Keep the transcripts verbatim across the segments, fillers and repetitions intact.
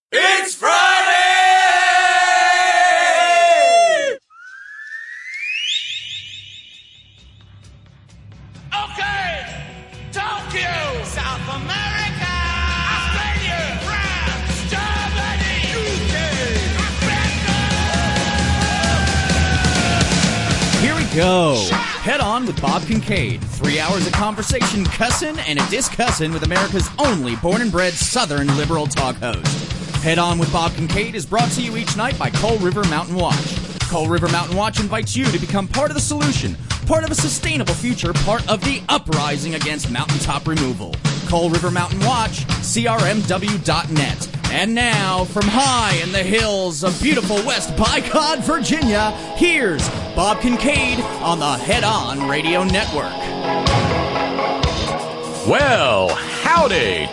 It's Friday! Okay! Tokyo! South America! Australia! France! Germany! U K! America! Here we go. Head On with Bob Kincaid. Three hours of conversation, cussin' and a discussin' with America's only born and bred Southern liberal talk host. Head On with Bob Kincaid is brought to you each night by Coal River Mountain Watch. Coal River Mountain Watch invites you to become part of the solution, part of a sustainable future, part of the uprising against mountaintop removal. Coal River Mountain Watch, C R M W dot net. And now, from high in the hills of beautiful West Bicod, Virginia, here's Bob Kincaid on the Head On Radio Network. Well, howdy.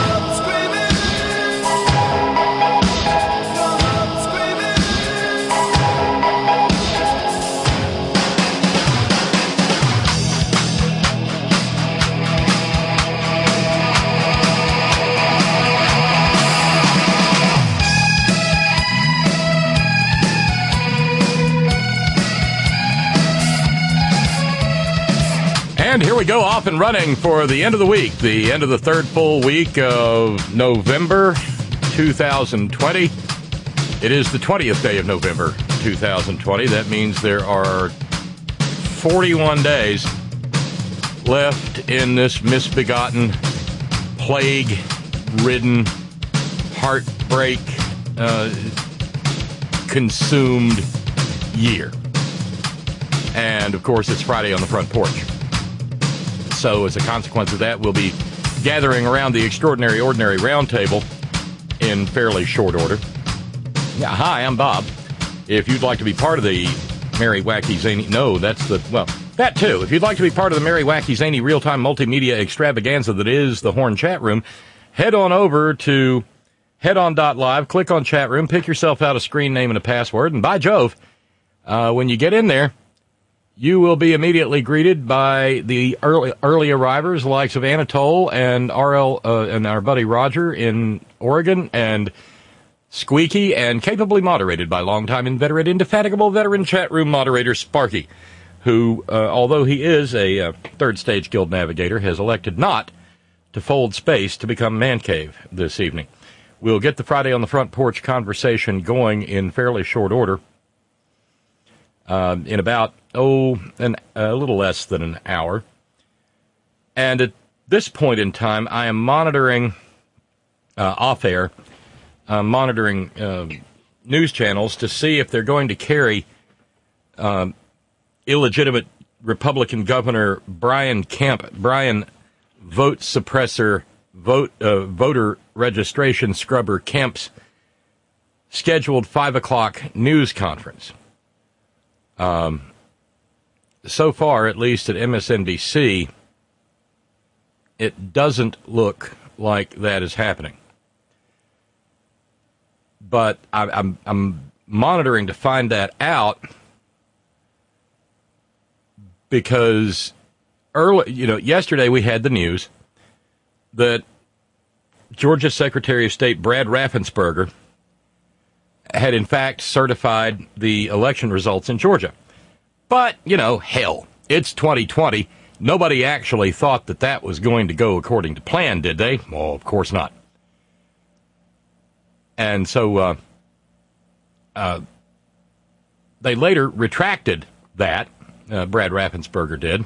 And here we go, off and running for the end of the week, the end of the third full week of November two thousand twenty. It is the twentieth day of November two thousand twenty. That means there are forty-one days left in this misbegotten, plague-ridden, heartbreak, uh, consumed year. And, of course, it's Friday on the Front Porch. So, as a consequence of that, we'll be gathering around the Extraordinary Ordinary Roundtable in fairly short order. Yeah, hi, I'm Bob. If you'd like to be part of the Merry Wacky Zany... No, that's the... Well, that too. If you'd like to be part of the Merry Wacky Zany real-time multimedia extravaganza that is the Horn Chat Room, head on over to head on dot live, click on Chat Room, pick yourself out a screen name and a password, and by Jove, uh, when you get in there, you will be immediately greeted by the early early arrivers, the likes of Anatole and R L uh, and our buddy Roger in Oregon, and Squeaky, and capably moderated by longtime inveterate, indefatigable veteran chat room moderator Sparky, who, uh, although he is a uh, third stage guild navigator, has elected not to fold space to become man cave this evening. We'll get the Friday on the Front Porch conversation going in fairly short order. Uh, in about, oh, an, a little less than an hour. And at this point in time, I am monitoring, uh, off-air, uh, monitoring uh, news channels to see if they're going to carry um, illegitimate Republican Governor Brian Kemp, Brian vote suppressor, vote uh, voter registration scrubber Kemp's scheduled five o'clock news conference. Um, so far, at least at M S N B C, it doesn't look like that is happening. But I, I'm, I'm monitoring to find that out because early, you know, yesterday we had the news that Georgia Secretary of State Brad Raffensperger had in fact certified the election results in Georgia. But, you know, hell, it's twenty twenty. Nobody actually thought that that was going to go according to plan, did they? Well, of course not. And so uh, uh, they later retracted that, uh, Brad Raffensperger did.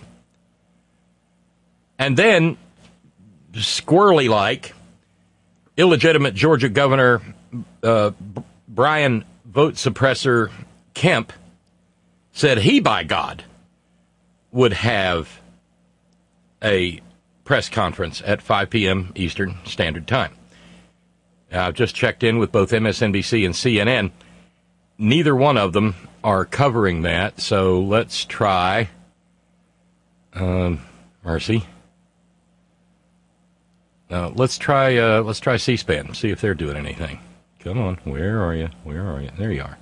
And then, squirrely-like, illegitimate Georgia Governor uh, Brian vote suppressor Kemp said he, by God, would have a press conference at five p.m. Eastern Standard Time. I've just checked in with both M S N B C and C N N. Neither one of them are covering that, so let's try, um, Mercy. Uh, let's try, uh, let's try C-SPAN, see if they're doing anything. Come on, where are you? Where are you? There you are.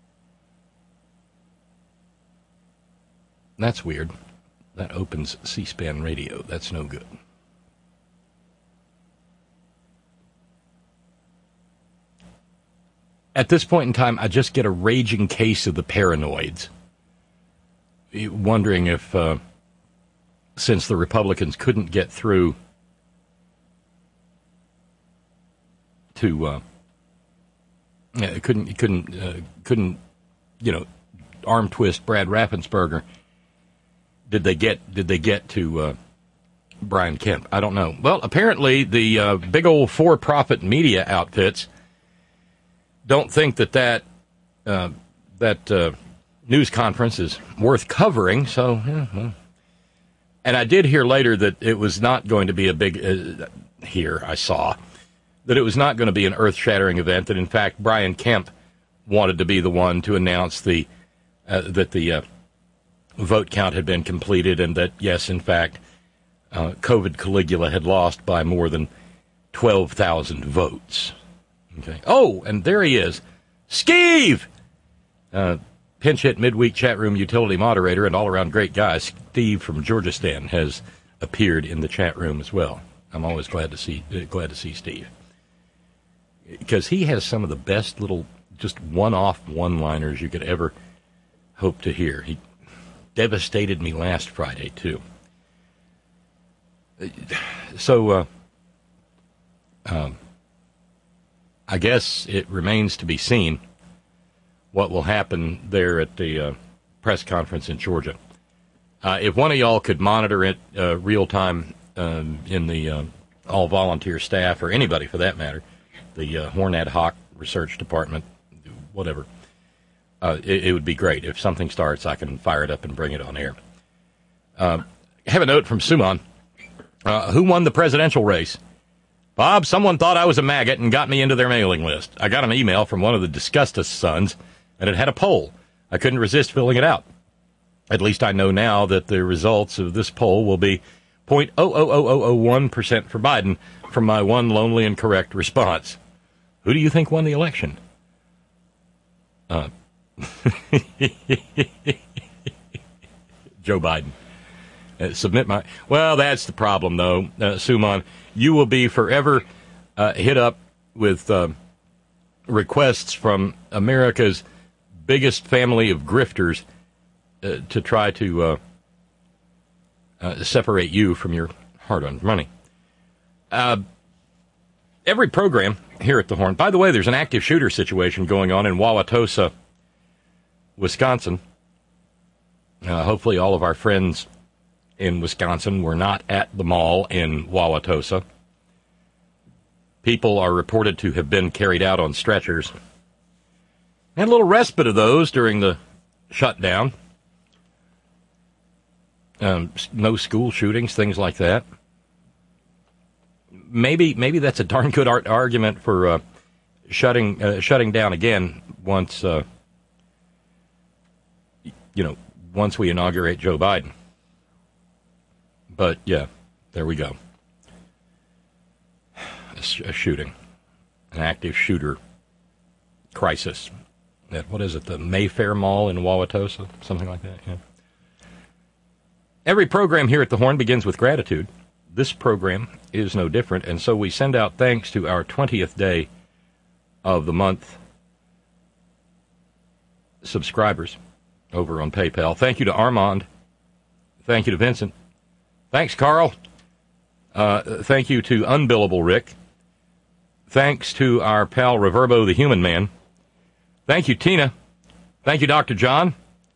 That's weird. That opens C-SPAN radio. That's no good. at this point in time, I just get a raging case of the paranoids. Wondering if, uh, since the Republicans couldn't get through to, uh, couldn't, couldn't, uh, couldn't, you know, arm twist Brad Raffensperger, did they get, did they get to, uh, Brian Kemp? I don't know. Well, apparently the, uh, big old for-profit media outfits don't think that that, uh, that, uh, news conference is worth covering, so, yeah, well. And I did hear later that it was not going to be a big, uh, here I saw, that it was not going to be an earth-shattering event, that in fact Brian Kemp wanted to be the one to announce the, uh, that the uh, vote count had been completed, and that, yes, in fact, uh, COVID Caligula had lost by more than twelve thousand votes. Okay. Oh, and there he is. Skeeve! Uh, Pinch hit midweek chat room utility moderator and all-around great guy, Steve from Georgistan, has appeared in the chat room as well. I'm always glad to see uh, glad to see Steve, because he has some of the best little just one-off one-liners you could ever hope to hear. He devastated me last Friday too. So, uh, um, I guess it remains to be seen what will happen there at the uh, press conference in Georgia. Uh, if one of y'all could monitor it uh, real time um, in the uh, all-volunteer staff, or anybody for that matter, the uh, Horn Ad Hoc Research Department, whatever, uh, it, it would be great. If something starts, I can fire it up and bring it on air. Uh, I have a note from Suman. Uh, who won the presidential race? Bob, someone thought I was a maggot and got me into their mailing list. I got an email from one of the Disgustus sons, and it had a poll. I couldn't resist filling it out. At least I know now that the results of this poll will be zero point zero zero zero zero zero one percent for Biden from my one lonely and correct response. Who do you think won the election? Uh, Joe Biden. Uh, submit my... Well, that's the problem, though, uh, Suman. You will be forever uh, hit up with uh, requests from America's biggest family of grifters uh, to try to uh, uh, separate you from your hard-earned money. Uh, every program here at the Horn... By the way, there's an active shooter situation going on in Wauwatosa, Wisconsin. Uh, hopefully all of our friends in Wisconsin were not at the mall in Wauwatosa. People are reported to have been carried out on stretchers. Had a little respite of those during the shutdown. Um, no school shootings, things like that. Maybe maybe that's a darn good art argument for uh, shutting uh, shutting down again once uh, you know once we inaugurate Joe Biden. But, yeah, there we go. A, sh- a shooting. An active shooter crisis. At, what is it, the Mayfair Mall in Wauwatosa? Something like that, yeah. Every program here at the Horn begins with gratitude. This program is no different, and so we send out thanks to our twentieth day of the month subscribers over on PayPal. Thank you to Armand. Thank you to Vincent. Thanks, Carl. Uh, thank you to Unbillable Rick. Thanks to our pal Reverbo the Human Man. Thank you, Tina. Thank you, Doctor John.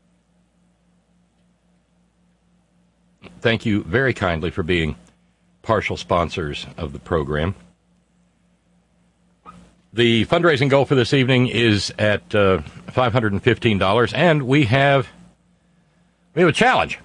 Thank you very kindly for being partial sponsors of the program. The fundraising goal for this evening is at uh, five hundred fifteen dollars, and we have we have a challenge.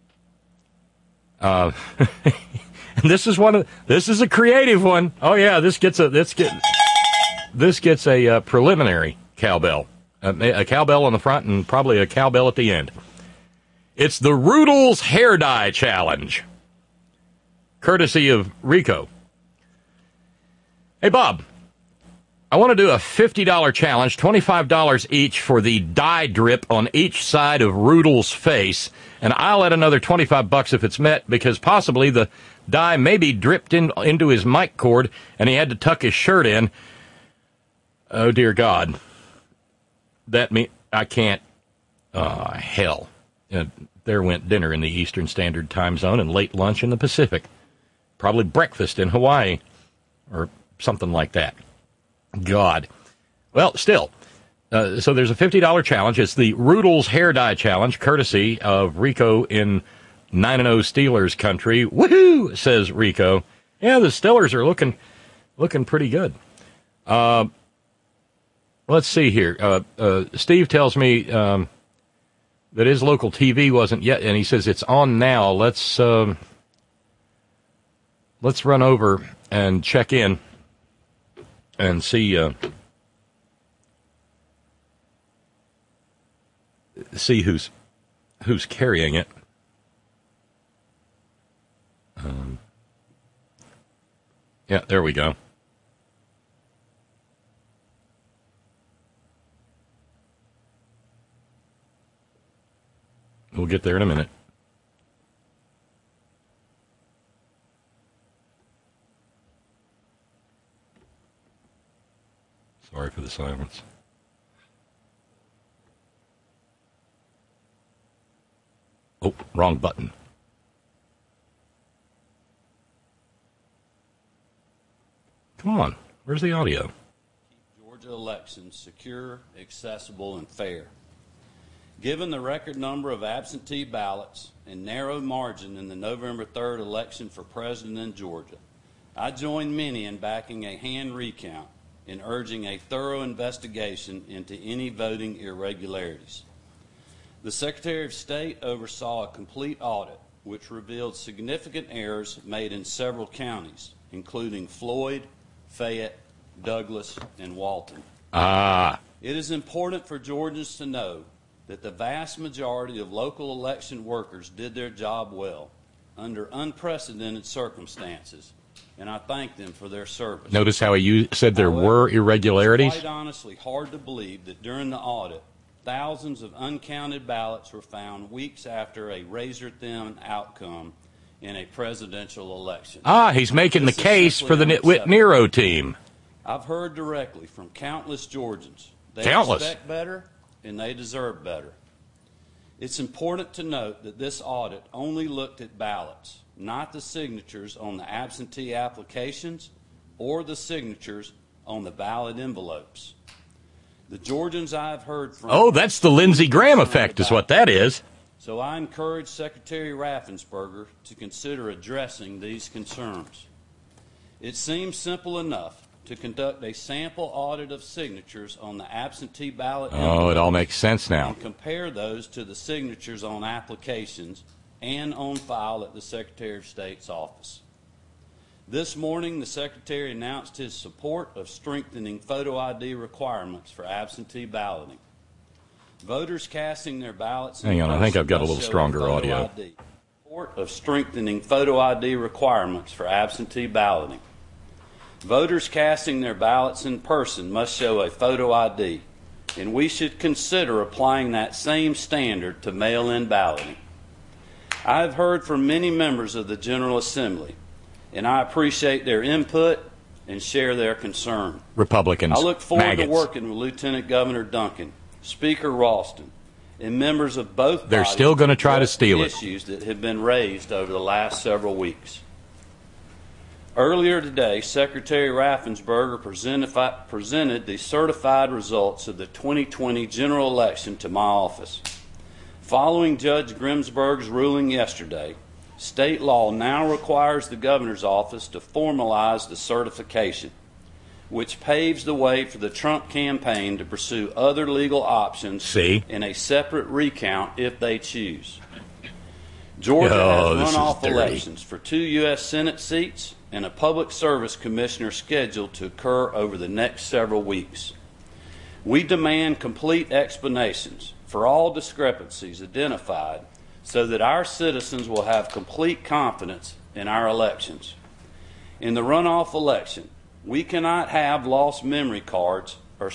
Uh, and this is one of this is a creative one. Oh yeah, this gets a this get this gets a uh, preliminary cowbell, a, a cowbell on the front, and probably a cowbell at the end. It's the Roodles Hair Dye Challenge, courtesy of Rico. Hey Bob, I want to do a fifty dollars challenge, twenty-five dollars each for the dye drip on each side of Roodle's face. And I'll add another twenty-five bucks if it's met, because possibly the dye may be dripped in, into his mic cord, and he had to tuck his shirt in. Oh, dear God. that mean I can't. Uh, hell, uh, there went dinner in the Eastern Standard Time Zone and late lunch in the Pacific. Probably breakfast in Hawaii or something like that. God. Well, still. Uh, so there's a fifty dollars challenge. It's the Roodles Hair Dye Challenge, courtesy of Rico in nine and oh Steelers country. Woohoo, says Rico. Yeah, the Steelers are looking looking pretty good. Uh, let's see here. Uh, uh, Steve tells me um, that his local T V wasn't yet, and he says it's on now. Let's um, let's run over and check in and see uh, see who's who's carrying it. Um, yeah, there we go. We'll get there in a minute. Sorry for the silence. Oh, wrong button. Come on. Where's the audio? Keep Georgia elections secure, accessible, and fair. Given the record number of absentee ballots and narrow margin in the November third election for president in Georgia, I join many in backing a hand recount and urging a thorough investigation into any voting irregularities. The Secretary of State oversaw a complete audit which revealed significant errors made in several counties, including Floyd, Fayette, Douglas, and Walton. Ah. It is important for Georgians to know that the vast majority of local election workers did their job well under unprecedented circumstances, and I thank them for their service. Notice how he said there However, were irregularities? It's quite honestly hard to believe that during the audit, thousands of uncounted ballots were found weeks after a razor-thin outcome in a presidential election. Ah, he's making This the is case simply for the Nitwit Nero team. I've heard directly from countless Georgians. They Countless. expect better, and they deserve better. It's important to note that this audit only looked at ballots, not the signatures on the absentee applications or the signatures on the ballot envelopes. The Georgians I've heard from... Oh, that's the Lindsey Graham effect is what that is. So I encourage Secretary Raffensperger to consider addressing these concerns. It seems simple enough to conduct a sample audit of signatures on the absentee ballot Oh, it all makes sense now. and compare those to the signatures on applications and on file at the Secretary of State's office. This morning, the Secretary announced his support of strengthening photo I D requirements for absentee balloting. Voters casting their ballots in Hang on, I think I've got a little must show stronger photo audio. I D. Support of strengthening photo I D requirements for absentee balloting. Voters casting their ballots in person must show a photo I D, and we should consider applying that same standard to mail-in balloting. I have heard from many members of the General Assembly, and I appreciate their input and share their concern. Republicans, I look forward maggots. to working with Lieutenant Governor Duncan, Speaker Ralston, and members of both They're bodies still gonna try to address steal the it. issues that have been raised over the last several weeks. Earlier today, Secretary Raffensperger presented, presented the certified results of the twenty twenty general election to my office. Following Judge Grimsberg's ruling yesterday, state law now requires the governor's office to formalize the certification, which paves the way for the Trump campaign to pursue other legal options See? in a separate recount if they choose. Georgia Oh, this has is runoff dirty. elections for two U S Senate seats and a public service commissioner scheduled to occur over the next several weeks. We demand complete explanations for all discrepancies identified so that our citizens will have complete confidence in our elections. In the runoff election, we cannot have lost memory cards or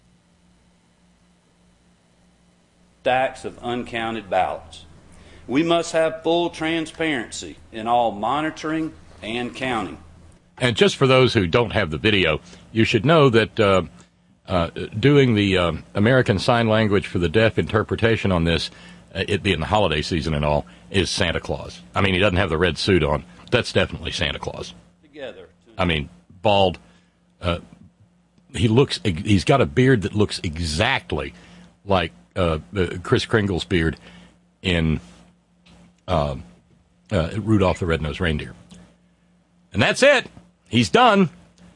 stacks of uncounted ballots. We must have full transparency in all monitoring and counting. And just for those who don't have the video, you should know that uh, uh, doing the um, American Sign Language for the deaf interpretation on this, uh, it being the holiday season and all, is Santa Claus. I mean, he doesn't have the red suit on. That's definitely Santa Claus. Together. I mean, bald. Uh, he looks. He's got a beard that looks exactly like uh, Kris Kringle's beard in uh, uh, Rudolph the Red-Nosed Reindeer. And that's it. He's done.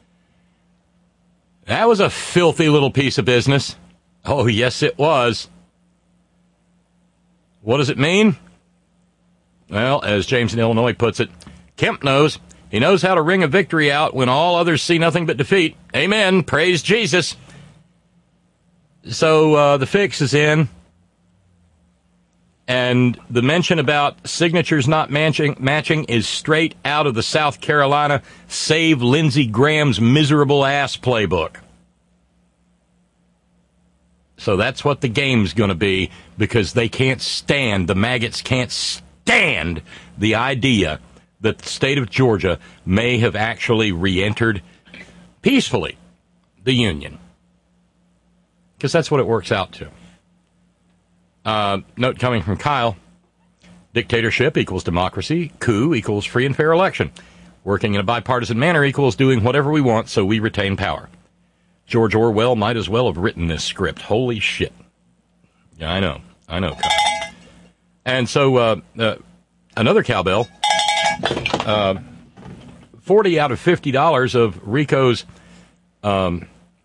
That was a filthy little piece of business. Oh, yes, it was. What does it mean? Well, as James in Illinois puts it, Kemp knows. He knows how to ring a victory out when all others see nothing but defeat. Amen. Praise Jesus. So uh, the fix is in. And the mention about signatures not matching, matching is straight out of the South Carolina Save Lindsey Graham's miserable ass playbook. So that's what the game's going to be, because they can't stand, the maggots can't stand the idea that the state of Georgia may have actually re-entered peacefully the Union. Because that's what it works out to. Uh, note coming from Kyle, dictatorship equals democracy, coup equals free and fair election. Working in a bipartisan manner equals doing whatever we want so we retain power. George Orwell might as well have written this script. Holy shit. Yeah, I know. I know, Kyle. And so, uh, uh, another cowbell, uh, forty out of fifty dollars of Rico's um,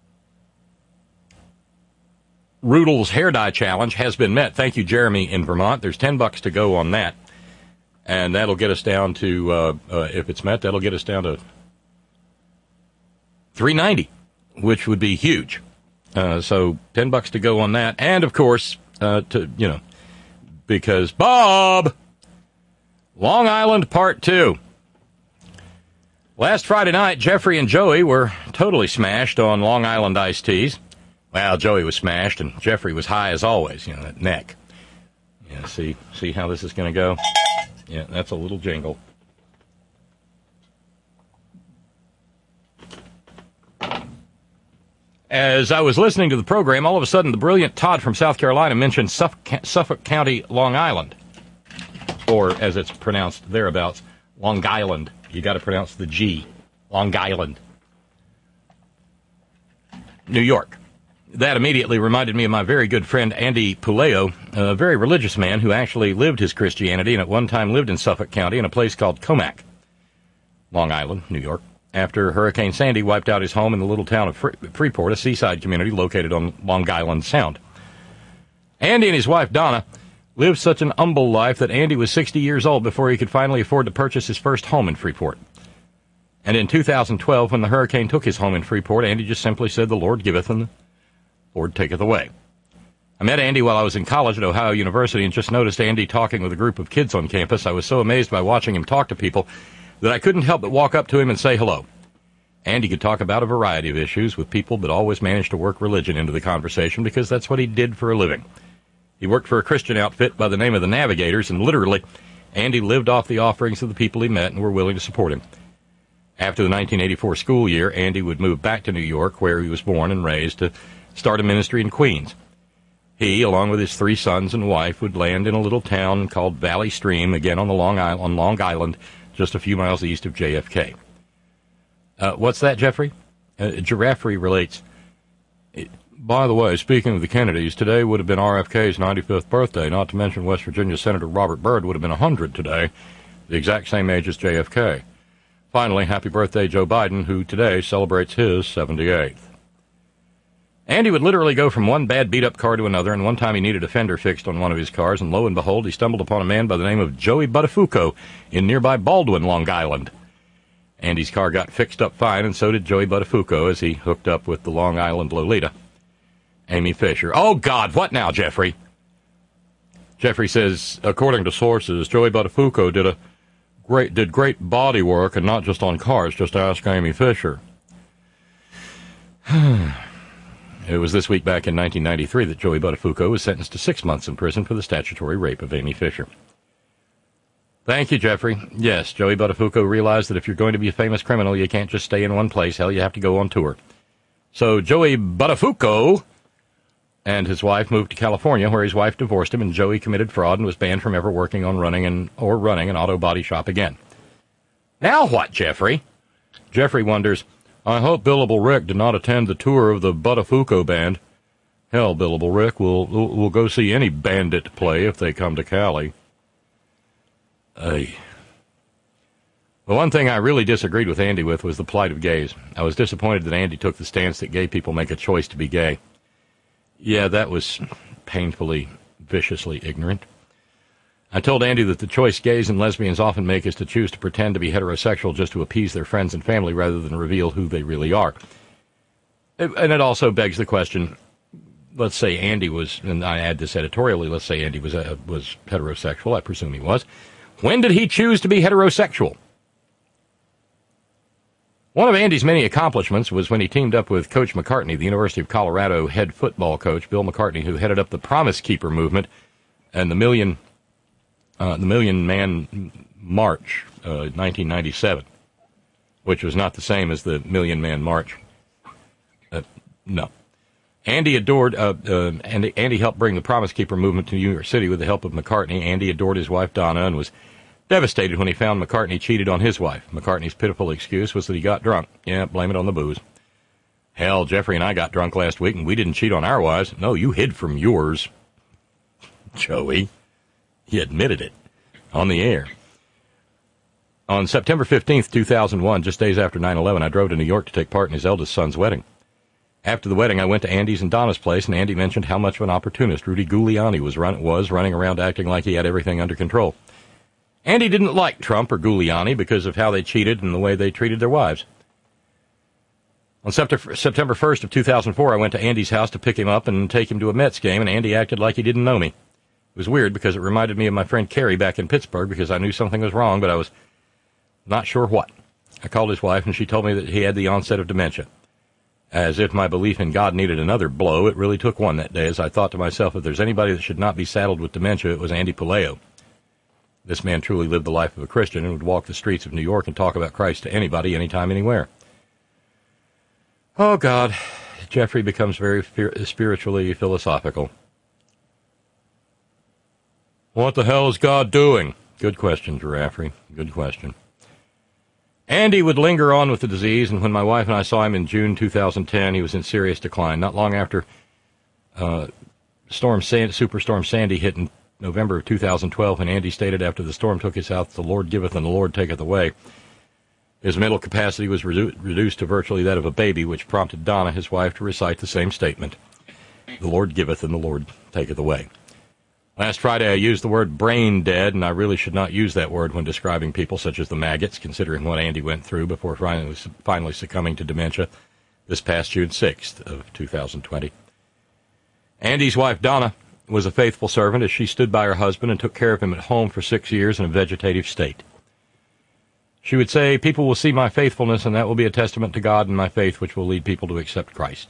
Rudol's hair dye challenge has been met. Thank you, Jeremy in Vermont. There's ten bucks to go on that. And that'll get us down to, uh, uh, if it's met, that'll get us down to three ninety, which would be huge. Uh, so ten bucks to go on that. And, of course, uh, to, you know, because Bob, Long Island Part two. Last Friday night, Jeffrey and Joey were totally smashed on Long Island iced teas. Well, Joey was smashed, and Jeffrey was high as always, you know, that neck. Yeah, see, see how this is going to go? Yeah, that's a little jingle. As I was listening to the program, all of a sudden the brilliant Todd from South Carolina mentioned Suffolk, Suffolk County, Long Island. Or, as it's pronounced thereabouts, Long Island. You got to pronounce the G. Long Island. New York. That immediately reminded me of my very good friend Andy Puleo, a very religious man who actually lived his Christianity and at one time lived in Suffolk County in a place called Comac, Long Island, New York, after Hurricane Sandy wiped out his home in the little town of Freeport, a seaside community located on Long Island Sound. Andy and his wife Donna lived such an humble life that Andy was sixty years old before he could finally afford to purchase his first home in Freeport. And in two thousand twelve, when the hurricane took his home in Freeport, Andy just simply said, "The Lord giveth and the Lord taketh away." I met Andy while I was in college at Ohio University and just noticed Andy talking with a group of kids on campus. I was so amazed by watching him talk to people that I couldn't help but walk up to him and say hello. Andy could talk about a variety of issues with people, but always managed to work religion into the conversation because that's what he did for a living. He worked for a Christian outfit by the name of the Navigators, and literally, Andy lived off the offerings of the people he met and were willing to support him. After the nineteen eighty-four school year, Andy would move back to New York, where he was born and raised, to start a ministry in Queens. He, along with his three sons and wife, would land in a little town called Valley Stream, again on the Long Island, on Long Island, just a few miles east of J F K. Uh, what's that, Jeffrey? Uh, Giraffrey relates, by the way, speaking of the Kennedys, today would have been R F K's ninety-fifth birthday, not to mention West Virginia Senator Robert Byrd would have been one hundred today, the exact same age as J F K. Finally, happy birthday, Joe Biden, who today celebrates his seventy-eighth. Andy would literally go from one bad beat-up car to another, and one time he needed a fender fixed on one of his cars, and lo and behold, he stumbled upon a man by the name of Joey Buttafuoco in nearby Baldwin, Long Island. Andy's car got fixed up fine, and so did Joey Buttafuoco as he hooked up with the Long Island Lolita, Amy Fisher. Oh, God, what now, Jeffrey? Jeffrey says, according to sources, Joey Buttafuoco did a great did great body work, and not just on cars, just ask Amy Fisher. It was this week back in nineteen ninety-three that Joey Buttafuoco was sentenced to six months in prison for the statutory rape of Amy Fisher. Thank you, Jeffrey. Yes, Joey Buttafuoco realized that if you're going to be a famous criminal, you can't just stay in one place. Hell, you have to go on tour. So Joey Buttafuoco and his wife moved to California, where his wife divorced him, and Joey committed fraud and was banned from ever working on running an, or running an auto body shop again. Now what, Jeffrey? Jeffrey wonders, I hope Billable Rick did not attend the tour of the Buttafuoco band. Hell, Billable Rick, we'll, we'll, we'll go see any bandit play if they come to Cali. Ay. The one thing I really disagreed with Andy with was the plight of gays. I was disappointed that Andy took the stance that gay people make a choice to be gay. Yeah, that was painfully, viciously ignorant. I told Andy that the choice gays and lesbians often make is to choose to pretend to be heterosexual just to appease their friends and family rather than reveal who they really are. And it also begs the question, let's say Andy was, and I add this editorially, let's say Andy was uh, was heterosexual, I presume he was. When did he choose to be heterosexual? One of Andy's many accomplishments was when he teamed up with Coach McCartney, the University of Colorado head football coach, Bill McCartney, who headed up the Promise Keeper movement and the Million uh, the Million Man March, uh, nineteen ninety-seven, which was not the same as the Million Man March. Uh, no. Andy adored, uh, uh, Andy, Andy helped bring the Promise Keeper movement to New York City with the help of McCartney. Andy adored his wife, Donna, and was devastated when he found McCartney cheated on his wife. McCartney's pitiful excuse was that he got drunk. Yeah, blame it on the booze. Hell, Jeffrey and I got drunk last week, and we didn't cheat on our wives. No, you hid from yours. Joey. He admitted it on the air. On September fifteenth, two thousand one, just days after nine eleven, I drove to New York to take part in his eldest son's wedding. After the wedding, I went to Andy's and Donna's place, and Andy mentioned how much of an opportunist Rudy Giuliani was, run- was running around acting like he had everything under control. Andy didn't like Trump or Giuliani because of how they cheated and the way they treated their wives. On September first of two thousand four, I went to Andy's house to pick him up and take him to a Mets game, and Andy acted like he didn't know me. It was weird because it reminded me of my friend Carrie back in Pittsburgh because I knew something was wrong, but I was not sure what. I called his wife, and she told me that he had the onset of dementia. As if my belief in God needed another blow, it really took one that day, as I thought to myself, if there's anybody that should not be saddled with dementia, it was Andy Puleo. This man truly lived the life of a Christian and would walk the streets of New York and talk about Christ to anybody, anytime, anywhere. Oh, God. Jeffrey becomes very spiritually philosophical. What the hell is God doing? Good question, Giraffrey. Good question. Andy would linger on with the disease, and when my wife and I saw him in June two thousand ten, he was in serious decline. Not long after uh, Storm San- Superstorm Sandy hit in November of two thousand twelve, when Andy stated after the storm took his house, the Lord giveth and the Lord taketh away, his mental capacity was redu- reduced to virtually that of a baby, which prompted Donna, his wife, to recite the same statement, the Lord giveth and the Lord taketh away. Last Friday I used the word brain dead, and I really should not use that word when describing people such as the maggots, considering what Andy went through before finally, finally succumbing to dementia this past June sixth of two thousand twenty. Andy's wife, Donna, was a faithful servant as she stood by her husband and took care of him at home for six years in a vegetative state. She would say, people will see my faithfulness, and that will be a testament to God and my faith, which will lead people to accept Christ.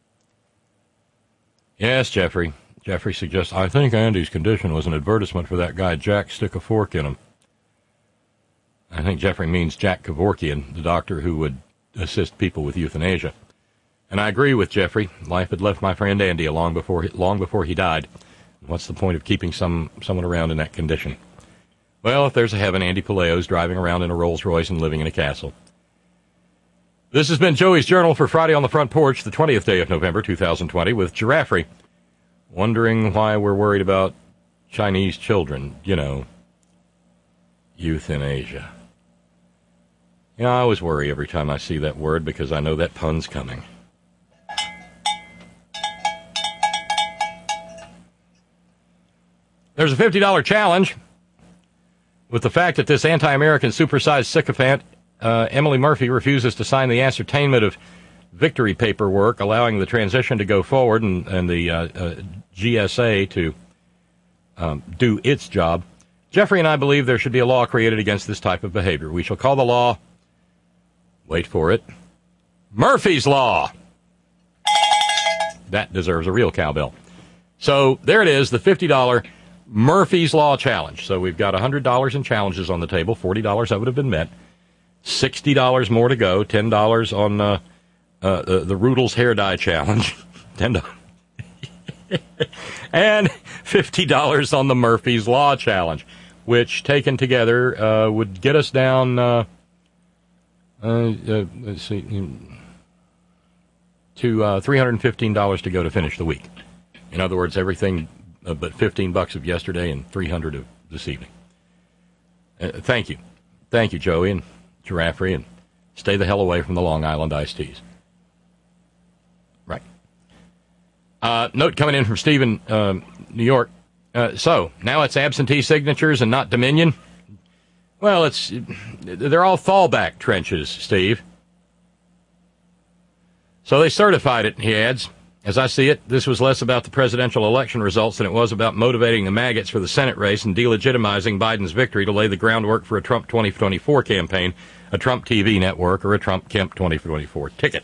Yes, Jeffrey. Jeffrey suggests, I think Andy's condition was an advertisement for that guy Jack Stick a Fork in Him. I think Jeffrey means Jack Kevorkian, the doctor who would assist people with euthanasia. And I agree with Jeffrey. Life had left my friend Andy long before he, long before he died. What's the point of keeping some someone around in that condition? Well, if there's a heaven, Andy Puleo's driving around in a Rolls Royce and living in a castle. This has been Joey's Journal for Friday on the Front Porch, the twentieth day of November, two thousand twenty, with Giraffrey. Wondering why we're worried about Chinese children, you know, euthanasia. Yeah, I always worry every time I see that word because I know that pun's coming. There's a fifty dollars challenge with the fact that this anti-American supersized sycophant, uh, Emily Murphy, refuses to sign the ascertainment of victory paperwork, allowing the transition to go forward and, and the uh, uh, G S A to um, do its job. Jeffrey and I believe there should be a law created against this type of behavior. We shall call the law, wait for it, Murphy's Law. That deserves a real cowbell. So there it is, the fifty dollars Murphy's Law Challenge. So we've got one hundred dollars in challenges on the table, forty dollars that would have been met, sixty dollars more to go, ten dollars on uh, uh, the, the Rudels Hair Dye Challenge, ten dollars. And fifty dollars on the Murphy's Law Challenge, which taken together uh, would get us down, uh, uh, uh, let's see, to uh, three hundred fifteen dollars to go to finish the week. In other words, everything uh, but fifteen bucks of yesterday and three hundred of this evening. Uh, thank you. Thank you, Joey and Giraffe, and stay the hell away from the Long Island iced teas. Right. Uh, note coming in from Stephen, uh, New York. Uh, so, now it's absentee signatures and not Dominion? Well, it's they're all fallback trenches, Steve. So they certified it, he adds. As I see it, this was less about the presidential election results than it was about motivating the maggots for the Senate race and delegitimizing Biden's victory to lay the groundwork for a Trump twenty twenty-four campaign, a Trump T V network, or a Trump Kemp twenty twenty-four ticket.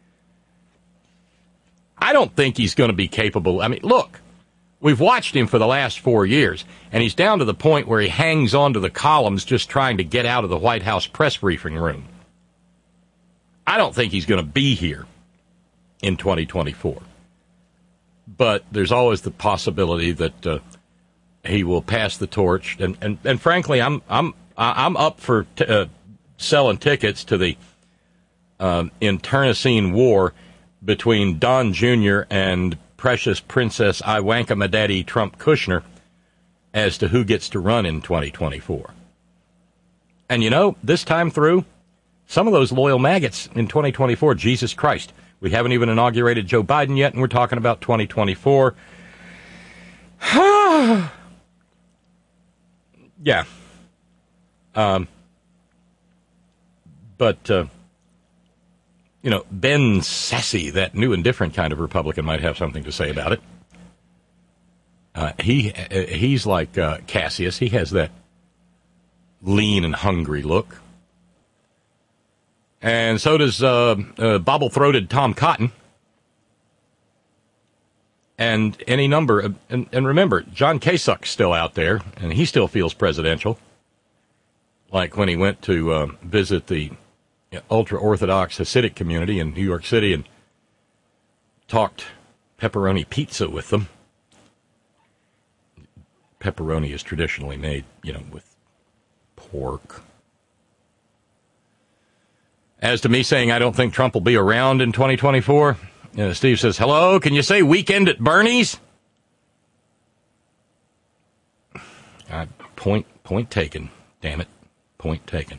I don't think he's going to be capable. I mean, look, we've watched him for the last four years, and he's down to the point where he hangs onto the columns just trying to get out of the White House press briefing room. I don't think he's going to be here in twenty twenty-four. But there's always the possibility that uh, he will pass the torch. And, and, and frankly, I'm I'm I'm up for t- uh, selling tickets to the um, internecine war between Don Junior and precious Princess Iwanka Madaddy Trump Kushner as to who gets to run in twenty twenty-four. And you know, this time through, some of those loyal maggots in twenty twenty-four, Jesus Christ. We haven't even inaugurated Joe Biden yet, and we're talking about twenty twenty-four. Yeah. Um, but, uh, you know, Ben Sasse, that new and different kind of Republican, might have something to say about it. Uh, he uh, He's like uh, Cassius. He has that lean and hungry look. And so does uh, uh, bobble-throated Tom Cotton. And any number of, and, and remember, John Kasich still out there, and he still feels presidential. Like when he went to uh, visit the you know, ultra-Orthodox Hasidic community in New York City and talked pepperoni pizza with them. Pepperoni is traditionally made, you know, with pork. As to me saying I don't think Trump will be around in twenty twenty-four, uh, Steve says, hello, can you say weekend at Bernie's? Uh, point, point taken. Damn it. Point taken.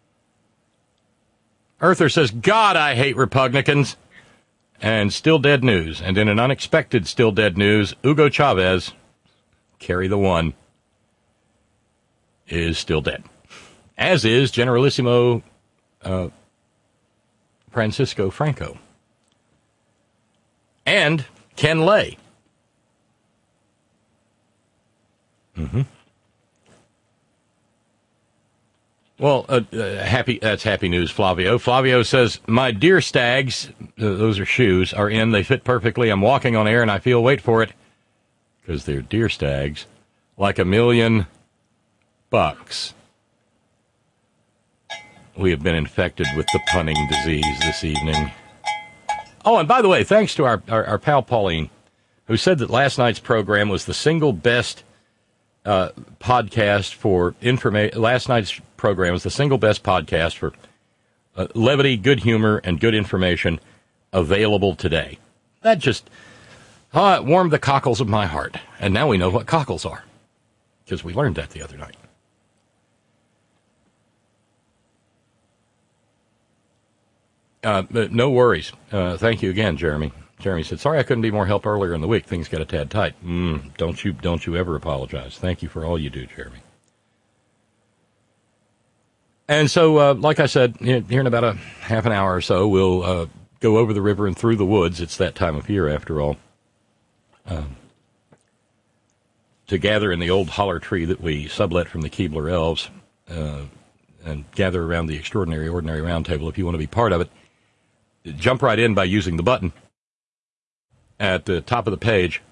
Earther says, God, I hate Republicans. And still dead news. And in an unexpected still dead news, Hugo Chavez, carry the one, is still dead. As is Generalissimo uh, Francisco Franco. And Ken Lay. Mm-hmm. Well, uh, uh, happy. That's happy news, Flavio. Flavio says, my deer stags, uh, those are shoes, are in. They fit perfectly. I'm walking on air and I feel, wait for it, because they're deer stags, like a million bucks. We have been infected with the punning disease this evening. Oh, and by the way, thanks to our, our, our pal Pauline, who said that last night's program was the single best uh, podcast for information. Last night's program was the single best podcast for uh, levity, good humor, and good information available today. That just uh, it warmed the cockles of my heart. And now we know what cockles are, because we learned that the other night. Uh, but no worries. Uh, thank you again, Jeremy. Jeremy said, sorry I couldn't be more help earlier in the week. Things got a tad tight. Mm, don't you don't you ever apologize. Thank you for all you do, Jeremy. And so, uh, like I said, here in about a half an hour or so, we'll uh, go over the river and through the woods. It's that time of year, after all. Um, to gather in the old holler tree that we sublet from the Keebler Elves uh, and gather around the Extraordinary Ordinary Roundtable if you want to be part of it. Jump right in by using the button at the top of the page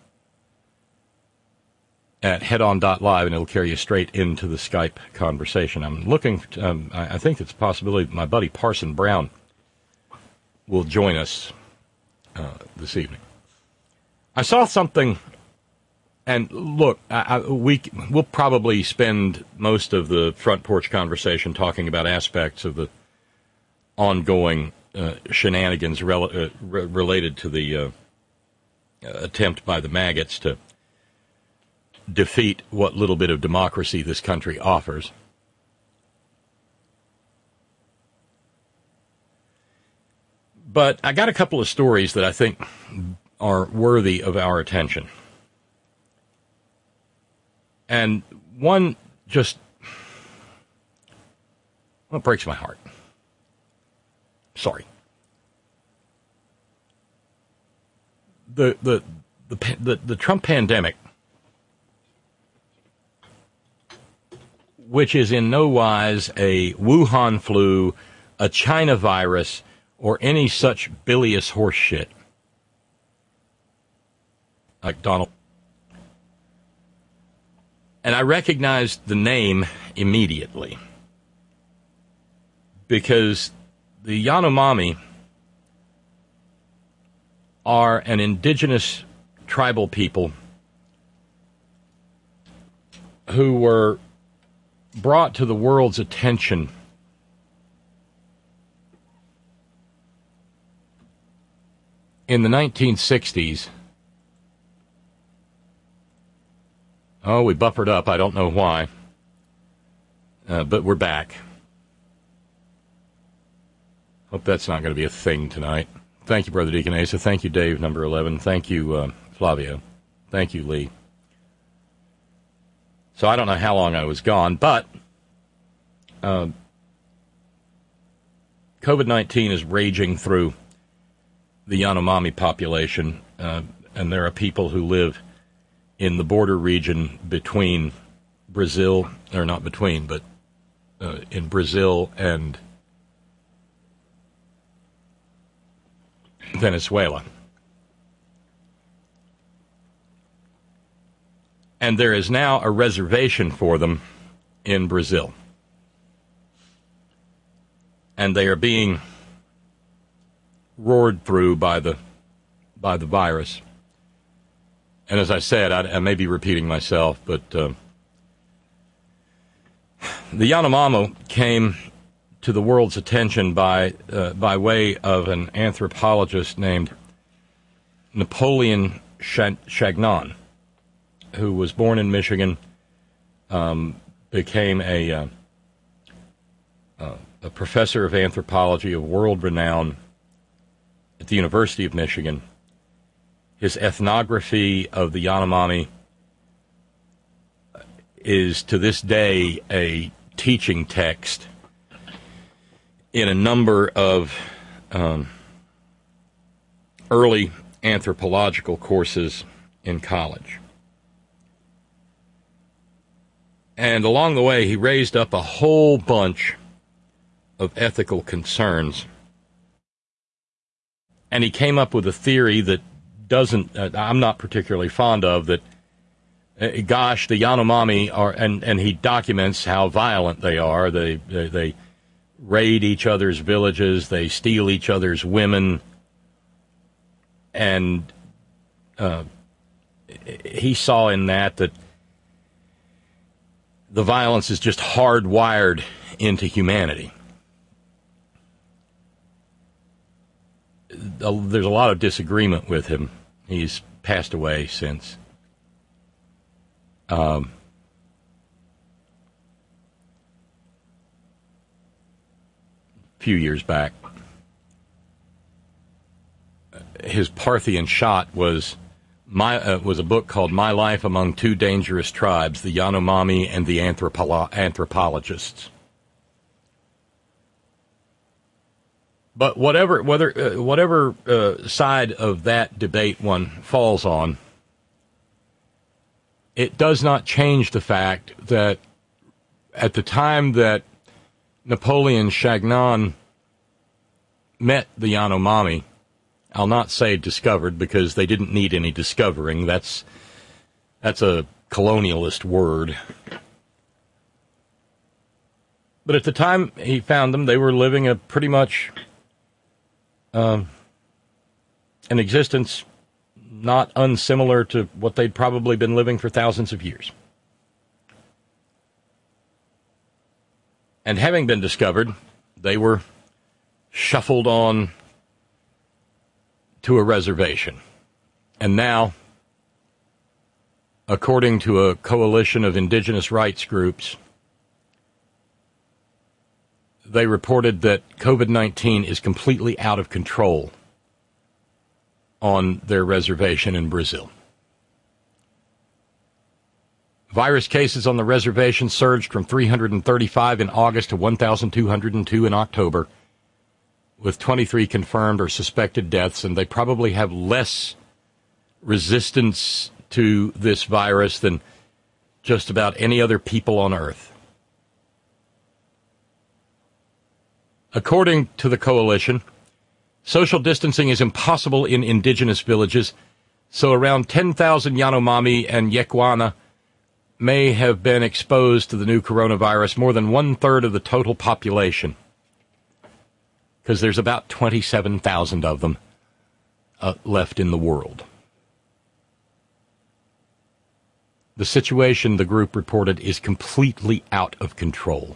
at headon dot live, and it'll carry you straight into the Skype conversation. I'm looking, um, I, I think it's a possibility that my buddy Parson Brown will join us uh, this evening. I saw something, and look, I, I, we, we'll probably spend most of the front porch conversation talking about aspects of the ongoing uh, shenanigans rel- uh, re- related to the uh, attempt by the maggots to defeat what little bit of democracy this country offers. But I got a couple of stories that I think are worthy of our attention. And one just, well, it breaks my heart. Sorry. The, the, the, the, the Trump pandemic, which is in no wise a Wuhan flu, a China virus, or any such bilious horse shit like Donald. And I recognized the name immediately because the Yanomami are an indigenous tribal people who were brought to the world's attention in the nineteen sixties. Oh, we buffered up. I don't know why. Uh, but we're back. Hope that's not going to be a thing tonight. Thank you, Brother Deacon Asa. Thank you, Dave, number eleven. Thank you, uh, Flavio. Thank you, Lee. So I don't know how long I was gone, but uh, COVID nineteen is raging through the Yanomami population, uh, and there are people who live in the border region between Brazil, or not between, but uh, in Brazil and Venezuela. And there is now a reservation for them in Brazil. And they are being roared through by the by the virus. And as I said, I, I may be repeating myself, but uh, the Yanomami came to the world's attention by uh, by way of an anthropologist named Napoleon Chagnon, who was born in Michigan, um, became a uh, uh, a professor of anthropology of world renown at the University of Michigan. His ethnography of the Yanomami is to this day a teaching text in a number of um, early anthropological courses in college. And along the way, he raised up a whole bunch of ethical concerns. And he came up with a theory that doesn't, uh, I'm not particularly fond of, that, uh, gosh, the Yanomami are, and, and he documents how violent they are. They, they, they raid each other's villages, they steal each other's women, and uh, he saw in that that the violence is just hardwired into humanity. There's a lot of disagreement with him. He's passed away since. Um, a few years back. His Parthian shot was my uh, was a book called My Life Among Two Dangerous Tribes, the Yanomami and the Anthropolo- Anthropologists. But whatever, whether uh, whatever uh, side of that debate one falls on, it does not change the fact that at the time that Napoleon Chagnon met the Yanomami, I'll not say discovered because they didn't need any discovering. That's that's a colonialist word. But at the time he found them, they were living a pretty much um, an existence not unsimilar to what they'd probably been living for thousands of years. And having been discovered, they were shuffled on to a reservation. And now, according to a coalition of indigenous rights groups, they reported that COVID nineteen is completely out of control on their reservation in Brazil. Virus cases on the reservation surged from three hundred thirty-five in August to one thousand two hundred two in October, with twenty-three confirmed or suspected deaths, and they probably have less resistance to this virus than just about any other people on Earth. According to the coalition, social distancing is impossible in indigenous villages, so around ten thousand Yanomami and Yekwana may have been exposed to the new coronavirus, more than one-third of the total population, because there's about twenty-seven thousand of them uh, left in the world. The situation, the group reported, is completely out of control.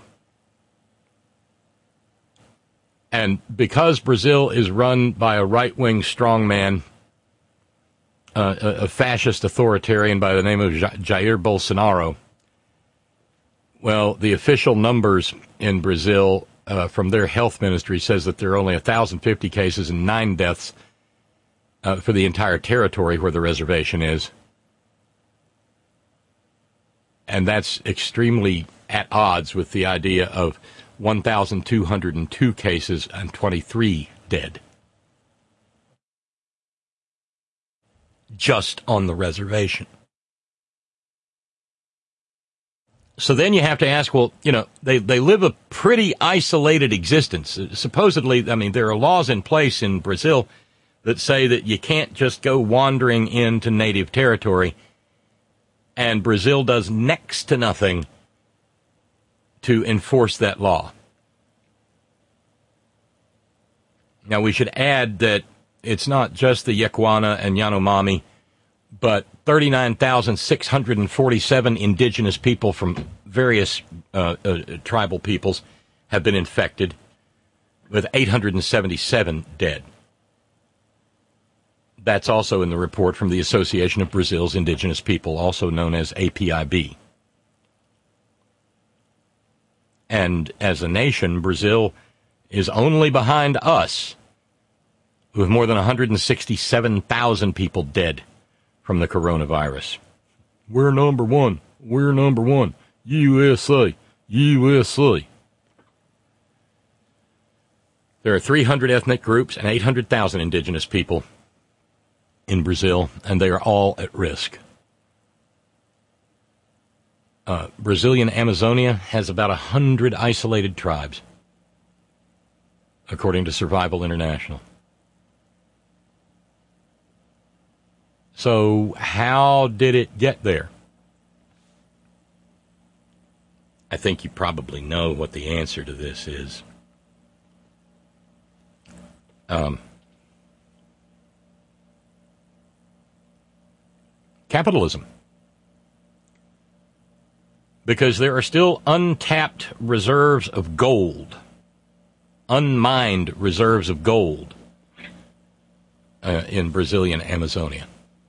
And because Brazil is run by a right-wing strongman, uh, a, a fascist authoritarian by the name of Jair Bolsonaro, well, the official numbers in Brazil uh, from their health ministry says that there are only one thousand fifty cases and nine deaths uh, for the entire territory where the reservation is. And that's extremely at odds with the idea of one thousand two hundred two cases and twenty-three dead. Just on the reservation. So then you have to ask, well, you know, they, they live a pretty isolated existence. Supposedly, I mean, there are laws in place in Brazil that say that you can't just go wandering into native territory, and Brazil does next to nothing to enforce that law. Now, we should add that it's not just the Yekwana and Yanomami, but thirty-nine thousand six hundred forty-seven indigenous people from various uh, uh, tribal peoples have been infected, with eight hundred seventy-seven dead. That's also in the report from the Association of Brazil's Indigenous People, also known as A P I B. And as a nation, Brazil is only behind us, with more than one hundred sixty-seven thousand people dead from the coronavirus. We're number one. We're number one. U S A. U S A. There are three hundred ethnic groups and eight hundred thousand indigenous people in Brazil, and they are all at risk. Uh, Brazilian Amazonia has about one hundred isolated tribes, according to Survival International. So how did it get there? I think you probably know what the answer to this is. Um, capitalism. Because there are still untapped reserves of gold, unmined reserves of gold uh, in Brazilian Amazonia.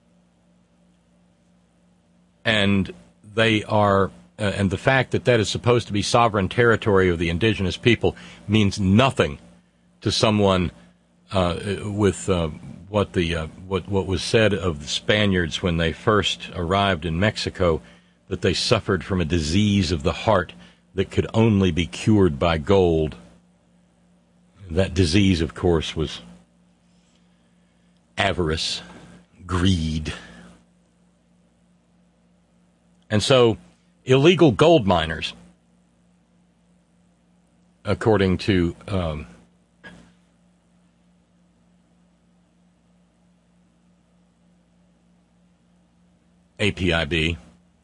And they are, uh, and the fact that that is supposed to be sovereign territory of the indigenous people means nothing to someone uh, with uh, what the uh, what what was said of the Spaniards when they first arrived in Mexico, that they suffered from a disease of the heart that could only be cured by gold. That disease, of course, was avarice, greed. And so, illegal gold miners, according to um, A P I B,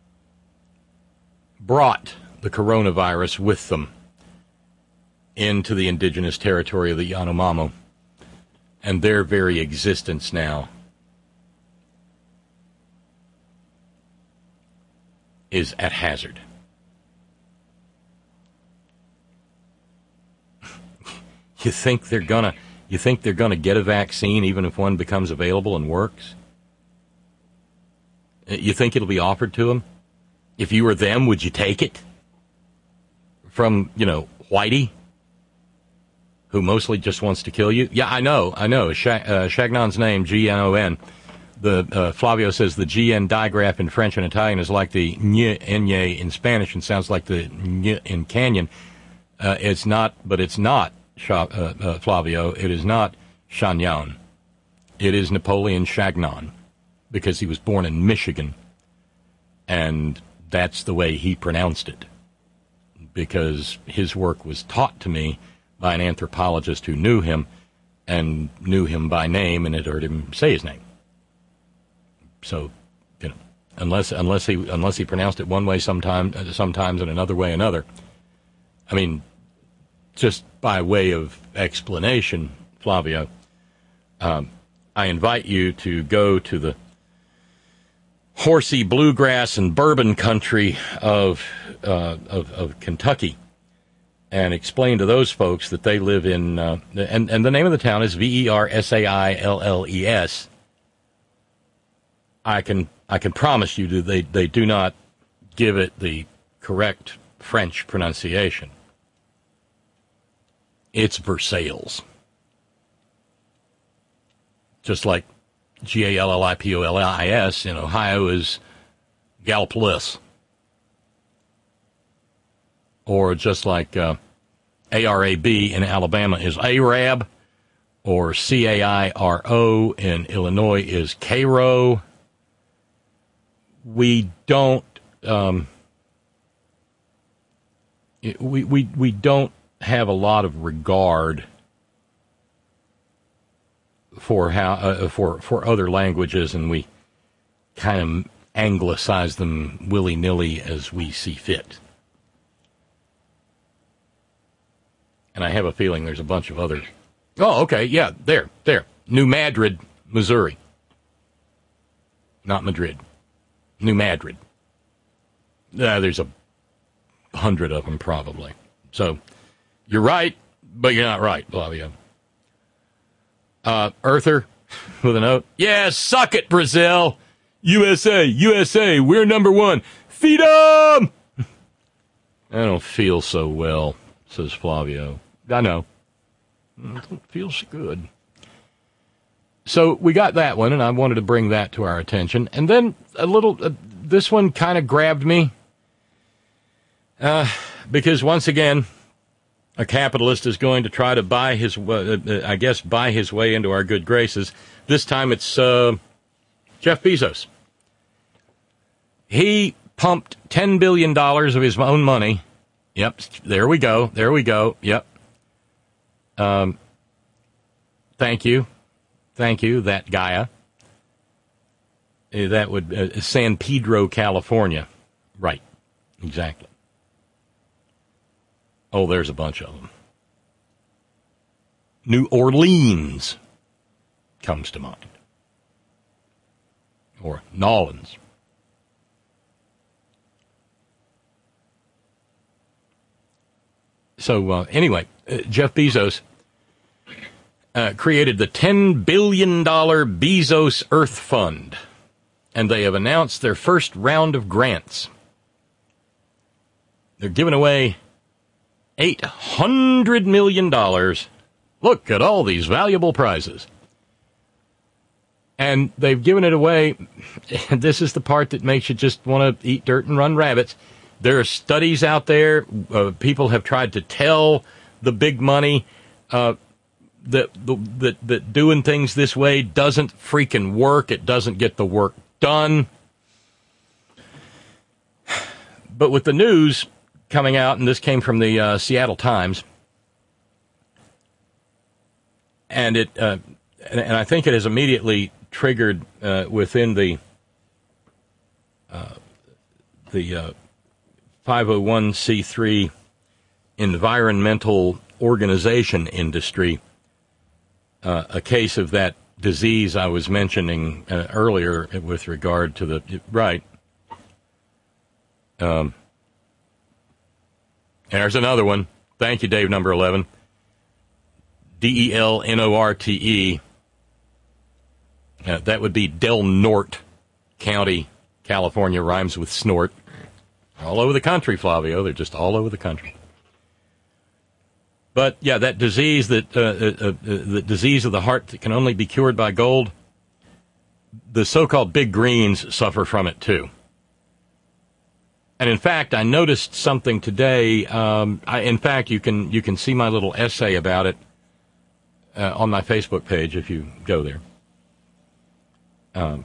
brought the coronavirus with them into the indigenous territory of the Yanomamo and their very existence now is at hazard. You think they're gonna you think they're gonna get a vaccine even if one becomes available and works? You think it'll be offered to them? If you were them, would you take it? From, you know, Whitey, who mostly just wants to kill you? Yeah, I know, I know. Shag, uh, Chagnon's name, G N O N. The uh, Flavio says the G N digraph in French and Italian is like the Ñ, Enye in Spanish and sounds like the Ñ in Canyon. Uh, it's not, but it's not, uh, uh, Flavio. It is not Chagnon. It is Napoleon Chagnon, because he was born in Michigan, and that's the way he pronounced it, because his work was taught to me by an anthropologist who knew him and knew him by name and had heard him say his name. So, you know, unless unless he unless he pronounced it one way sometime, sometimes and another way another. I mean, just by way of explanation, Flavio, um, I invite you to go to the horsey bluegrass and bourbon country of, uh, of of Kentucky and explain to those folks that they live in, uh, and, and the name of the town is V E R S A I L L E S. I can I can promise you that they, they do not give it the correct French pronunciation. It's Versailles. Just like G A L L I P O L I S in Ohio is Gallipolis. Or just like uh, A R A B in Alabama is Arab, or C A I R O in Illinois is Cairo. We don't um, we we we don't have a lot of regard for how uh, for for other languages, and we kind of anglicize them willy-nilly as we see fit. And I have a feeling there's a bunch of others. Oh, okay, yeah, there, there. New Madrid, Missouri. Not Madrid. New Madrid. Uh, there's a hundred of them, probably. So, you're right, but you're not right, Flavio. Uh, Earther, with a note. Yeah, suck it, Brazil. U S A, U S A, we're number one. Feed 'em! I don't feel so well, says Flavio. I know. It feels good. So we got that one, and I wanted to bring that to our attention. And then a little, uh, this one kind of grabbed me. Uh, because once again, a capitalist is going to try to buy his, uh, I guess, buy his way into our good graces. This time it's uh, Jeff Bezos. He pumped ten billion dollars of his own money. Yep, there we go. There we go. Yep. Um, thank you. Thank you, that Gaia. Uh, that would, uh, San Pedro, California. Right, exactly. Oh, there's a bunch of them. New Orleans comes to mind. Or Nolans. So, uh, anyway, uh, Jeff Bezos uh, created the ten billion dollars Bezos Earth Fund, and they have announced their first round of grants. They're giving away eight hundred million dollars. Look at all these valuable prizes. And they've given it away, and this is the part that makes you just want to eat dirt and run rabbits. There are studies out there. Uh, people have tried to tell the big money uh, that, that, that doing things this way doesn't freaking work. It doesn't get the work done. But with the news coming out, and this came from the uh, Seattle Times, and it uh, and, and I think it has immediately triggered uh, within the uh, the uh, five oh one c three environmental organization industry uh, a case of that disease I was mentioning uh, earlier with regard to the right. Um, and there's another one. Thank you, Dave. Number eleven. D E L N O R T E. Uh, that would be Del Norte County, California. Rhymes with snort. All over the country, Flavio. They're just all over the country. But, yeah, that disease, that uh, uh, uh, the disease of the heart that can only be cured by gold, the so-called big greens suffer from it, too. And, in fact, I noticed something today. Um, I, in fact, you can you can see my little essay about it uh, on my Facebook page if you go there. Um,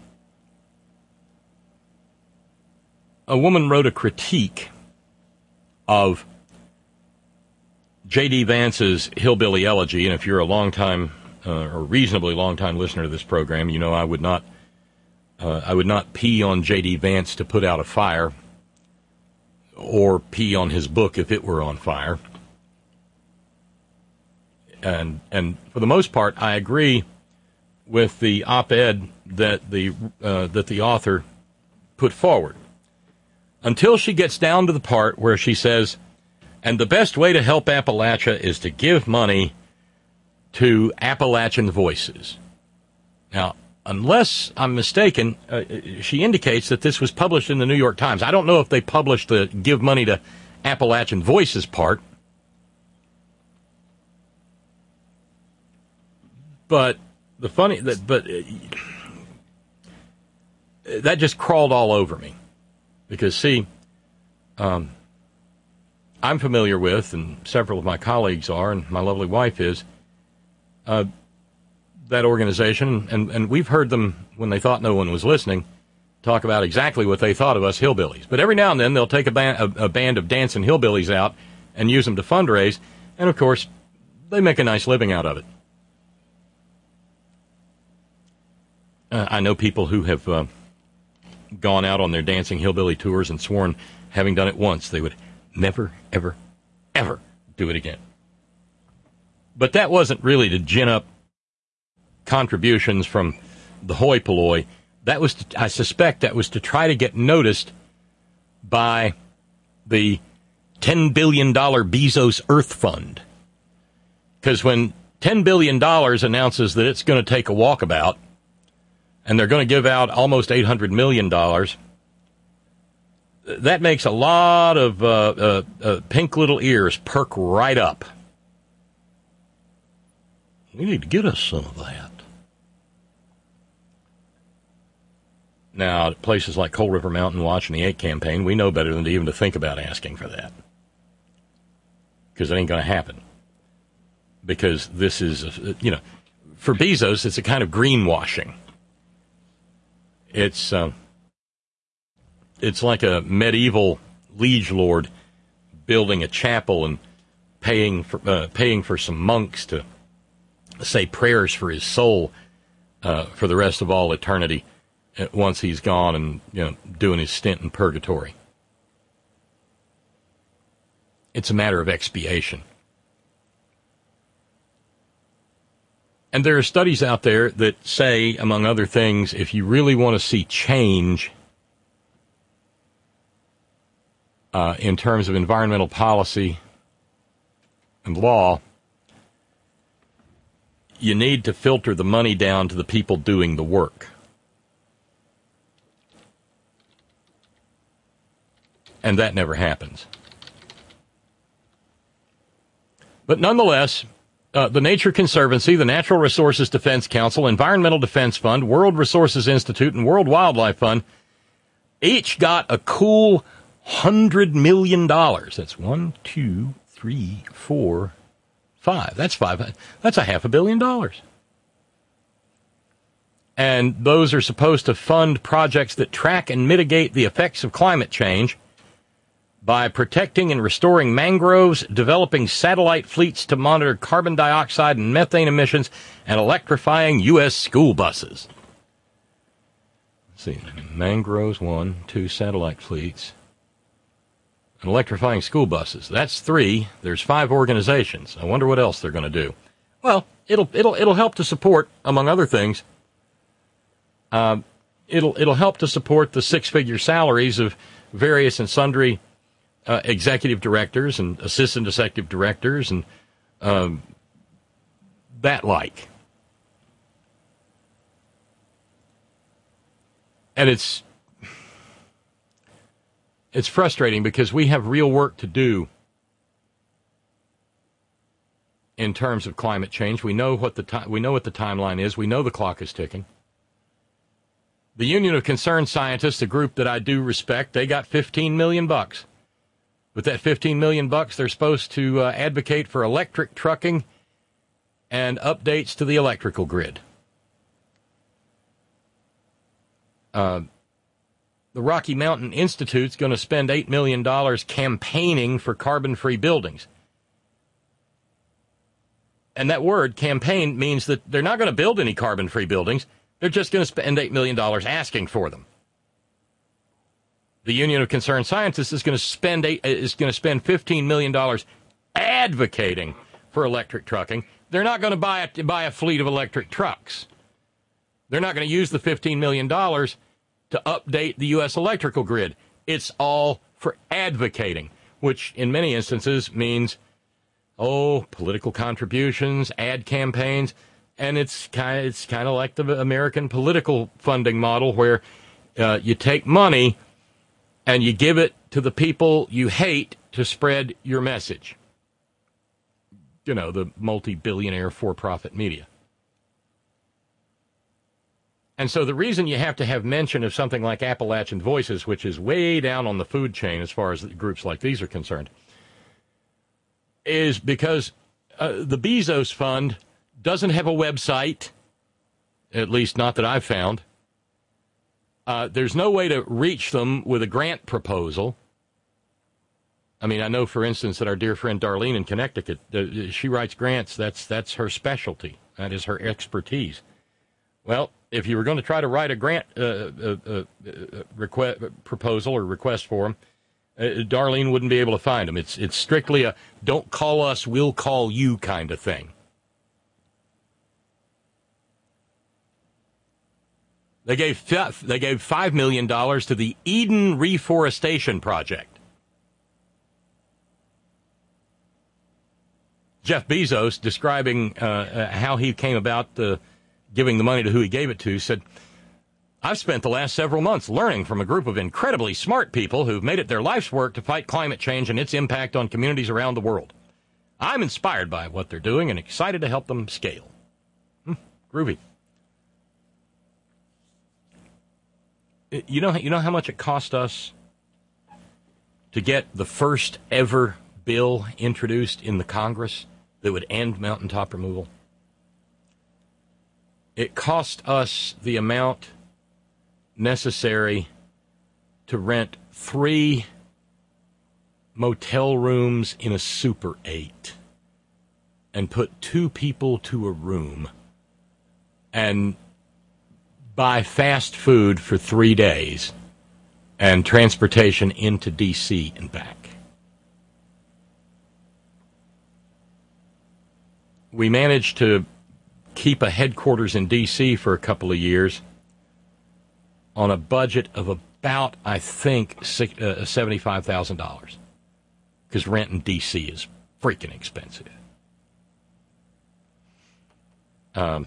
a woman wrote a critique of J D. Vance's Hillbilly Elegy, and if you're a long-time uh, or reasonably long-time listener to this program, you know I would not uh, I would not pee on J D. Vance to put out a fire, or pee on his book if it were on fire. And and for the most part, I agree with the op-ed that the uh, that the author put forward, until she gets down to the part where she says, and the best way to help Appalachia is to give money to Appalachian Voices. Now, unless I'm mistaken, uh, she indicates that this was published in the New York Times. I don't know if they published the give money to Appalachian Voices part, but the funny that but uh, that just crawled all over me, because see, um, I'm familiar with, and several of my colleagues are, and my lovely wife is, uh, that organization, and, and we've heard them, when they thought no one was listening, talk about exactly what they thought of us hillbillies. But every now and then they'll take a, band, a, a band of dancing hillbillies out and use them to fundraise, and of course, they make a nice living out of it. Uh, I know people who have uh, gone out on their dancing hillbilly tours and sworn, having done it once, they would never, ever, ever do it again. But that wasn't really to gin up contributions from the hoi polloi. That was, to, I suspect, that was to try to get noticed by the ten billion dollars Bezos Earth Fund. Because when ten billion dollars announces that it's going to take a walkabout, and they're going to give out almost eight hundred million dollars, that makes a lot of uh, uh, uh, pink little ears perk right up. We need to get us some of that. Now, at places like Coal River Mountain Watch and the eight campaign, we know better than to even to think about asking for that. Because it ain't going to happen. Because this is, a, you know, for Bezos, it's a kind of greenwashing. It's... Uh, It's like a medieval liege lord building a chapel and paying for uh, paying for some monks to say prayers for his soul uh, for the rest of all eternity once he's gone and, you know, doing his stint in purgatory. It's a matter of expiation. And there are studies out there that say, among other things, if you really want to see change Uh, in terms of environmental policy and law, you need to filter the money down to the people doing the work. And that never happens. But nonetheless, uh, the Nature Conservancy, the Natural Resources Defense Council, Environmental Defense Fund, World Resources Institute, and World Wildlife Fund each got a cool one hundred million dollars. That's one, two, three, four, five. That's five. That's a half a billion dollars. And those are supposed to fund projects that track and mitigate the effects of climate change by protecting and restoring mangroves, developing satellite fleets to monitor carbon dioxide and methane emissions, and electrifying U S school buses. Let's see. Mangroves, one, two, satellite fleets. Electrifying school buses. That's three. There's five organizations. I wonder what else they're going to do. Well, it'll it'll it'll help to support, among other things. Uh, it'll it'll help to support the six-figure salaries of various and sundry uh, executive directors and assistant executive directors and um, that like. And it's it's frustrating because we have real work to do in terms of climate change. We know what the ti- we know what the timeline is. We know the clock is ticking. The Union of Concerned Scientists, a group that I do respect, they got fifteen million bucks. With that fifteen million bucks, they're supposed to uh, advocate for electric trucking and updates to the electrical grid. Uh, the Rocky Mountain Institute's going to spend eight million dollars campaigning for carbon-free buildings. And that word, campaign, means that they're not going to build any carbon-free buildings. They're just going to spend eight million dollars asking for them. The Union of Concerned Scientists is going to spend eight, is going to spend fifteen million dollars advocating for electric trucking. They're not going to buy a, buy a fleet of electric trucks. They're not going to use the fifteen million dollars to update the U S electrical grid. It's all for advocating, which in many instances means, oh, political contributions, ad campaigns, and it's kind of, it's kind of like the American political funding model where uh, you take money and you give it to the people you hate to spread your message. You know, the multi-billionaire for-profit media. And so the reason you have to have mention of something like Appalachian Voices, which is way down on the food chain as far as groups like these are concerned, is because uh, the Bezos Fund doesn't have a website, at least not that I've found. Uh, there's no way to reach them with a grant proposal. I mean, I know, for instance, that our dear friend Darlene in Connecticut, uh, she writes grants. That's that's her specialty. That is her expertise. Well, if you were going to try to write a grant uh, uh, uh, request, proposal or request for them, uh, Darlene wouldn't be able to find them. It's it's strictly a don't call us, we'll call you kind of thing. They gave they gave five million dollars to the Eden Reforestation Project. Jeff Bezos, describing uh, how he came about the giving the money to who he gave it to, said, I've spent the last several months learning from a group of incredibly smart people who've made it their life's work to fight climate change and its impact on communities around the world. I'm inspired by what they're doing and excited to help them scale. Hmm, groovy. You know, you know how much it cost us to get the first ever bill introduced in the Congress that would end mountaintop removal? It cost us the amount necessary to rent three motel rooms in a Super eight and put two people to a room and buy fast food for three days and transportation into D C and back. We managed to keep a headquarters in D C for a couple of years on a budget of about, I think, seventy-five thousand dollars, because rent in D C is freaking expensive. Um,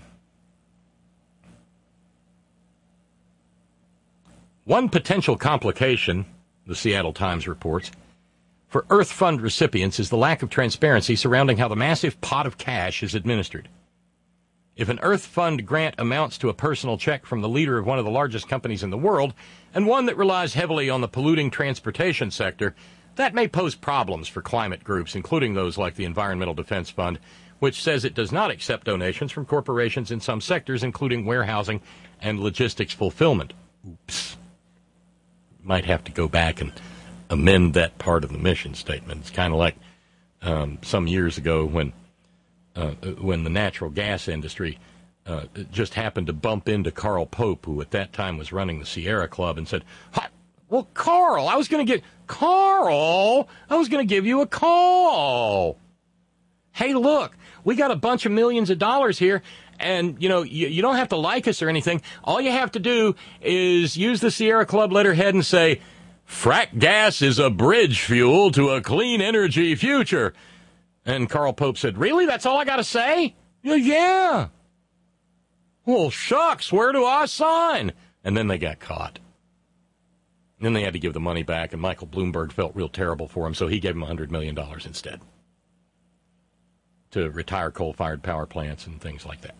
one potential complication, the Seattle Times reports, for Earth Fund recipients is the lack of transparency surrounding how the massive pot of cash is administered. If an Earth Fund grant amounts to a personal check from the leader of one of the largest companies in the world, and one that relies heavily on the polluting transportation sector, that may pose problems for climate groups, including those like the Environmental Defense Fund, which says it does not accept donations from corporations in some sectors, including warehousing and logistics fulfillment. Oops. Might have to go back and amend that part of the mission statement. It's kind of like um, some years ago when uh, when the natural gas industry uh, just happened to bump into Carl Pope, who at that time was running the Sierra Club, and said, "Hi, well, Carl, I was going to get Carl, I was going to give you a call. Hey, look, we got a bunch of millions of dollars here, and, you know, you, you don't have to like us or anything. All you have to do is use the Sierra Club letterhead and say, frack gas is a bridge fuel to a clean energy future. And Carl Pope said, really? That's all I got to say? Yeah, yeah. Well, shucks, where do I sign? And then they got caught. Then they had to give the money back, and Michael Bloomberg felt real terrible for him, so he gave him one hundred million dollars instead to retire coal-fired power plants and things like that.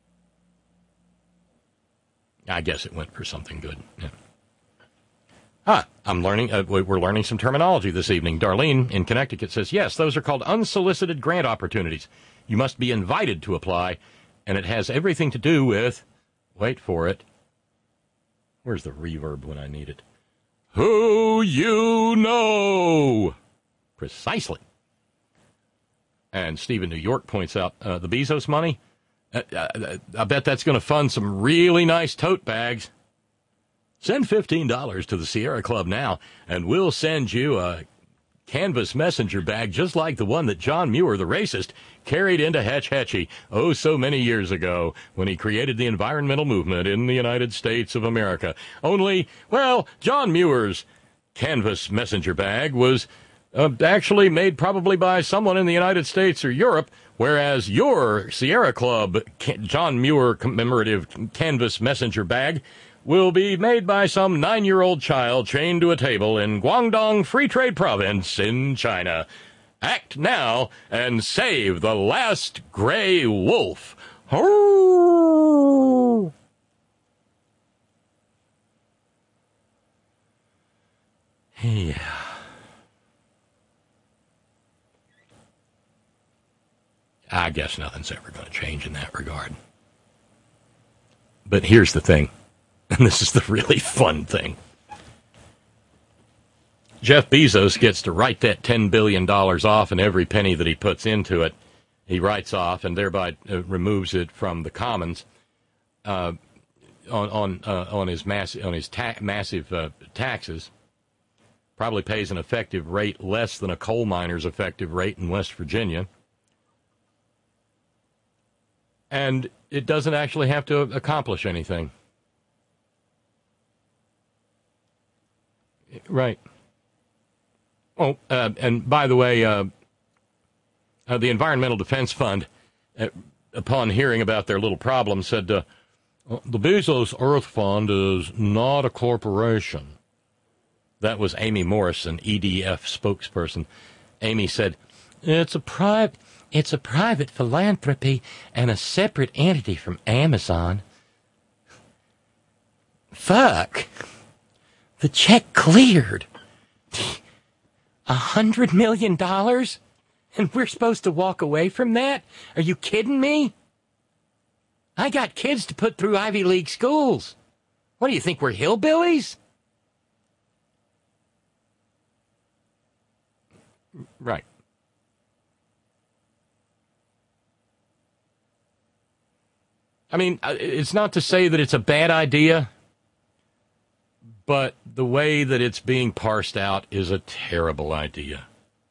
I guess it went for something good. Yeah. Ah, I'm learning. Uh, we're learning some terminology this evening. Darlene in Connecticut says, yes, those are called unsolicited grant opportunities. You must be invited to apply, and it has everything to do with, wait for it, where's the reverb when I need it? Who you know. Precisely. And Steve in New York points out, uh, the Bezos money, uh, uh, I bet that's going to fund some really nice tote bags. Send fifteen dollars to the Sierra Club now, and we'll send you a canvas messenger bag just like the one that John Muir, the racist, carried into Hetch Hetchy oh so many years ago when he created the environmental movement in the United States of America. Only, well, John Muir's canvas messenger bag was uh, actually made probably by someone in the United States or Europe, whereas your Sierra Club John Muir commemorative canvas messenger bag will be made by some nine-year-old child chained to a table in Guangdong Free Trade Province in China. Act now and save the last gray wolf. Oh! Yeah. I guess nothing's ever going to change in that regard. But here's the thing. And this is the really fun thing. Jeff Bezos gets to write that ten billion dollars off, and every penny that he puts into it, he writes off, and thereby uh, removes it from the commons uh, on on uh, on his mass on his ta- massive uh, taxes. Probably pays an effective rate less than a coal miner's effective rate in West Virginia, and it doesn't actually have to accomplish anything. Right. Oh, uh, and by the way, uh, uh, the Environmental Defense Fund, uh, upon hearing about their little problem, said, uh, the Bezos Earth Fund is not a corporation. That was Amy Morrison, E D F spokesperson. Amy said, it's a private, it's a private philanthropy and a separate entity from Amazon. Fuck. The check cleared. A hundred million dollars? And we're supposed to walk away from that? Are you kidding me? I got kids to put through Ivy League schools. What do you think, we're hillbillies? Right. I mean, it's not to say that it's a bad idea, but the way that it's being parsed out is a terrible idea.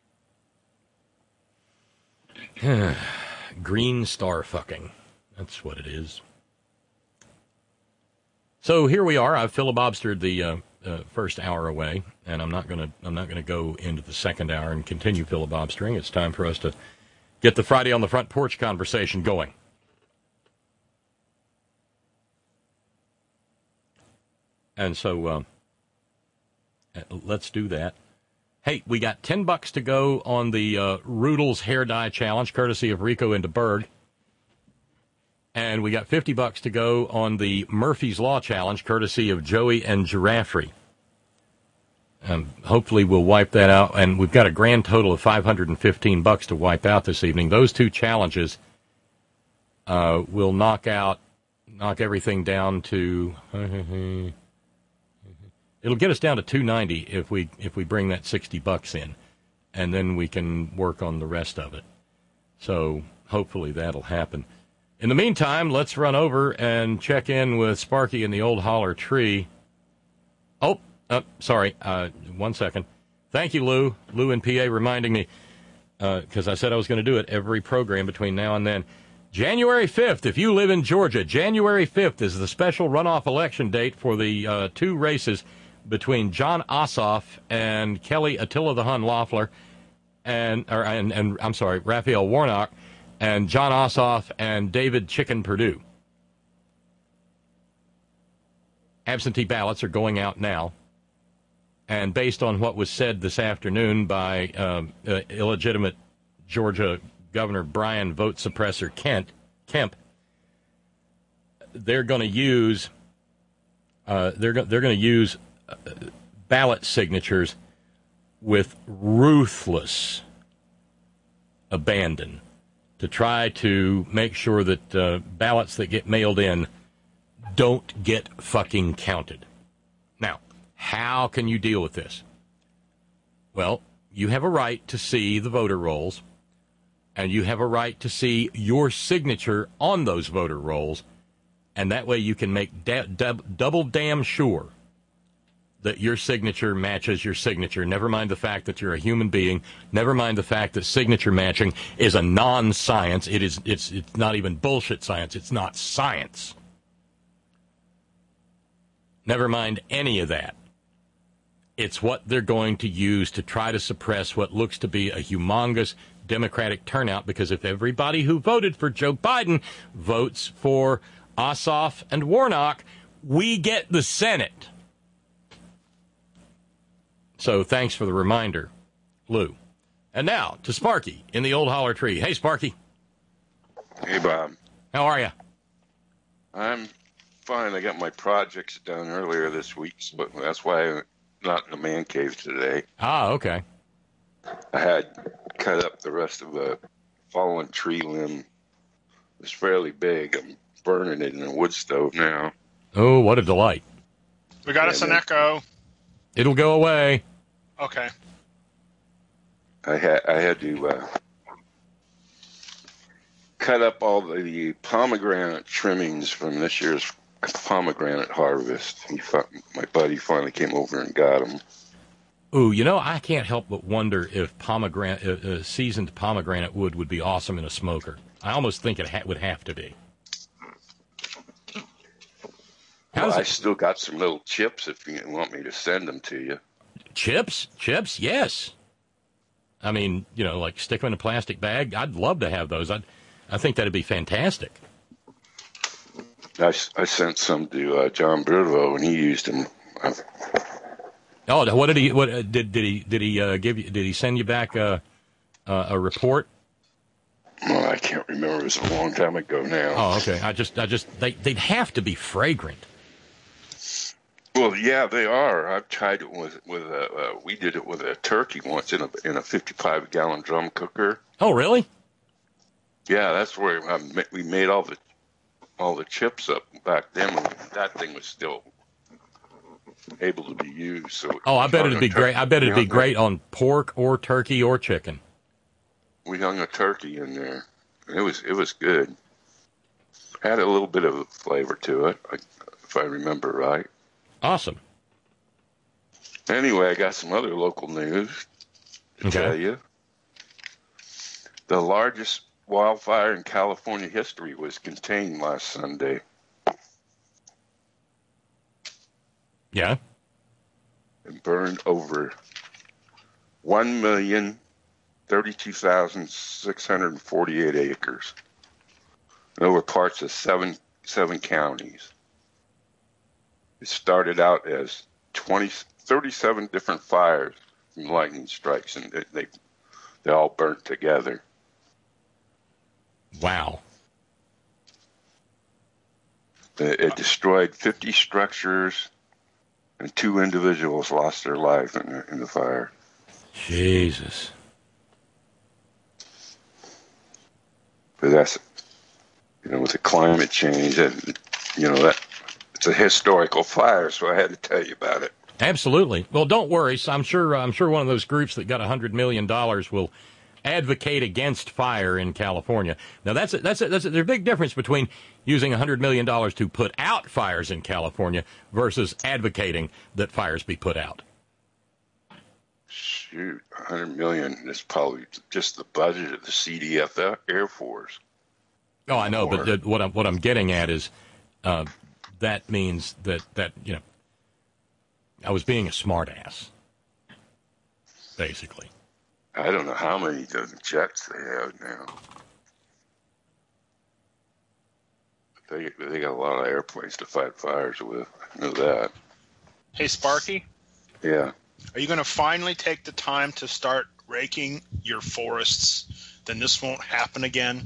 Green star fucking. That's what it is. So here we are. I've filibustered the uh, uh, first hour away, and I'm not going to. I'm not going to go into the second hour and continue filibustering. It's time for us to get the Friday on the Front Porch conversation going. And so uh, let's do that. Hey, we got ten bucks to go on the uh, Rudels Hair Dye Challenge, courtesy of Rico and DeBerg. And we got fifty bucks to go on the Murphy's Law Challenge, courtesy of Joey and Giraffrey. Um, hopefully we'll wipe that out. And we've got a grand total of five hundred fifteen bucks to wipe out this evening. Those two challenges uh, will knock out, knock everything down to... It'll get us down to two ninety if we if we bring that sixty bucks in, and then we can work on the rest of it. So hopefully that'll happen. In the meantime, let's run over and check in with Sparky in the Old Holler Tree. Oh, uh, sorry, uh, one second. Thank you, Lou. Lou in P A reminding me. because uh, I said I was going to do it every program between now and then. January fifth, if you live in Georgia, January fifth is the special runoff election date for the uh, two races between Jon Ossoff and Kelly Attila the Hun Loeffler, and, or, and, and I'm sorry, Raphael Warnock, and Jon Ossoff and David Chicken Perdue. Absentee ballots are going out now, and based on what was said this afternoon by um, uh, illegitimate Georgia Governor Brian vote suppressor Kent Kemp, they're going to use uh, they're go- they're going to use uh, ballot signatures with ruthless abandon to try to make sure that uh, ballots that get mailed in don't get fucking counted. Now, how can you deal with this? Well, you have a right to see the voter rolls, and you have a right to see your signature on those voter rolls, and that way you can make da- dub- double damn sure that your signature matches your signature. Never mind the fact that you're a human being. Never mind the fact that signature matching is a non-science. It is. It's. It's not even bullshit science. It's not science. Never mind any of that. It's what they're going to use to try to suppress what looks to be a humongous Democratic turnout, because if everybody who voted for Joe Biden votes for Ossoff and Warnock, we get the Senate. So thanks for the reminder, Lou. And now to Sparky in the old holler tree. Hey, Sparky. Hey, Bob. How are you? I'm fine. I got my projects done earlier this week, but that's why I'm not in the man cave today. Ah, okay. I had cut up the rest of a fallen tree limb. It's fairly big. I'm burning it in a wood stove now. Oh, what a delight. We got us an echo. It'll go away. Okay. I had I had to uh, cut up all the, the pomegranate trimmings from this year's pomegranate harvest. He, my buddy finally came over and got them. Ooh, you know, I can't help but wonder if pomegranate, uh, uh, seasoned pomegranate wood would be awesome in a smoker. I almost think it ha- would have to be. Well, I still got some little chips if you want me to send them to you. Chips? Chips? Yes. I mean, you know, like stick them in a plastic bag. I'd love to have those. I'd, I think that'd be fantastic. I, I sent some to uh, John Burvo, and he used them. I, oh, what did he? What uh, did did he did he uh, give you? Did he send you back a a, a report? Well, I can't remember. It was a long time ago now. Oh, okay. I just I just they they'd have to be fragrant. Well, yeah, they are. I've tried it with with a. Uh, we did it with a turkey once in a in a fifty-five gallon drum cooker. Oh, really? Yeah, that's where I, we made all the all the chips up back then. When that thing was still able to be used. So oh, I bet it'd be tur- great. I bet it'd be great on pork or turkey or chicken. We hung a turkey in there. It was it was good. Had a little bit of flavor to it, if I remember right. Awesome. Anyway, I got some other local news to okay. tell you. The largest wildfire in California history was contained last Sunday. Yeah. It burned over one million thirty-two thousand six hundred forty-eight acres over parts of seven seven counties. It started out as twenty, thirty-seven different fires from lightning strikes, and they, they they all burnt together. Wow. It, it destroyed fifty structures, and two individuals lost their life in the, in the fire. Jesus. But that's, you know, with the climate change, and you know that. It's a historical fire, so I had to tell you about it. Absolutely. Well, don't worry. I'm sure. I'm sure one of those groups that got a hundred million dollars will advocate against fire in California. Now, that's a, that's a, that's a, there's a big difference between using a hundred million dollars to put out fires in California versus advocating that fires be put out. Shoot, one hundred million is probably just the budget of the C D F Air Force. Oh, I know, Or- but the, what I'm what I'm getting at is uh, that means that that you know I was being a smartass, basically. I don't know how many jets they have now. They they got a lot of airplanes to fight fires with. I know that. Hey, Sparky, Yeah. are you going to finally take the time to start raking your forests? Then this won't happen again.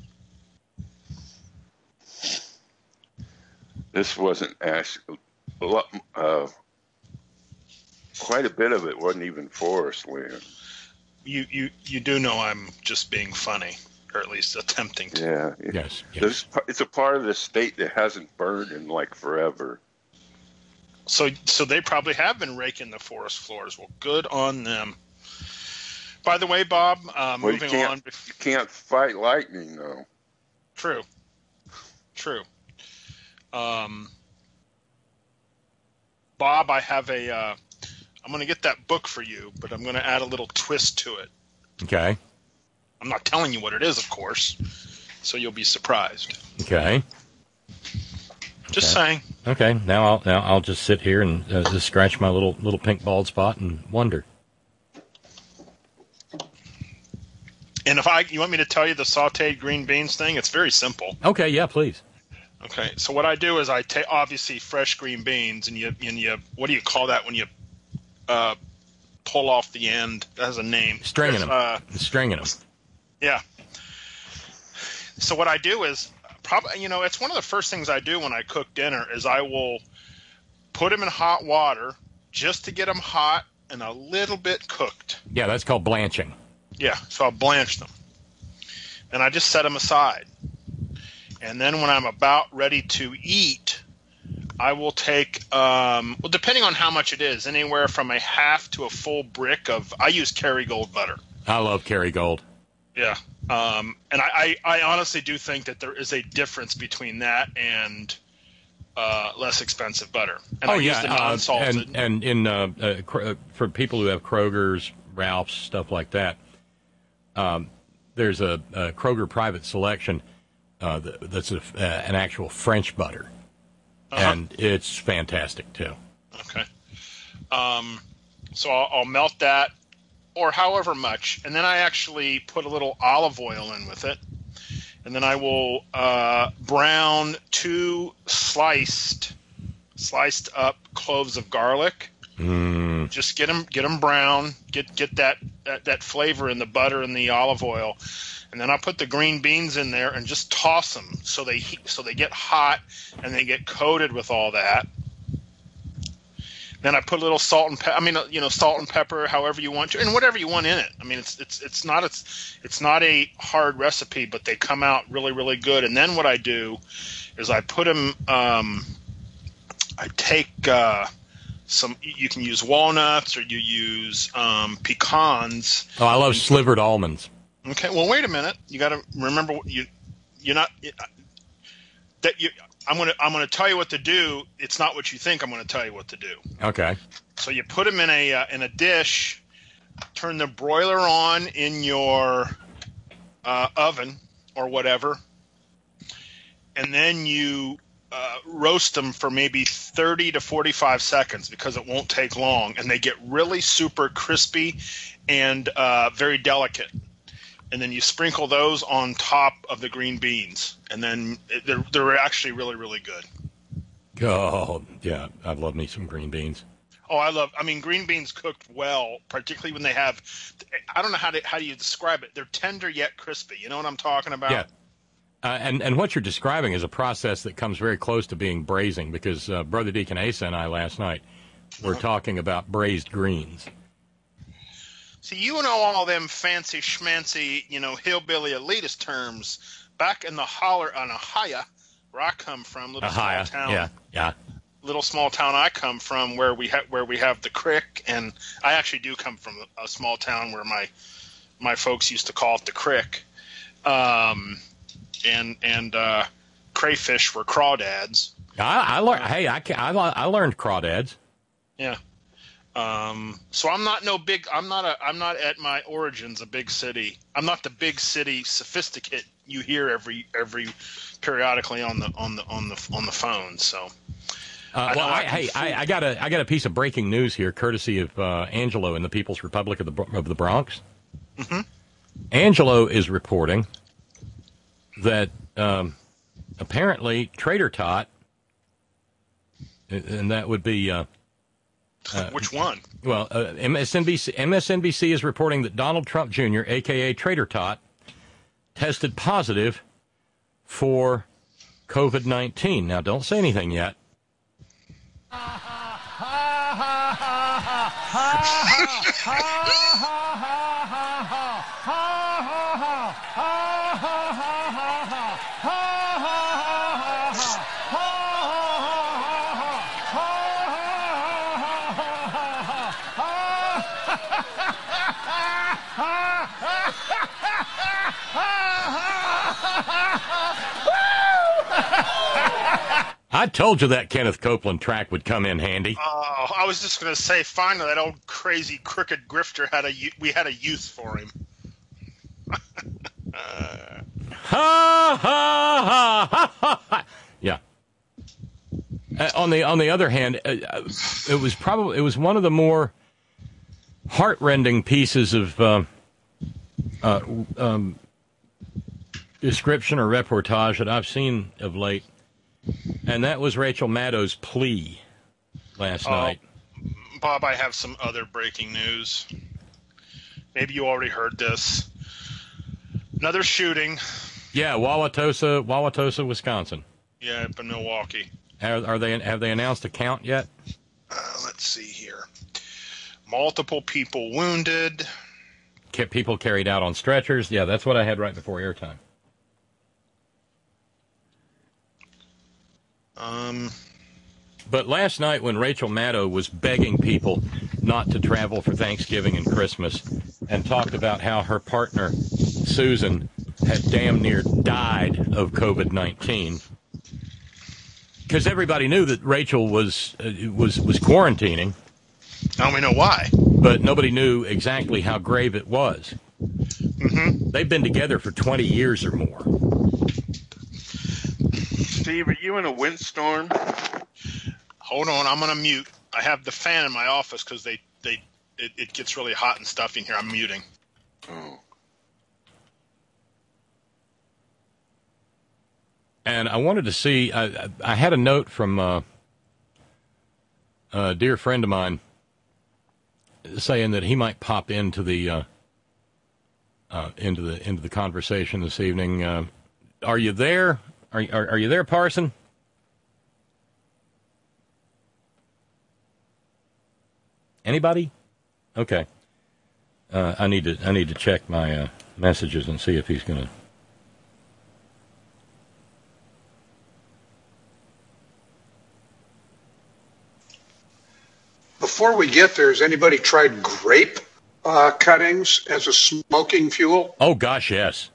This wasn't actually a lot. Uh, quite a bit of it wasn't even forest land. You, you, you do know I'm just being funny, or at least attempting to. Yeah. Yes, yes. There's, it's a part of the state that hasn't burned in like forever. So, so they probably have been raking the forest floors. Well, good on them. By the way, Bob, uh, Well, you moving can't, on. you can't fight lightning though. True. True. Um, Bob, I have a. Uh, I'm going to get that book for you, but I'm going to add a little twist to it. Okay. I'm not telling you what it is, of course, so you'll be surprised. Okay. Just Okay. saying. Okay. Now I'll now I'll just sit here and uh, just scratch my little little pink bald spot and wonder. And if I, you want me to tell you the sautéed green beans thing? It's very simple. Okay. Yeah. Please. Okay, so what I do is I take obviously fresh green beans, and you and you what do you call that when you uh, pull off the end? That has a name. Stringing them. Uh, Stringing them. yeah. So what I do is probably you know it's one of the first things I do when I cook dinner is I will put them in hot water just to get them hot and a little bit cooked. Yeah, that's called blanching. Yeah, so I'll blanch them. And I just set them aside. And then when I'm about ready to eat, I will take, um, well, depending on how much it is, anywhere from a half to a full brick of, I use Kerrygold butter. I love Kerrygold. Yeah. Um, and I, I, I honestly do think that there is a difference between that and uh, less expensive butter. And Oh I yeah, use the uh, non-salted. and and in uh, uh, Kro- uh, for people who have Kroger's, Ralph's, stuff like that, um, there's a, a Kroger Private Selection uh, that, that's a, uh, an actual French butter, Uh-huh. and it's fantastic too. Okay. Um, so I'll, I'll melt that, or however much, and then I actually put a little olive oil in with it, and then I will uh, brown two sliced, sliced up cloves of garlic. Mm. Just get them, get them brown. Get get that, that that flavor in the butter and the olive oil, and then I'll put the green beans in there and just toss them so they he- so they get hot and they get coated with all that. Then I put a little salt and pepper. I mean, you know, salt and pepper, however you want to, and whatever you want in it. I mean, it's it's it's not it's it's not a hard recipe, but they come out really really good. And then what I do is I put them. Um, I take uh, some. You can use walnuts or you use um, pecans. Oh, I love slivered almonds. Okay, well, wait a minute. You got to remember what you you're not that you. I'm gonna I'm gonna tell you what to do. It's not what you think I'm gonna tell you what to do. Okay. So you put them in a uh, in a dish. Turn the broiler on in your uh, oven or whatever, and then you uh, roast them for maybe thirty to forty-five seconds because it won't take long, and they get really super crispy and uh, very delicate. And then you sprinkle those on top of the green beans, and then they're they're actually really really good. Oh, yeah, I love me some green beans. Oh, I love. I mean, green beans cooked well, particularly when they have. I don't know how to how do you describe it. They're tender yet crispy. You know what I'm talking about? Yeah. Uh, and, and what you're describing is a process that comes very close to being braising, because uh, Brother Deacon Asa and I last night were Uh-huh. talking about braised greens. See, you know all them fancy schmancy, you know, hillbilly elitist terms. Back in the holler on Ahia, where I come from, little Ahia, small town. yeah, yeah. Little small town I come from, where we have where we have the crick, and I actually do come from a small town where my my folks used to call it the crick, um, and and uh, crayfish were crawdads. I, I learned. Hey, I, ca- I, I learned crawdads. Yeah. Um, so I'm not no big. I'm not a. I'm not at my origins a big city. I'm not the big city sophisticate you hear every every periodically on the on the on the on the phone. So. Uh, well, I, I hey, I, I got a I got a piece of breaking news here, courtesy of uh, Angelo in the People's Republic of the of the Bronx. Mm-hmm. Angelo is reporting that um, apparently Trader Tot, and that would be uh, uh, which one? Well, uh, M S N B C M S N B C is reporting that Donald Trump Junior, a k a. Trader Tot, tested positive for COVID nineteen. Now, don't say anything yet. I told you that Kenneth Copeland track would come in handy. Oh, I was just going to say, finally, that old crazy crooked grifter had a we had a use for him. uh. Ha ha ha ha ha! Yeah. Uh, on the on the other hand, uh, it was probably it was one of the more heartrending pieces of uh, uh, um, description or reportage that I've seen of late. And that was Rachel Maddow's plea last oh, night. Bob, I have some other breaking news. Maybe you already heard this. Another shooting. Yeah, Wauwatosa, Wauwatosa, Wisconsin. Yeah, up in Milwaukee. Are, are they? Have they announced a count yet? Uh, let's see here. Multiple people wounded. People carried out on stretchers. Yeah, that's what I had right before airtime. Um, but last night when Rachel Maddow was begging people not to travel for Thanksgiving and Christmas and talked about how her partner, Susan, had damn near died of COVID nineteen, because everybody knew that Rachel was, uh, was, was quarantining. Now we know why. But nobody knew exactly how grave it was. Mm-hmm. They've been together for twenty years or more. Steve, are you in a windstorm? Hold on, I'm going to mute. I have the fan in my office because they, they it, it gets really hot and stuffy in here. I'm muting. Oh. And I wanted to see, I, I had a note from uh, a dear friend of mine saying that he might pop into the uh, uh, into the into the conversation this evening. Uh, are you there? Are, are are you there, Parson? Anybody? Okay. Uh, I need to I need to check my uh, messages and see if he's going to. Before we get there, has anybody tried grape uh, cuttings as a smoking fuel? Oh gosh, yes.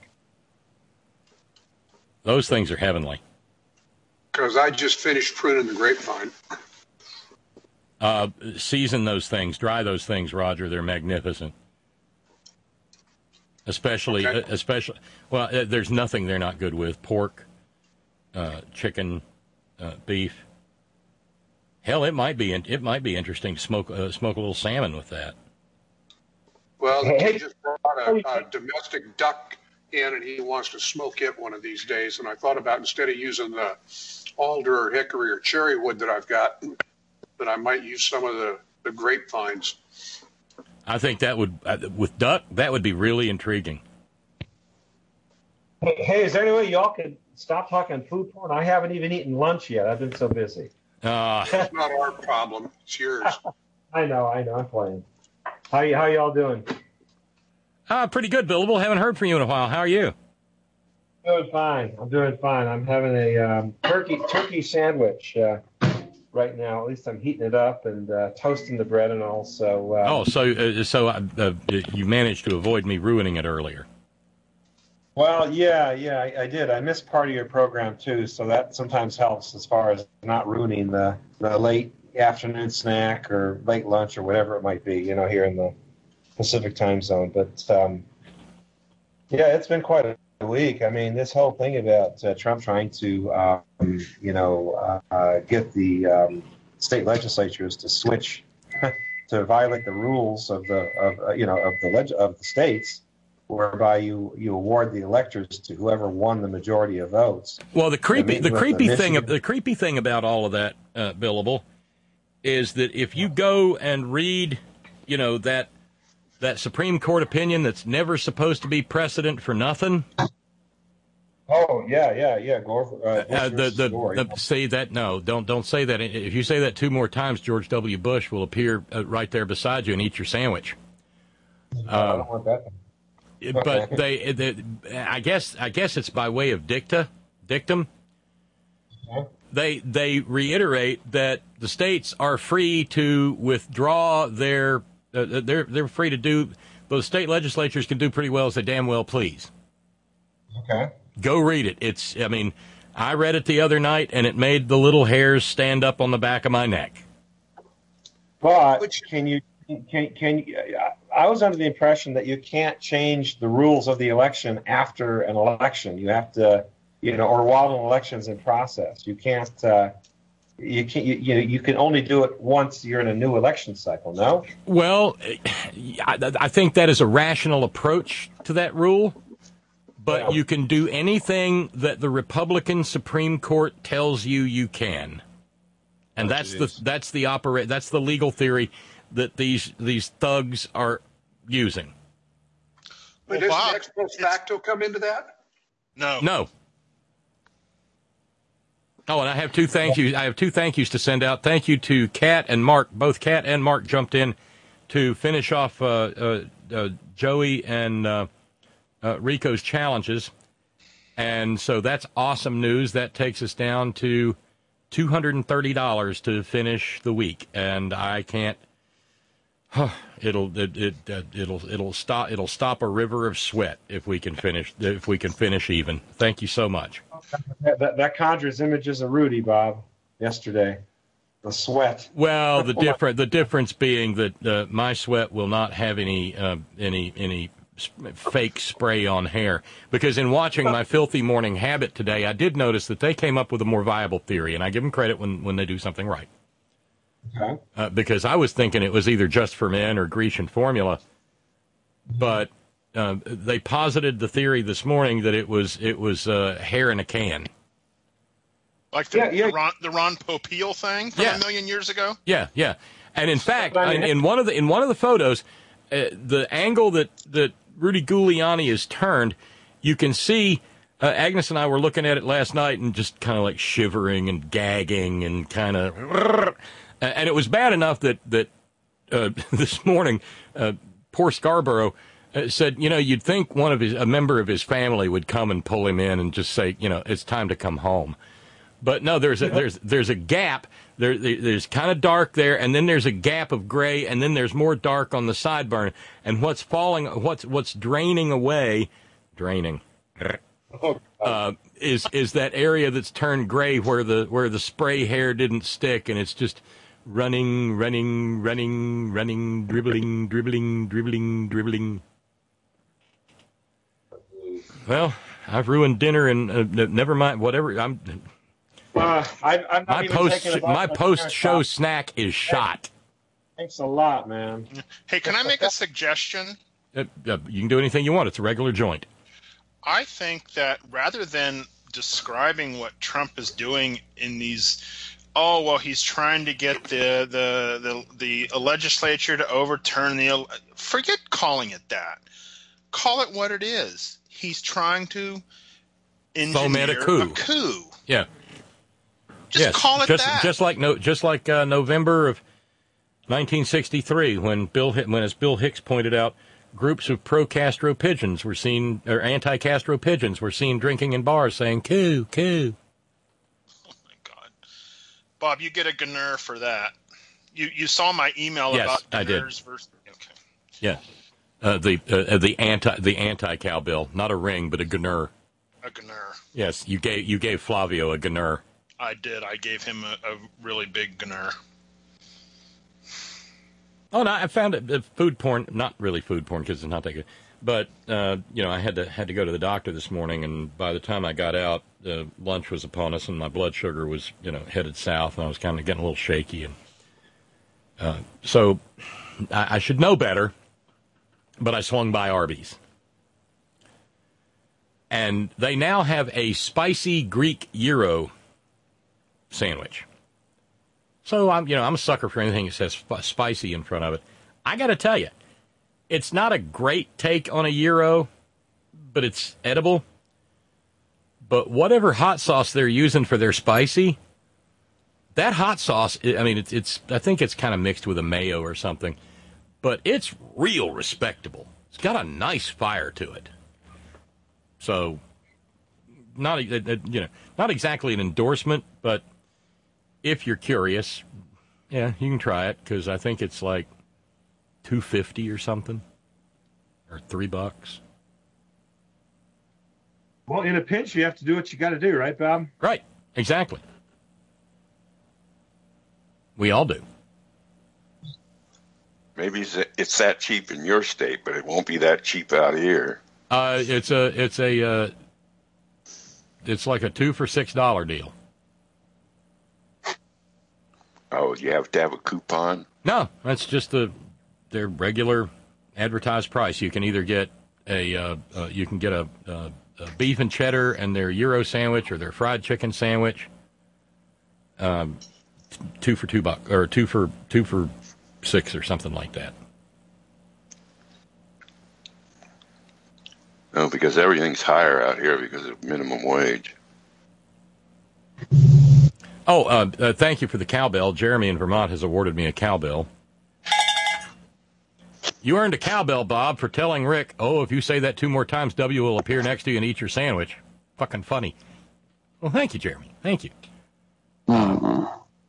Those things are heavenly. Because I just finished pruning the grapevine. Uh, season those things, dry those things, Roger. They're magnificent. Especially, okay. uh, especially. Well, uh, there's nothing they're not good with: pork, uh, chicken, uh, beef. Hell, it might be it might be interesting to smoke uh, smoke a little salmon with that. Well, he just brought a, a domestic duck in, and he wants to smoke it one of these days. And I thought about, instead of using the alder or hickory or cherry wood that I've got, that I might use some of the, the grapevines. I think that would, uh, with duck, that would be really intriguing. Hey, hey, is there any way y'all could stop talking food porn? I haven't even eaten lunch yet. I've been so busy. Uh, That's not our problem. It's yours. I know, I know. I'm playing. How y- how y'all doing? Uh, pretty good, Billable. Haven't heard from you in a while. How are you? Doing fine. I'm doing fine. I'm having a um, turkey turkey sandwich uh, right now. At least I'm heating it up and uh, toasting the bread and all. So. Uh, oh, so uh, so uh, uh, you managed to avoid me ruining it earlier. Well, yeah, yeah, I, I did. I missed part of your program too, so that sometimes helps as far as not ruining the, the late afternoon snack or late lunch or whatever it might be, you know, here in the Pacific time zone. But um, yeah, it's been quite a week. I mean, this whole thing about uh, Trump trying to, um, you know, uh, get the um, state legislatures to switch to violate the rules of the of uh, you know of the leg- of the states, whereby you, you award the electors to whoever won the majority of votes. Well, the creepy the creepy the thing the creepy thing about all of that, uh, Billable, is that if you go and read, you know, that that Supreme Court opinion that's never supposed to be precedent for nothing. Oh yeah, yeah, yeah. Gore, uh, uh, the the, Gore, the say that no, don't don't say that. If you say that two more times, George W. Bush will appear uh, right there beside you and eat your sandwich. No, uh, I don't want that. But they, they, I guess, I guess it's by way of dicta, dictum. Okay. They they reiterate that the states are free to withdraw their, uh, they're they're free to do. The state legislatures can do pretty well as they damn well please. Okay. Go read it. It's, I mean, I read it the other night, and it made the little hairs stand up on the back of my neck. But Which, can you, can, can you, I was under the impression that you can't change the rules of the election after an election. You have to, you know, or while an election's in process. You can't, uh, you can you, you know, you can only do it once you're in a new election cycle, no? Well, I, I think that is a rational approach to that rule. But you can do anything that the Republican Supreme Court tells you you can, and oh, that's geez. the that's the opera that's the legal theory that these these thugs are using. But well, does the ex post facto come into that? No, no. Oh, and I have two thank yous. I have two thank yous to send out. Thank you to Kat and Mark. Both Kat and Mark jumped in to finish off uh, uh, uh, Joey and. Uh, Uh, Rico's challenges, and so that's awesome news. That takes us down to two hundred thirty dollars to finish the week, and I can't. Huh, it'll it, it uh, it'll it'll stop it'll stop a river of sweat if we can finish if we can finish even. Thank you so much. That, that, that conjures images of Rudy, Bob, yesterday. The sweat. Well, the different the difference being that uh, my sweat will not have any uh, any any. fake spray on hair, because in watching my Filthy Morning Habit today, I did notice that they came up with a more viable theory, and I give them credit when, when they do something right. Okay. Uh, because I was thinking it was either Just for Men or Grecian Formula, but uh, they posited the theory this morning that it was it was uh, hair in a can. Like the, yeah, yeah. the, Ron, the Ron Popeil thing from yeah. a million years ago? Yeah, yeah. And in fact, in, in one of the in one of the photos, uh, the angle that, that Rudy Giuliani is turned, you can see uh, Agnes and I were looking at it last night and just kind of like shivering and gagging and kind of, and it was bad enough that that uh, this morning, uh, poor Scarborough uh, said, you know, you'd think one of his a member of his family would come and pull him in and just say, you know, it's time to come home. But no, there's a, there's there's a gap. There, there's kind of dark there, and then there's a gap of gray, and then there's more dark on the sideburn. And what's falling, what's what's draining away, draining, uh, is is that area that's turned gray where the where the spray hair didn't stick, and it's just running, running, running, running, dribbling, dribbling, dribbling, dribbling. Well, I've ruined dinner, and uh, never mind. Whatever. I'm. Uh, I, I'm not my even post my post show snack is shot. Thanks a lot, man. Hey, can I make a suggestion? Uh, uh, you can do anything you want. It's a regular joint. I think that rather than describing what Trump is doing in these, oh well, he's trying to get the the the, the legislature to overturn the. Forget calling it that. Call it what it is. He's trying to foment a coup. A coup. Yeah. Just yes, call it just, that. Just like no, just like uh, November of nineteen sixty-three, when Bill, when as Bill Hicks pointed out, groups of pro-Castro pigeons were seen, or anti-Castro pigeons were seen drinking in bars, saying "coup, coup." Oh my God, Bob, you get a Gunner for that. You you saw my email yes, about I did. Versus, okay. Yeah, uh, the uh, the anti the anti-cow bill, not a ring, but a Gunner. A Gunner. Yes, you gave you gave Flavio a Gunner. I did. I gave him a, a really big Gunner. Oh, no, I found it uh, food porn, not really food porn because it's not that good. But, uh, you know, I had to had to go to the doctor this morning, and by the time I got out, uh, lunch was upon us, and my blood sugar was, you know, headed south, and I was kind of getting a little shaky. And uh, so I, I should know better, but I swung by Arby's. And they now have a spicy Greek gyro sandwich. So, I'm, you know, I'm a sucker for anything that says sp- spicy in front of it. I got to tell you, it's not a great take on a gyro, but it's edible. But whatever hot sauce they're using for their spicy, that hot sauce, I mean, it's, it's I think it's kind of mixed with a mayo or something, but it's real respectable. It's got a nice fire to it. So, not you know, not exactly an endorsement, but if you're curious, yeah, you can try it because I think it's like two fifty or something, or three bucks. Well, in a pinch, you have to do what you got to do, right, Bob? Right, exactly. We all do. Maybe it's that cheap in your state, but it won't be that cheap out here. Uh, it's a, it's a, uh, it's like a two for six dollar deal. Oh, you have to have a coupon? No, that's just the their regular advertised price. You can either get a, uh, uh, you can get a, a, a beef and cheddar and their gyro sandwich or their fried chicken sandwich. Um, two for two bucks or two for two for six or something like that. No, because everything's higher out here because of minimum wage. Oh, uh, uh, thank you for the cowbell. Jeremy in Vermont has awarded me a cowbell. You earned a cowbell, Bob, for telling Rick, oh, if you say that two more times, W will appear next to you and eat your sandwich. Fucking funny. Well, thank you, Jeremy. Thank you. Mm-hmm.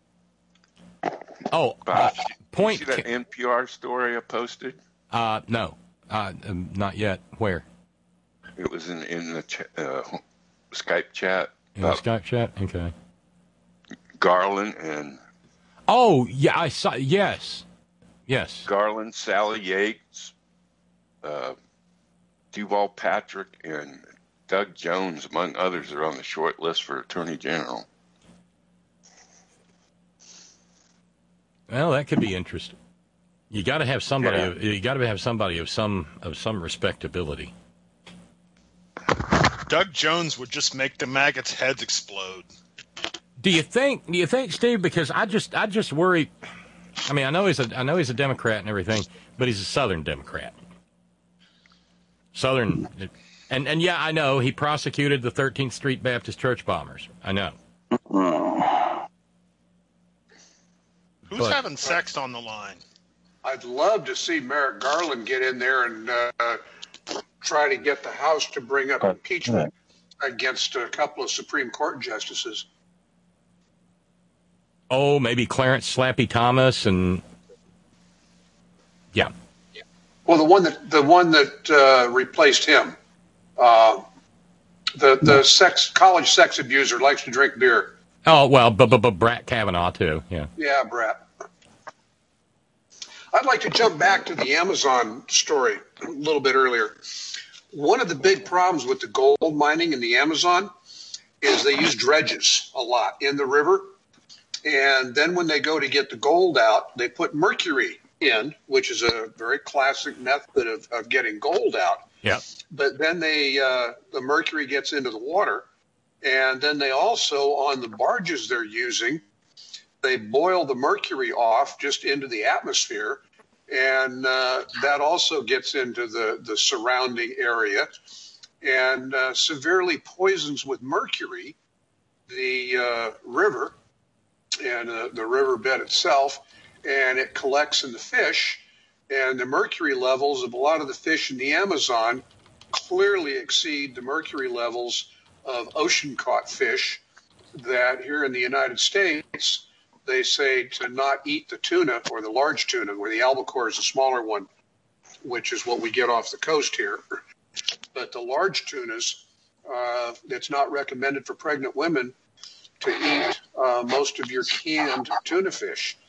Oh, Bob, uh, did point. you see that N P R story I posted? Uh, no, uh, um, not yet. Where? It was in, in the ch- uh, Skype chat. In the Skype chat? Okay. Garland and... Oh, yeah, I saw... Yes. Yes. Garland, Sally Yates, uh, Duval Patrick, and Doug Jones, among others, are on the short list for Attorney General. Well, that could be interesting. You got to have somebody. Yeah. Of, you got to have somebody of some of some respectability. Doug Jones would just make the maggots' heads explode. Do you think? Do you think, Steve? Because I just, I just worry. I mean, I know he's a, I know he's a Democrat and everything, but he's a Southern Democrat. Southern, and and yeah, I know he prosecuted the thirteenth Street Baptist Church bombers. I know. Who's But- having sex on the line? I'd love to see Merrick Garland get in there and uh, try to get the House to bring up impeachment against a couple of Supreme Court justices. Oh, maybe Clarence Slappy Thomas and yeah. Well, the one that the one that uh, replaced him, uh, the the sex college sex abuser likes to drink beer. Oh well, but but but Brett Kavanaugh too. Yeah. Yeah, Brett. I'd like to jump back to the Amazon story a little bit earlier. One of the big problems with the gold mining in the Amazon is they use dredges a lot in the river. And then when they go to get the gold out, they put mercury in, which is a very classic method of, of getting gold out. Yeah. But then they uh, the mercury gets into the water. And then they also, on the barges they're using, they boil the mercury off just into the atmosphere, and uh, that also gets into the, the surrounding area and uh, severely poisons with mercury the uh, river and uh, the riverbed itself, and it collects in the fish, and the mercury levels of a lot of the fish in the Amazon clearly exceed the mercury levels of ocean-caught fish that here in the United States they say to not eat the tuna or the large tuna, where the albacore is a smaller one, which is what we get off the coast here. But the large tunas, uh, it's not recommended for pregnant women to eat uh, most of your canned tuna fish.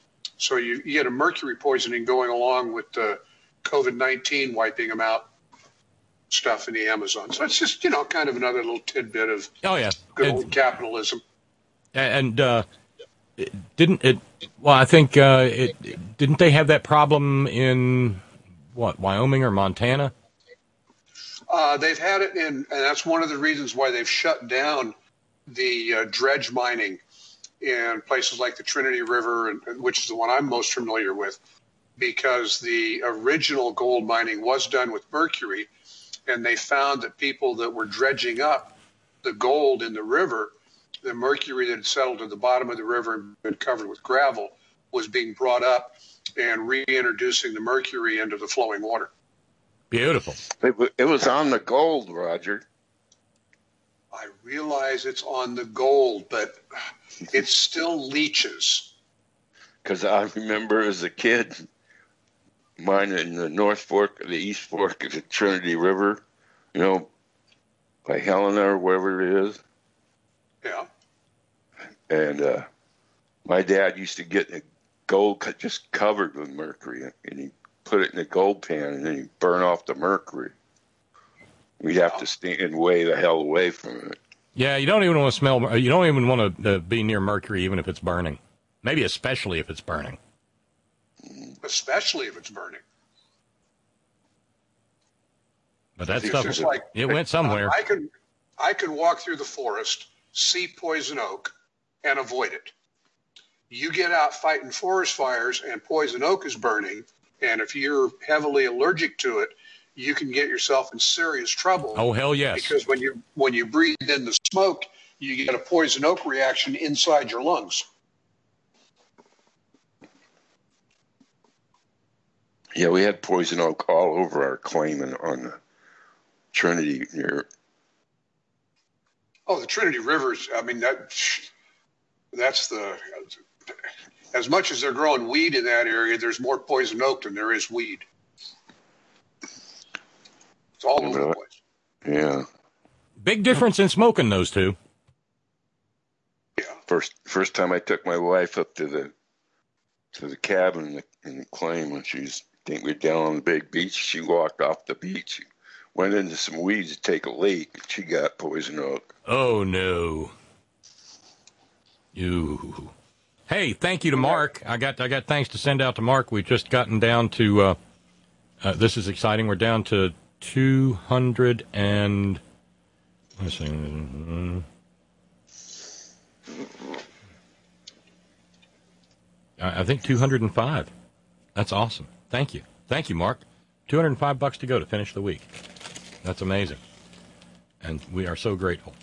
So you, you get a mercury poisoning going along with the COVID nineteen wiping them out stuff in the Amazon. So it's just, you know, kind of another little tidbit of oh yeah, good and, old capitalism. And uh, it didn't it? Well, I think uh, it didn't they have that problem in what, Wyoming or Montana? Uh, they've had it in, and that's one of the reasons why they've shut down the uh, dredge mining in places like the Trinity River, and, which is the one I'm most familiar with, because the original gold mining was done with mercury, and they found that people that were dredging up the gold in the river, the mercury that had settled to the bottom of the river and been covered with gravel was being brought up and reintroducing the mercury into the flowing water. Beautiful. It, it was on the gold, Roger. I realize it's on the gold, but it still leaches. Because I remember as a kid, mine in the North Fork, the East Fork of the Trinity River, you know, by Helena or wherever it is. Yeah. And uh, my dad used to get the gold just covered with mercury, and he put it in a gold pan, and then he'd burn off the mercury. We'd have to stand way the hell away from it. Yeah, you don't even want to smell. You don't even want to uh, be near mercury, even if it's burning. Maybe especially if it's burning. Especially if it's burning. But that It's stuff, just like, it went somewhere. I can, I can walk through the forest, see poison oak, and avoid it. You get out fighting forest fires, and poison oak is burning, and if you're heavily allergic to it, you can get yourself in serious trouble. Oh, hell yes. Because when you when you breathe in the smoke, you get a poison oak reaction inside your lungs. Yeah, we had poison oak all over our claim and on the Trinity near. Oh, the Trinity Rivers. I mean, that that's the. As much as they're growing weed in that area, there's more poison oak than there is weed. It's all over the place. Yeah. Big difference in smoking those two. Yeah. First, first time I took my wife up to the to the cabin in the, in the claim when she's, I think we were down on the big beach. She walked off the beach, went into some weeds to take a leak, and she got poison oak. Oh no. You. Hey, thank you to Mark. I got I got thanks to send out to Mark. We've just gotten down to. Uh, uh, this is exciting. We're down to two hundred and. Let's see. I think two hundred and five. That's awesome. Thank you. Thank you, Mark. two hundred and five bucks to go to finish the week. That's amazing. And we are so grateful.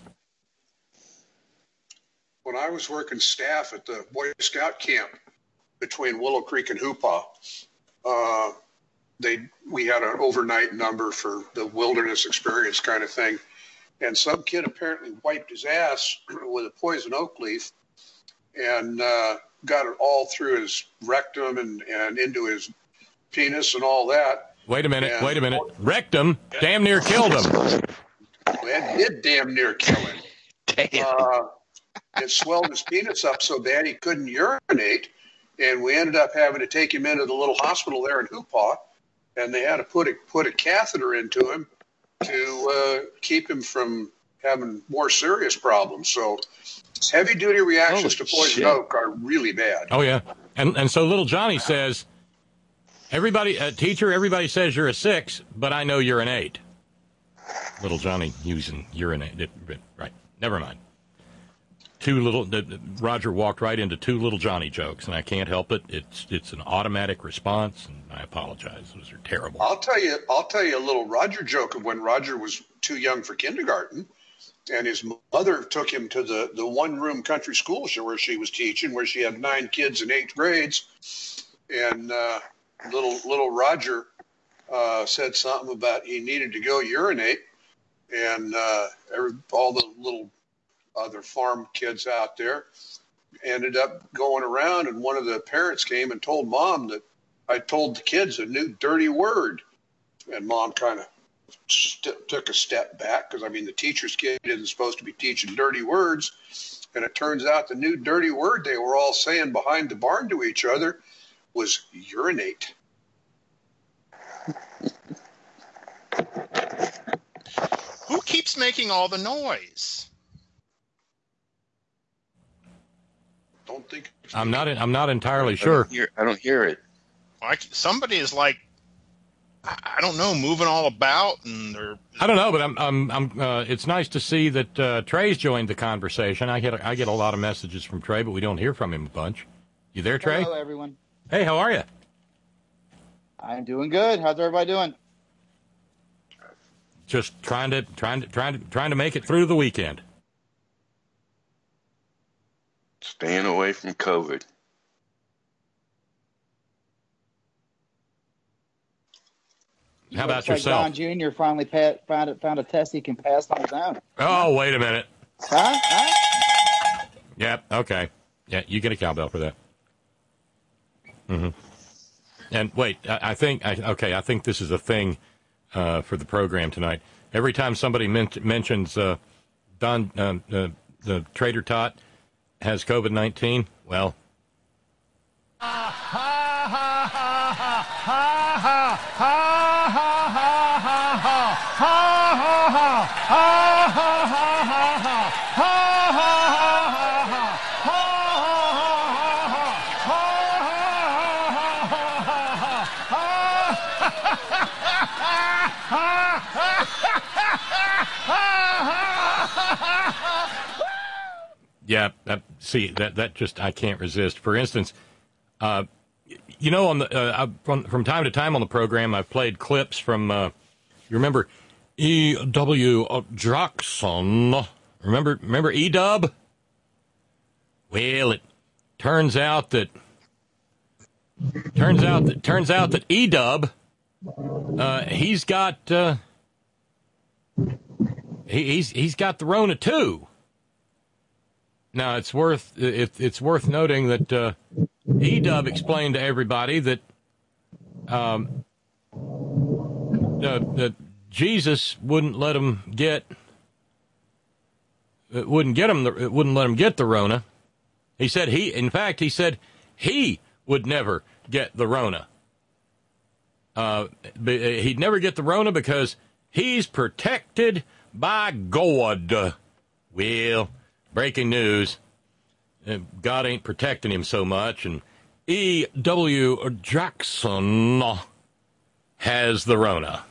When I was working staff at the Boy Scout camp between Willow Creek and Hoopah, uh, they we had an overnight number for the wilderness experience kind of thing. And some kid apparently wiped his ass with a poison oak leaf and uh, got it all through his rectum and, and into his penis and all that. Wait a minute, and, wait a minute. Rectum damn near killed him. It did damn near kill him. Damn. Uh, it swelled his penis up so bad he couldn't urinate, and we ended up having to take him into the little hospital there in Hoopah, and they had to put a, put a catheter into him to uh, keep him from having more serious problems. So heavy-duty reactions Holy to poison shit. oak are really bad. Oh, yeah. And and so little Johnny says, everybody, uh, teacher, everybody says you're a six, but I know you're an eight. Little Johnny using urinate. It, right. Never mind. Two little, Roger walked right into two little Johnny jokes, and I can't help it. It's it's an automatic response, and I apologize. Those are terrible. I'll tell you, I'll tell you a little Roger joke of when Roger was too young for kindergarten, and his mother took him to the, the one-room country school where she was teaching, where she had nine kids in eight grades, and uh, little little Roger uh, said something about he needed to go urinate, and uh, every, all the little other farm kids out there ended up going around, and one of the parents came and told Mom that I told the kids a new dirty word, and Mom kind of st- took a step back because, I mean, the teacher's kid isn't supposed to be teaching dirty words, and it turns out the new dirty word they were all saying behind the barn to each other was urinate. Who keeps making all the noise? Don't think. It's I'm not. I'm not entirely I sure. don't hear, I don't hear it. Like somebody is like, I I don't know, moving all about, and they're. I don't know, but I'm. I'm. I'm uh, it's nice to see that uh, Trey's joined the conversation. I get. I get a lot of messages from Trey, but we don't hear from him a bunch. You there, Trey? Hello, everyone. Hey, how are you? I'm doing good. How's everybody doing? Just trying to trying to trying to trying to make it through the weekend. Staying away from COVID. How about Looks like yourself? Don Junior finally pa- found it, found a test he can pass on his own. Oh, wait a minute. Huh? Huh? Yep. Okay. Yeah, you get a cowbell for that. Mm-hmm. And wait, I, I think I, okay. I think this is a thing uh, for the program tonight. Every time somebody men- mentions uh, Don, uh, uh, the Trader Tot has COVID nineteen, well. Yeah, that, see, that that just, I can't resist. For instance, uh, you know, on the uh, I, from, from time to time on the program, I've played clips from, uh, you remember E W Jackson? Remember, remember E-Dub? Well, it turns out that, turns out that, turns out that E-Dub, uh, he's got, uh, he, he's, he's got the Rona too. Now, it's worth it, it's worth noting that uh, E-Dub explained to everybody that um, uh, that Jesus wouldn't let him get it wouldn't get him the, it wouldn't let him get the Rona. He said he, in fact, he said he would never get the Rona. Uh, he'd never get the Rona because he's protected by God. Well. Breaking news, God ain't protecting him so much, and E W Jackson has the Rona.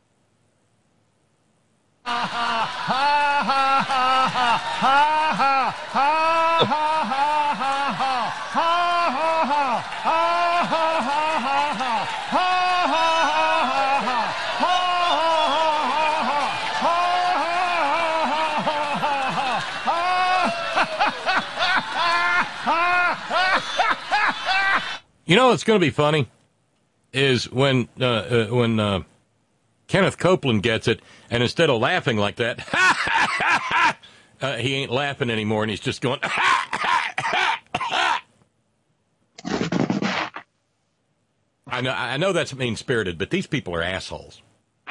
You know what's going to be funny is when uh, uh, when uh, Kenneth Copeland gets it, and instead of laughing like that, uh, he ain't laughing anymore, and he's just going. I know, I know that's mean spirited, but these people are assholes.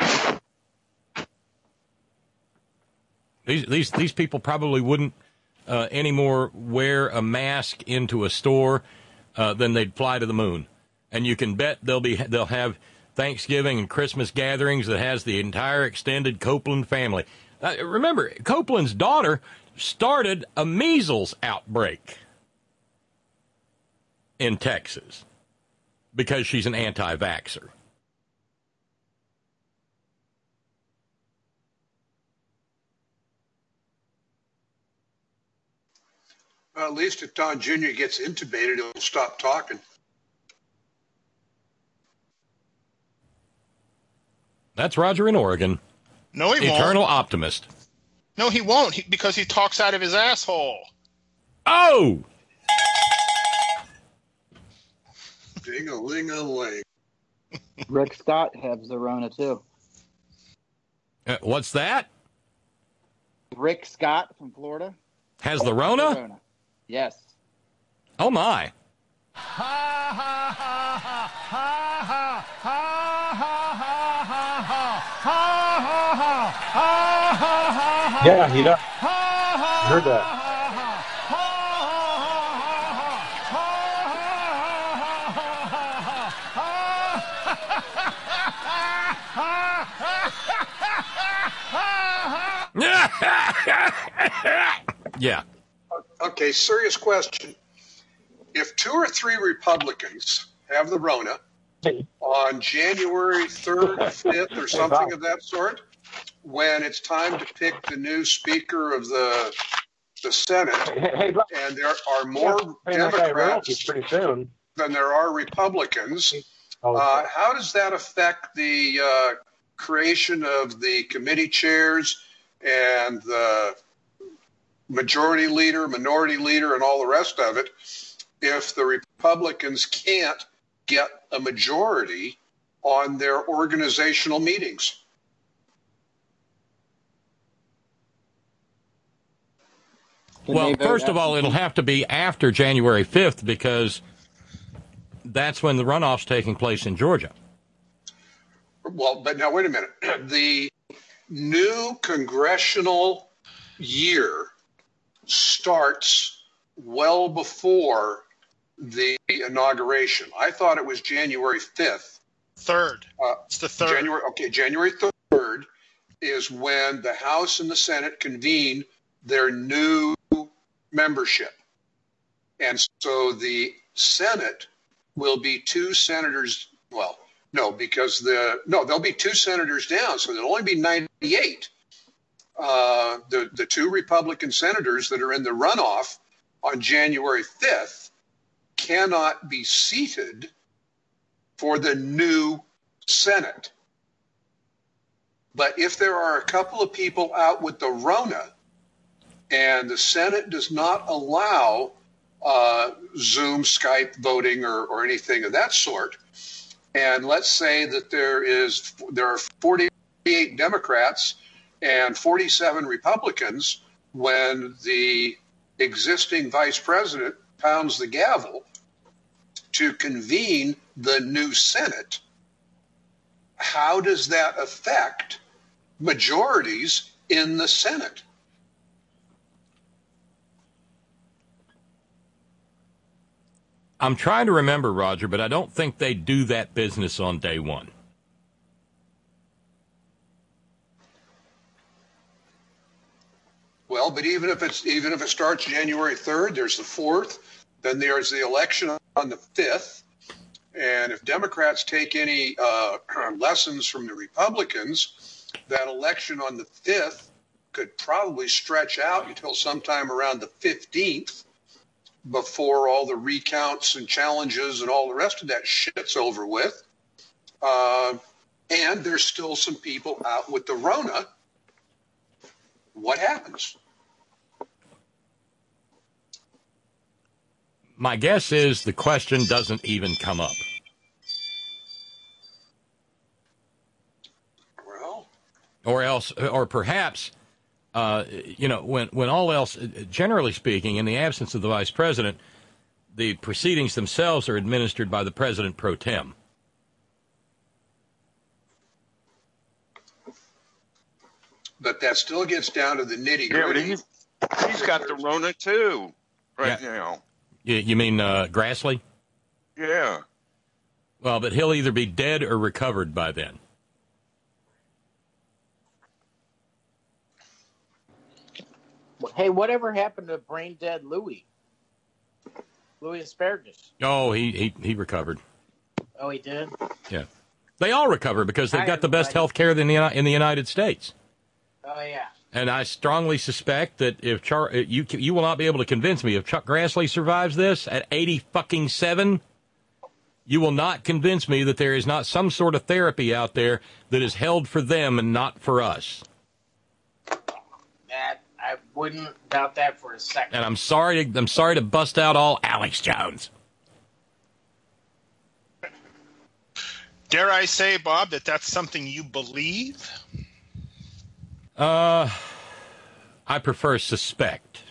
These these these people probably wouldn't uh, anymore wear a mask into a store. Uh, then they'd fly to the moon, and you can bet they'll be they'll have Thanksgiving and Christmas gatherings that has the entire extended Copeland family. Uh, remember, Copeland's daughter started a measles outbreak in Texas because she's an anti-vaxxer. Well, at least if Don Junior gets intubated, he'll stop talking. That's Roger in Oregon. No, he won't. Eternal optimist. No, he won't, he, because he talks out of his asshole. Oh! Ding-a-ling-a-ling. Rick Scott has Zerona, too. Uh, what's that? Rick Scott from Florida. Has the Rona? Zerona. Yes. Oh, my. Yeah, he does. Heard that. Yeah. Okay, serious question. If two or three Republicans have the Rona on January third, fifth, or something of that sort, when it's time to pick the new Speaker of the the Senate, Hey, Bob. and there are more Hey, that guy Democrats Royalty pretty soon. than there are Republicans, Oh, uh, how does that affect the uh, creation of the committee chairs and the majority leader, minority leader, and all the rest of it if the Republicans can't get a majority on their organizational meetings? Can Well, they vote first of all, it'll have to be after January fifth because that's when the runoff's taking place in Georgia. Well, but now wait a minute. The new congressional year starts well before the inauguration. I thought it was January fifth. Third. Uh, It's the third. January, okay, January third is when the House and the Senate convene their new membership. And so the Senate will be two senators, well, no, because the, no, there'll be two senators down, so there'll only be ninety-eight. Uh, the, the two Republican senators that are in the runoff on January fifth cannot be seated for the new Senate. But if there are a couple of people out with the Rona and the Senate does not allow uh, Zoom, Skype voting or, or anything of that sort, and let's say that there is there are forty-eight Democrats and forty-seven Republicans when the existing vice president pounds the gavel to convene the new Senate, how does that affect majorities in the Senate? I'm trying to remember, Roger, but I don't think they do that business on day one. Well, but even if it's even if it starts January third, there's the fourth, then there's the election on the fifth, and if Democrats take any uh, lessons from the Republicans, that election on the fifth could probably stretch out until sometime around the fifteenth before all the recounts and challenges and all the rest of that shit's over with. Uh, and there's still some people out with the Rona. What happens? My guess is the question doesn't even come up. Well, Or else, or perhaps, uh, you know, when, when all else, generally speaking, in the absence of the vice president, the proceedings themselves are administered by the president pro tem. but that still gets down to the nitty Yeah, but gritty. he's, he's got the Rona too, right Yeah. now. You, you mean uh, Grassley? Yeah. Well, but he'll either be dead or recovered by then. Hey, whatever happened to brain dead Louis? Louis Asparagus. Oh, he, he, he recovered. Oh, he did? Yeah. They all recover because they've Hi, got the best everybody. health care in the, in the United States. Oh, yeah. And I strongly suspect that if Char, you you will not be able to convince me if Chuck Grassley survives this at eighty fucking seven, you will not convince me that there is not some sort of therapy out there that is held for them and not for us. That, I wouldn't doubt that for a second. And I'm sorry to, I'm sorry to bust out all Alex Jones. Dare I say, Bob, that that's something you believe? Uh, I prefer suspect.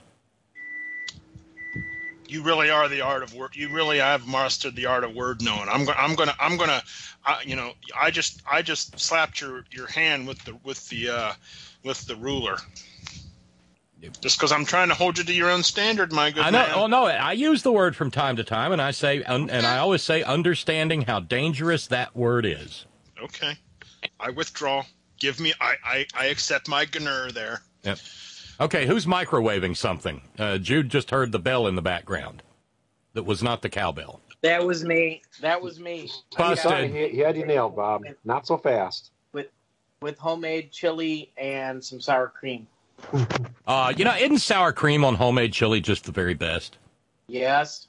You really are the art of word. You really have mastered the art of word knowing. I'm going. I'm going to. I'm going to. Uh, you know, I just. I just slapped your, your hand with the with the uh, with the ruler. Just because I'm trying to hold you to your own standard, my good I know. man. Oh no, I use the word from time to time, and I say, un, and I always say, understanding how dangerous that word is. Okay, I withdraw. Give me. I. I, I accept my gnur there. Yep. Okay, who's microwaving something? Uh, Jude just heard the bell in the background. That was not the cowbell. That was me. That was me. Busted. He, he had you nailed, Bob. Not so fast. With with homemade chili and some sour cream. Uh, you know, isn't sour cream on homemade chili just the very best? Yes.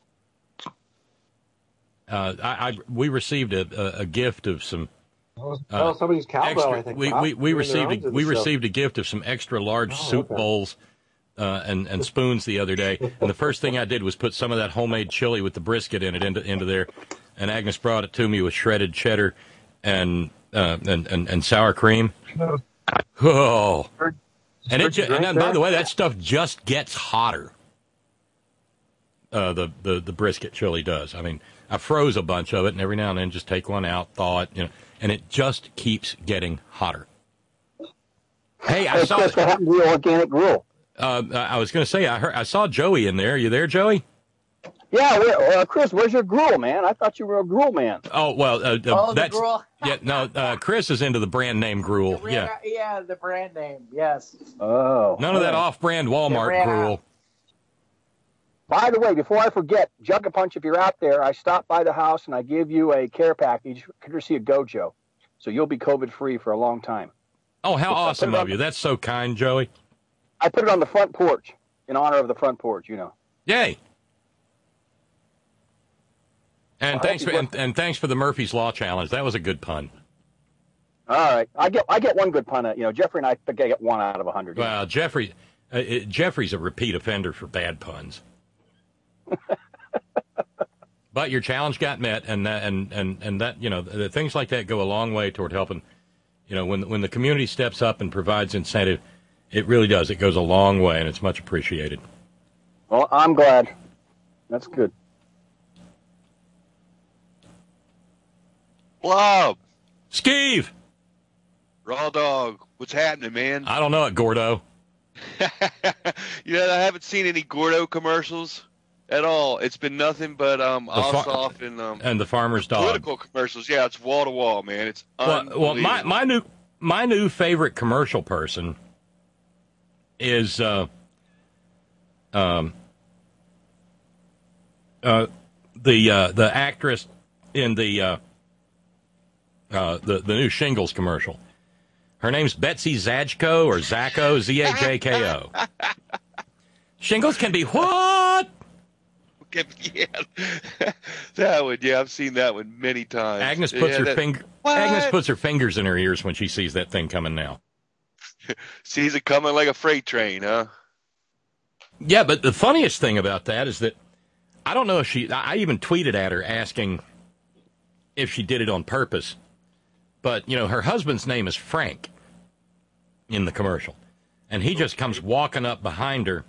Uh, I, I we received a, a, a gift of some. Uh, oh, somebody's cowbell. Extra, I think we Bob. we, we received a, we stuff. received a gift of some extra large Oh, soup okay. bowls uh, and and spoons the other day, and the first thing I did was put some of that homemade chili with the brisket in it into into there, and Agnes brought it to me with shredded cheddar and uh, and, and and sour cream. Oh, and it ju- and then, by the way, that stuff just gets hotter. Uh, the, the the brisket chili does. I mean, I froze a bunch of it, and every now and then just take one out, thaw it, you know, and it just keeps getting hotter. Hey, I Hey, saw. Chris, what happened to your organic gruel? Uh, I was going to say, I heard, I saw Joey in there. Are you there, Joey? Yeah, where, uh, Chris, where's your gruel, man? I thought you were a gruel man. Oh well, uh, uh, Oh, the that's gruel. yeah. No, uh, Chris is into the brand name gruel. Ran Yeah, out- yeah, the brand name. Yes. Oh. none of that off-brand Walmart ran gruel. out. By the way, before I forget, Jug a Punch, if you're out there, I stopped by the house and I give you a care package courtesy of Gojo. So you'll be COVID-free for a long time. Oh, how I awesome put it of on- you! That's so kind, Joey. I put it on the front porch in honor of the front porch, you know. Yay! And I thanks hope for you and, and thanks for the Murphy's Law challenge. That was a good pun. All right. I get I get one good pun. You know, Jeffrey and I think I get one out of a hundred. Well, Jeffrey, uh, it, Jeffrey's a repeat offender for bad puns. But your challenge got met, and that, and and and that you know the, things like that go a long way toward helping. You know, when when the community steps up and provides incentive, it really does. It goes a long way, and it's much appreciated. Well, I'm glad. That's good. Blob. Skeeve. Raw dog. What's happening, man? I don't know it, Gordo. You know, I haven't seen any Gordo commercials at all. It's been nothing but um, far- Ossoff and um, And the farmer's dog. political commercials. Yeah, it's wall to wall, man. It's Well, well, my unbelievable. my new my new favorite commercial person is uh, um uh the uh, the actress in the uh, uh the the new Shingles commercial. Her name's Betsy Zajko or Zacko, Z A J K O. Shingles can be what? Yeah, that one. Yeah, I've seen that one many times. Agnes puts Yeah, her that- finger. What? Agnes puts her fingers in her ears when she sees that thing coming now. Sees it coming like a freight train, huh? Yeah, but the funniest thing about that is that I don't know if she. I even tweeted at her asking if she did it on purpose. But you know, her husband's name is Frank in the commercial, and he just comes walking up behind her,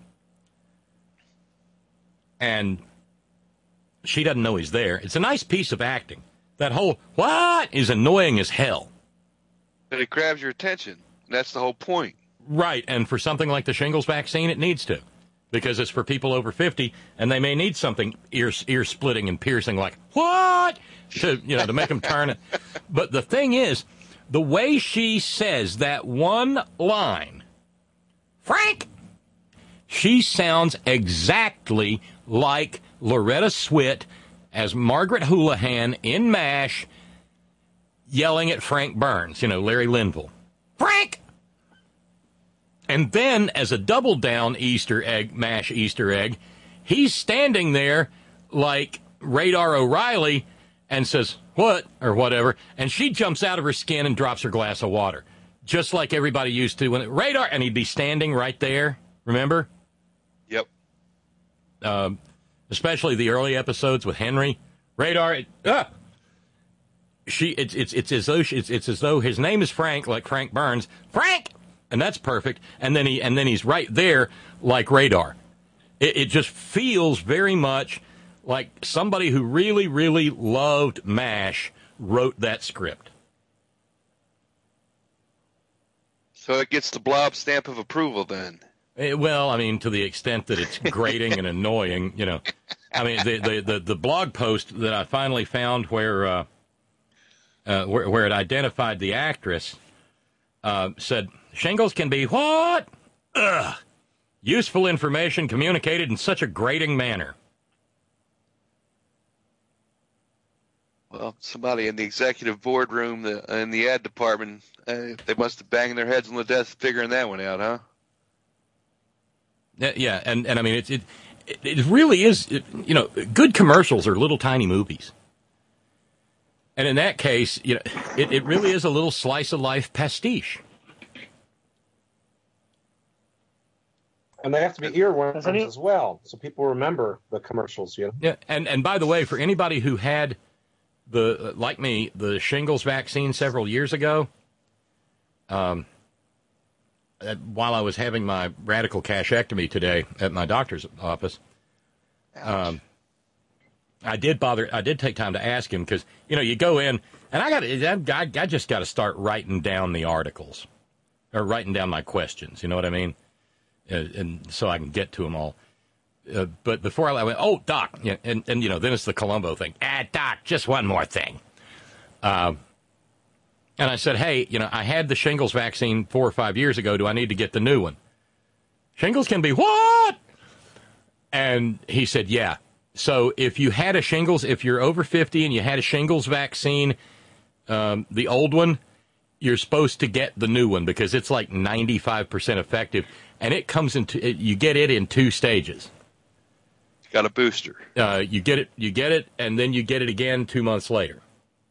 and she doesn't know he's there. It's a nice piece of acting. That whole what is annoying as hell. But it grabs your attention. That's the whole point. Right, and for something like the shingles vaccine, it needs to, because it's for people over fifty, and they may need something ear ear splitting and piercing like what to you know to make them turn it. But the thing is, the way she says that one line, Frank, she sounds exactly like Loretta Swit as Margaret Houlihan in MASH, yelling at Frank Burns, you know, Larry Linville. Frank! And then, as a double down Easter egg, MASH Easter egg, he's standing there like Radar O'Reilly and says, what? Or whatever. And she jumps out of her skin and drops her glass of water. Just like everybody used to when it, Radar, and he'd be standing right there. Remember? Yep. Um, especially the early episodes with Henry. Radar, it, ah! She, it's, it's, it's as though, she, it's, it's as though his name is Frank, like Frank Burns. Frank! And that's perfect. And then he and then he's right there like Radar. It, it just feels very much like somebody who really, really loved MASH wrote that script. So it gets the Blob stamp of approval then. Eh, well, I mean, to the extent that it's grating and annoying, you know. I mean, the, the, the, the blog post that I finally found where, uh, uh, where, where it identified the actress uh, said, Shingles can be what? Ugh. Useful information communicated in such a grating manner. Well, somebody in the executive boardroom, the, in the ad department, uh, they must have banged their heads on the desk figuring that one out, huh? Yeah, yeah, and, and I mean, it, it, it really is, it, you know, good commercials are little tiny movies. And in that case, you know, it, it really is a little slice of life pastiche. And they have to be earworms as well, so people remember the commercials, you know? Yeah, and, and by the way, for anybody who had the, like me, the shingles vaccine several years ago, um, while I was having my radical cachectomy today at my doctor's office, um, I did bother, I did take time to ask him because, you know, you go in, and I got, I, I just got to start writing down the articles, or writing down my questions, you know what I mean? Uh, and so I can get to them all. Uh, but before I, I went, oh, Doc, yeah, and, and, you know, then it's the Columbo thing. Ah, Doc, just one more thing. Uh, and I said, hey, you know, I had the shingles vaccine four or five years ago. Do I need to get the new one? Shingles can be what? And he said, yeah. So if you had a shingles, if you're over fifty and you had a shingles vaccine, um, the old one, you're supposed to get the new one because it's like ninety-five percent effective. And it comes into, you get it in two stages. Got a booster. Uh, you get it, you get it, and then you get it again two months later.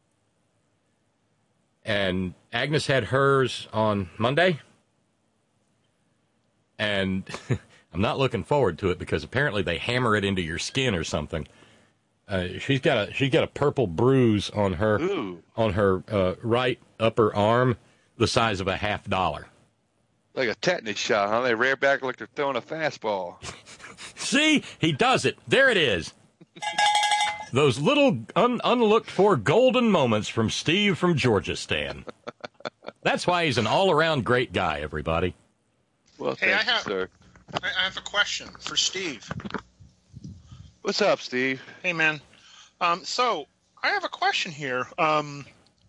And Agnes had hers on Monday. And I'm not looking forward to it because apparently they hammer it into your skin or something. Uh, she's got a she's got a purple bruise on her Ooh. on her uh, right upper arm, the size of a half dollar. Like a tetanus shot, huh? They rear back like they're throwing a fastball. See? He does it. There it is. Those little un- unlooked for golden moments from Steve from Georgia Stan. That's why he's an all-around great guy, everybody. Well, Hey, I thank you, have- sir. I I have a question for Steve. What's up, Steve? Hey, man. Um, so I have a question here. Um,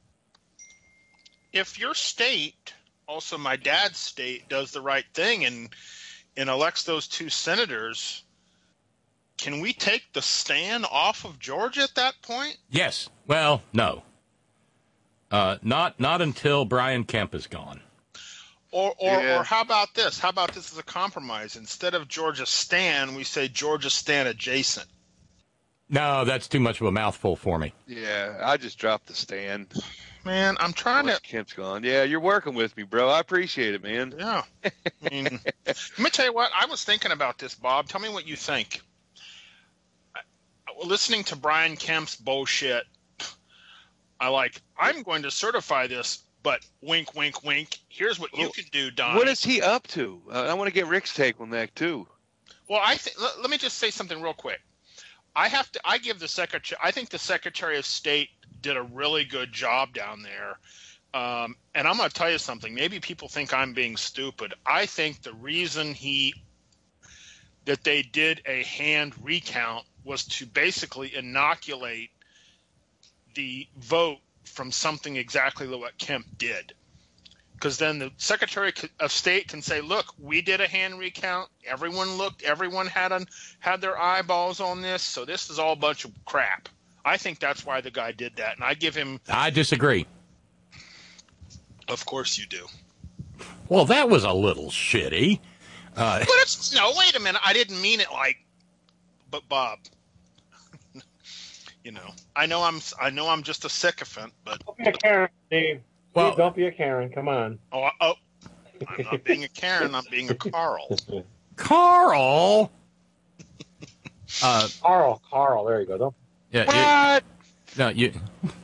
if your state, also my dad's state, does the right thing and and elects those two senators, can we take the stand off of Georgia at that point? Yes. Well, no. Uh, not not until Brian Kemp is gone. Or, or, Yeah. or how about this? How about this as a compromise? Instead of Georgia Stan, we say Georgia Stan adjacent. No, that's too much of a mouthful for me. Yeah, I just dropped the stand. Man, I'm trying Once to. Kemp's gone. Yeah, you're working with me, bro. I appreciate it, man. Yeah. I mean, let me tell you what. I was thinking about this, Bob. Tell me what you think. I- Listening to Brian Kemp's bullshit, I like, I'm going to certify this, but wink, wink, wink. Here's what you can do, Don. What is he up to? Uh, I want to get Rick's take on that, too. Well, I think. Let, let me just say something real quick. I have to. I give the secretary. I think the Secretary of State did a really good job down there. Um, and I'm going to tell you something. Maybe people think I'm being stupid. I think the reason he that they did a hand recount was to basically inoculate the vote from something exactly like what Kemp did. Because then the Secretary of State can say, look, we did a hand recount. Everyone looked. Everyone had an, had their eyeballs on this. So this is all a bunch of crap. I think that's why the guy did that. And I give him. I disagree. Of course you do. Well, that was a little shitty. Uh, But it's, no, wait a minute. I didn't mean it like, but Bob, you know, I know I'm, I know I'm just a sycophant, but. Don't be a Karen, Steve. Well- Steve, don't be a Karen. Come on. Oh, oh, I'm not being a Karen. I'm being a Carl. Carl. Uh, Carl, Carl. There you go. Don't. yeah. You, no, you.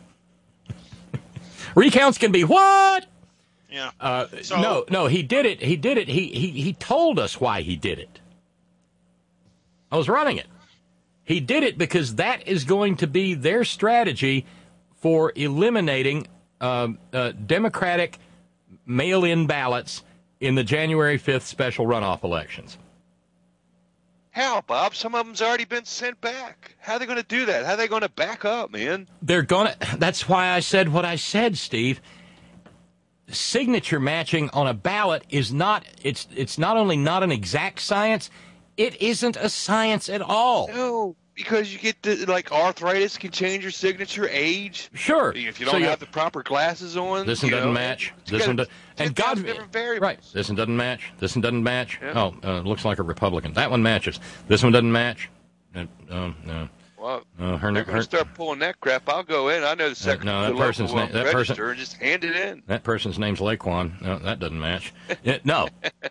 Recounts can be what? Yeah. Uh, So- no, no, he did it. He did it. He, he he told us why he did it. I was running it. He did it because that is going to be their strategy for eliminating um, uh, Democratic mail-in ballots in the January fifth special runoff elections. How, Bob? Some of them's already been sent back. How are they going to do that? How are they going to back up, man? They're gonna. That's why I said what I said, Steve. signature matching on a ballot is not, it's it's not only not an exact science, it isn't a science at all. No, because you get the, like, arthritis can change your signature, age. Sure. If you So don't you- have the proper glasses on. This one you doesn't know, match. it's This got one does. And God, different variables. right. This one doesn't match. This one doesn't match. Yeah. Oh, uh, looks like a Republican. That one matches. This one doesn't match. Uh, um, no. Well, Uh, her, they're going her, to start pulling that crap. I'll go in. I know the secretary. no, that the person's local, na- that register, person- and just hand it in. that person's name's Laquan. No, that doesn't match. Yeah, no.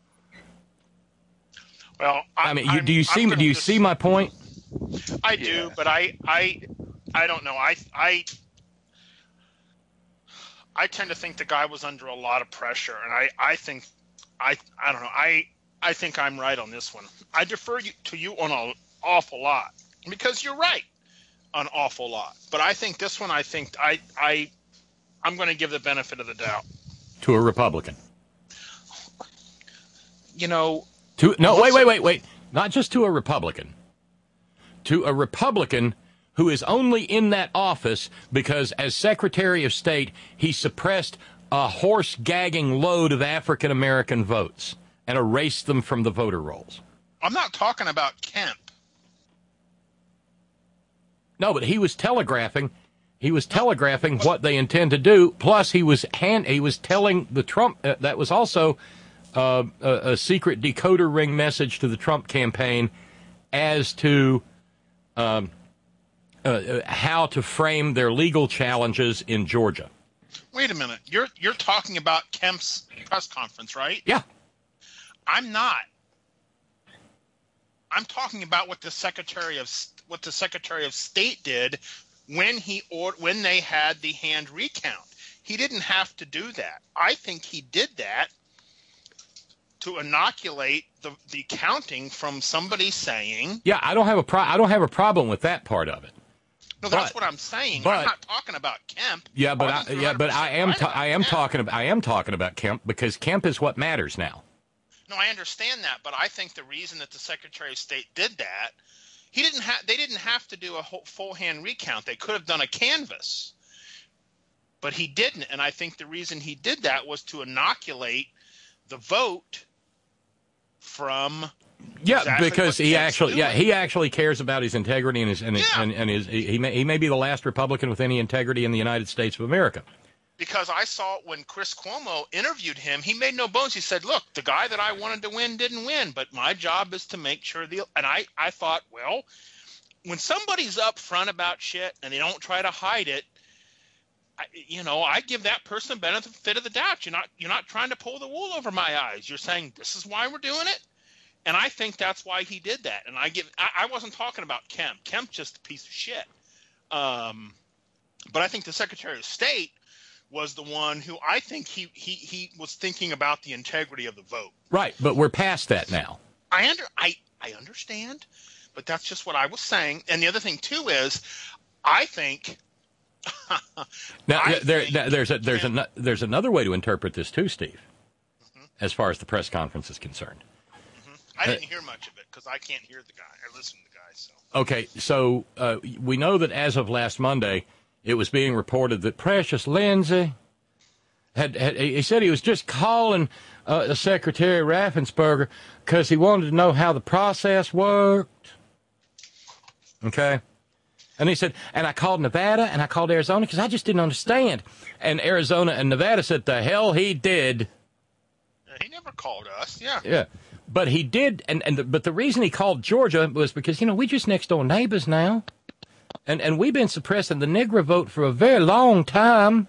Well, I, I mean, you, I'm- do you I'm see? gonna Do you just- see my point? I do, but I, I, I don't know. I, I, I tend to think the guy was under a lot of pressure, and I, I think, I, I don't know. I, I think I'm right on this one. I defer you, to you on an awful lot because you're right, an awful lot. But I think this one, I think I, I, I'm going to give the benefit of the doubt. To a Republican. You know. To no, wait, wait, wait, wait. Not just to a Republican. To a Republican who is only in that office because, as Secretary of State, he suppressed a horse-gagging load of African-American votes and erased them from the voter rolls. I'm not talking about Kemp. No, but he was telegraphing. He was telegraphing what they intend to do. Plus, he was hand. He was telling the Trump. Uh, that was also uh, a, a secret decoder ring message to the Trump campaign as to um, uh, uh, how to frame their legal challenges in Georgia. Wait a minute. You're you're talking about Kemp's press conference, right? Yeah. I'm not. I'm talking about what the Secretary of what the Secretary of State did when he or when they had the hand recount. He didn't have to do that. I think he did that to inoculate the, the counting from somebody saying. Yeah, I don't have a pro- I don't have a problem with that part of it. No, that's But- what I'm saying. but- I'm not talking about Kemp. Yeah, but Arby's I, yeah, but I am right ta- about I am Kemp. talking about I am talking about Kemp because Kemp is what matters now. No, I understand that, but I think the reason that the Secretary of State did that, he didn't have. They didn't have to do a whole, full hand recount. They could have done a canvass, but he didn't. And I think the reason he did that was to inoculate the vote from. Yeah, exactly because what he Kemp's actually, yeah, doing. he actually cares about his integrity and his and his, Yeah. and, and his. He may, he may be the last Republican with any integrity in the United States of America. Because I saw when Chris Cuomo interviewed him, he made no bones. He said, look, the guy that I wanted to win didn't win, but my job is to make sure the – and I, I thought, well, when somebody's up front about shit and they don't try to hide it, I, you know, I give that person the benefit of the doubt. You're not you're not trying to pull the wool over my eyes. You're saying this is why we're doing it. And I think that's why he did that. And I give I, I wasn't talking about Kemp. Kemp's just a piece of shit. Um, but I think the Secretary of State – was the one who I think he, he, he was thinking about the integrity of the vote. Right, but we're past that now. I under I, I understand, but that's just what I was saying. And the other thing too is, I think. Now, I there, think now, there's a, there's Kemp- a, there's another way to interpret this too, Steve. Mm-hmm. As far as the press conference is concerned. Mm-hmm. I didn't hear much of it because I can't hear the guy. I listen to the guy. So Okay, so uh, we know that as of last Monday, it was being reported that Precious Lindsay had, had he said he was just calling uh, Secretary Raffensperger because he wanted to know how the process worked. Okay. And he said, and I called Nevada and I called Arizona because I just didn't understand. And Arizona and Nevada said, the hell he did. yeah, he never called us. Yeah. Yeah. But he did, and, and the, but the reason he called Georgia was because, you know, we just next door neighbors now. And and we've been suppressing the Negro vote for a very long time.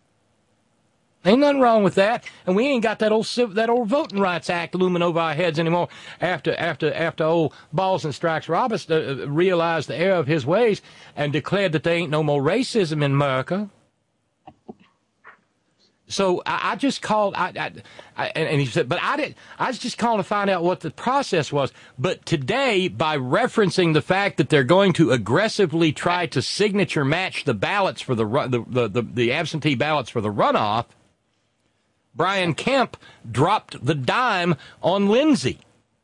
Ain't nothing wrong with that. And we ain't got that old civ- that old Voting Rights Act looming over our heads anymore. After after after old Balls and Strikes Roberts uh, realized the error of his ways and declared that there ain't no more racism in America. So I, I just called, I, I, I, and, and he said, but I didn't. I was just calling to find out what the process was. But today, by referencing the fact that they're going to aggressively try to signature match the ballots for the ru- the the, the, the absentee ballots for the runoff, Brian Kemp dropped the dime on Lindsay.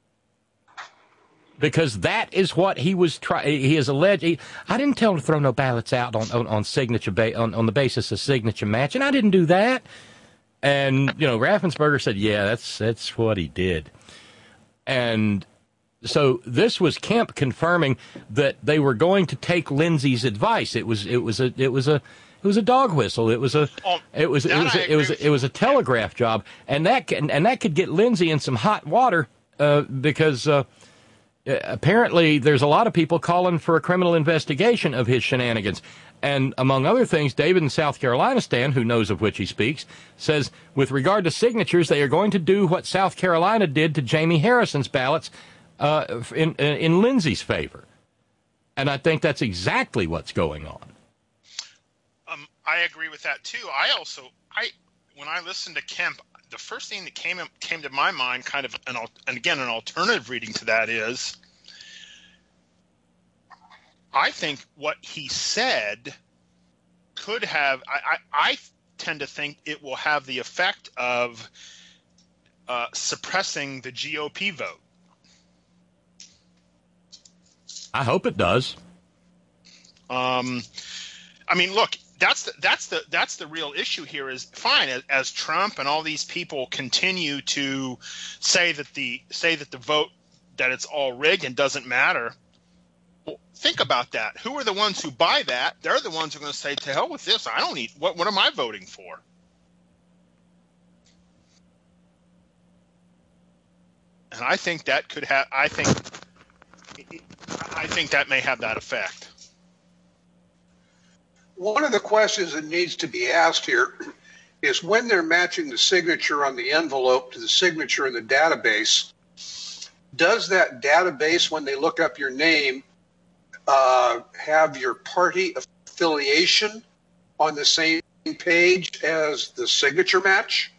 Because that is what he was trying. He is alleged. He, I didn't tell him to throw no ballots out on on, on signature ba- on, on the basis of signature match, and I didn't do that. And, you know, Raffensperger said, yeah, that's that's what he did. And so this was Kemp confirming that they were going to take Lindsey's advice. It was it was a it was a it was a dog whistle. It was a it was it was a, it was a, it was a telegraph job, and that and, and that could get Lindsey in some hot water uh, because uh, apparently there's a lot of people calling for a criminal investigation of his shenanigans. And among other things, David in South Carolina, Stan, who knows of which he speaks, says with regard to signatures, they are going to do what South Carolina did to Jamie Harrison's ballots. Uh, in in Lindsey's favor, and I think that's exactly what's going on. Um, I agree with that too. I also, I when I listened to Kemp, the first thing that came came to my mind, kind of an and again an alternative reading to that is, I think what he said could have. I I, I tend to think it will have the effect of uh, suppressing the G O P vote. I hope it does. Um, I mean, look, that's the, that's the that's the real issue here. Is fine as, as Trump and all these people continue to say that the say that the vote that it's all rigged and doesn't matter. Well, think about that. Who are the ones who buy that? They're the ones who are going to say, "To hell with this! I don't need what. What am I voting for?" And I think that could have. I think. I think that may have that effect. One of the questions that needs to be asked here is when they're matching the signature on the envelope to the signature in the database, does that database, when they look up your name, uh, have your party affiliation on the same page as the signature match?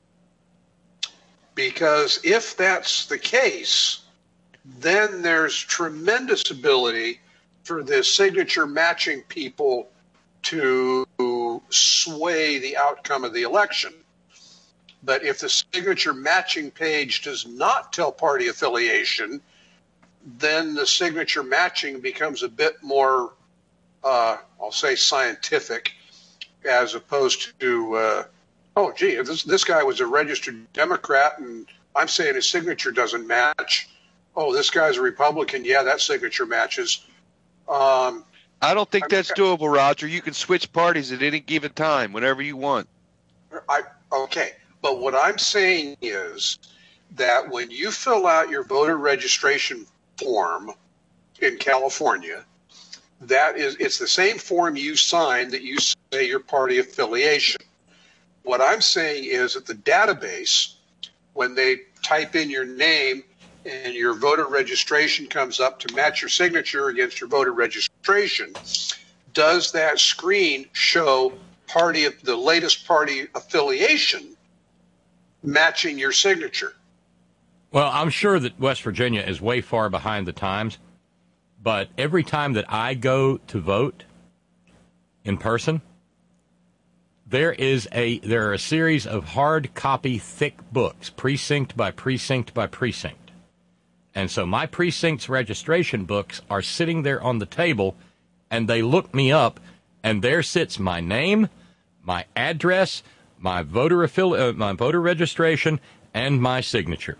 Because if that's the case, then there's tremendous ability for the signature matching people to sway the outcome of the election. But if the signature matching page does not tell party affiliation, then the signature matching becomes a bit more, uh, I'll say, scientific, as opposed to, uh, oh, gee, this, this guy was a registered Democrat, and I'm saying his signature doesn't match. Oh, this guy's a Republican. Yeah, that signature matches. Um, I don't think that's doable, Roger. You can switch parties at any given time, whenever you want. I, okay, but what I'm saying is that when you fill out your voter registration form in California, that is, it's the same form you sign that you say your party affiliation. What I'm saying is that the database, when they type in your name and your voter registration comes up to match your signature against your voter registration, does that screen show party the latest party affiliation matching your signature? Well, I'm sure that West Virginia is way far behind the times, but every time that I go to vote in person, there is a there are a series of hard copy thick books, precinct by precinct by precinct. And so my precinct's registration books are sitting there on the table, and they look me up, and there sits my name, my address, my voter affili- uh, my voter registration, and my signature.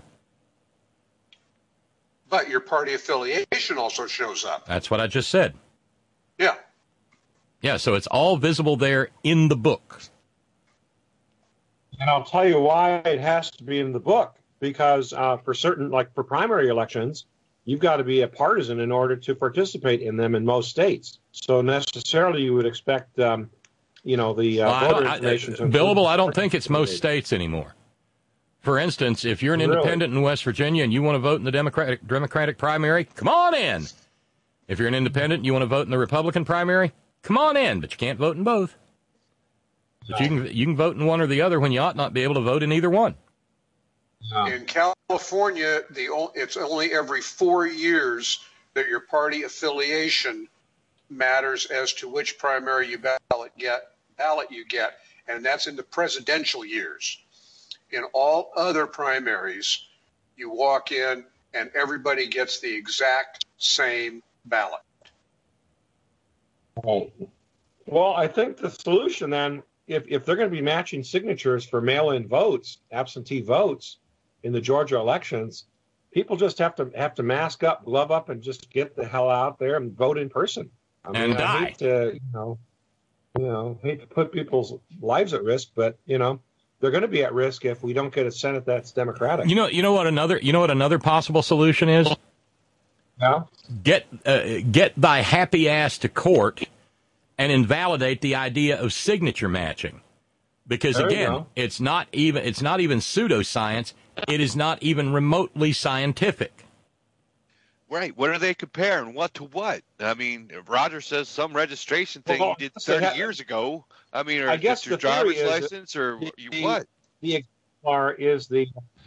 But your party affiliation also shows up. That's what I just said. Yeah. Yeah, so it's all visible there in the book. And I'll tell you why it has to be in the book. Because uh, for certain, like for primary elections, you've got to be a partisan in order to participate in them in most states. So necessarily you would expect, um, you know, the uh, well, voter I information to billable, I don't think it's most states anymore. For instance, if you're an Really? independent in West Virginia and you want to vote in the Democratic Democratic primary, come on in. If you're an independent and you want to vote in the Republican primary, come on in, but you can't vote in both. But you can you can vote in one or the other when you ought not be able to vote in either one. In California, the it's only every four years that your party affiliation matters as to which primary you ballot get ballot you get, and that's in the presidential years. In all other primaries, you walk in and everybody gets the exact same ballot. Right. Well, I think the solution then if if they're going to be matching signatures for mail-in votes, absentee votes in the Georgia elections, people just have to have to mask up, glove up, and just get the hell out there and vote in person. I mean, And die. I hate to, you know, you know, hate to put people's lives at risk, but you know, they're going to be at risk if we don't get a Senate that's Democratic. You know, you know what another, you know what another possible solution is? Yeah. Get uh, get thy happy ass to court and invalidate the idea of signature matching, because There you again, go. it's not even it's not even pseudoscience. It is not even remotely scientific. Right. What are they comparing? What to what? I mean, Roger says some registration thing Well, he did they thirty have- years ago. I mean, or I guess just your the theory driver's is that license or the- you, what? The exemplar is the.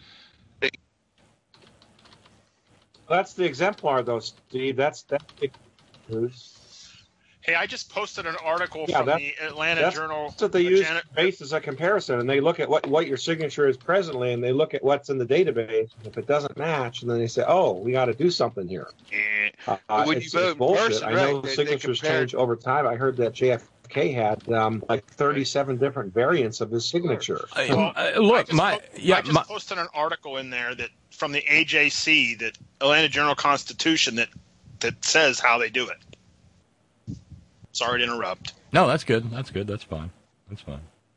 That's the exemplar, though, Steve. That's that's the news. Hey, I just posted an article Yeah, from that- the Atlanta That's, Journal. that's what they uh, use Janet- based as a comparison, and they look at what, what your signature is presently, and they look at what's in the database. If it doesn't match, and then they say, "Oh, we got to do something here." Eh. Uh, But when you it's, vote it's in bullshit. person, I know right, they- they signatures compare- change over time. I heard that J F K had um, like thirty-seven different variants of his signature. Well, Uh, look, I just my po- yeah, I just my, posted an article in there that from the A J C, that Atlanta Journal Constitution, that that says how they do it. Sorry to interrupt. no, that's good. That's good. That's fine. That's fine.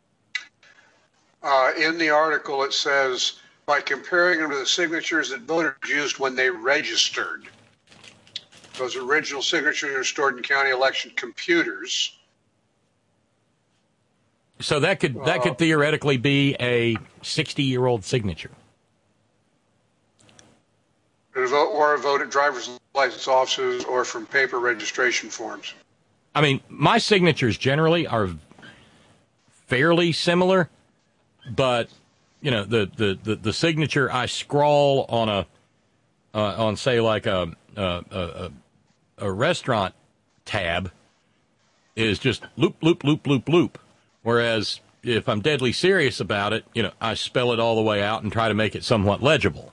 Uh, in the article, it says, by comparing them to the signatures that voters used when they registered. Those original signatures are stored in county election computers. So that could that Uh, could theoretically be a sixty-year-old signature. And a vote, or a vote at driver's license offices or from paper registration forms. I mean, my signatures generally are fairly similar, but you know, the the, the, the signature I scrawl on a uh, on say like a a, a a restaurant tab is just loop loop loop loop loop, whereas if I'm deadly serious about it, you know, I spell it all the way out and try to make it somewhat legible.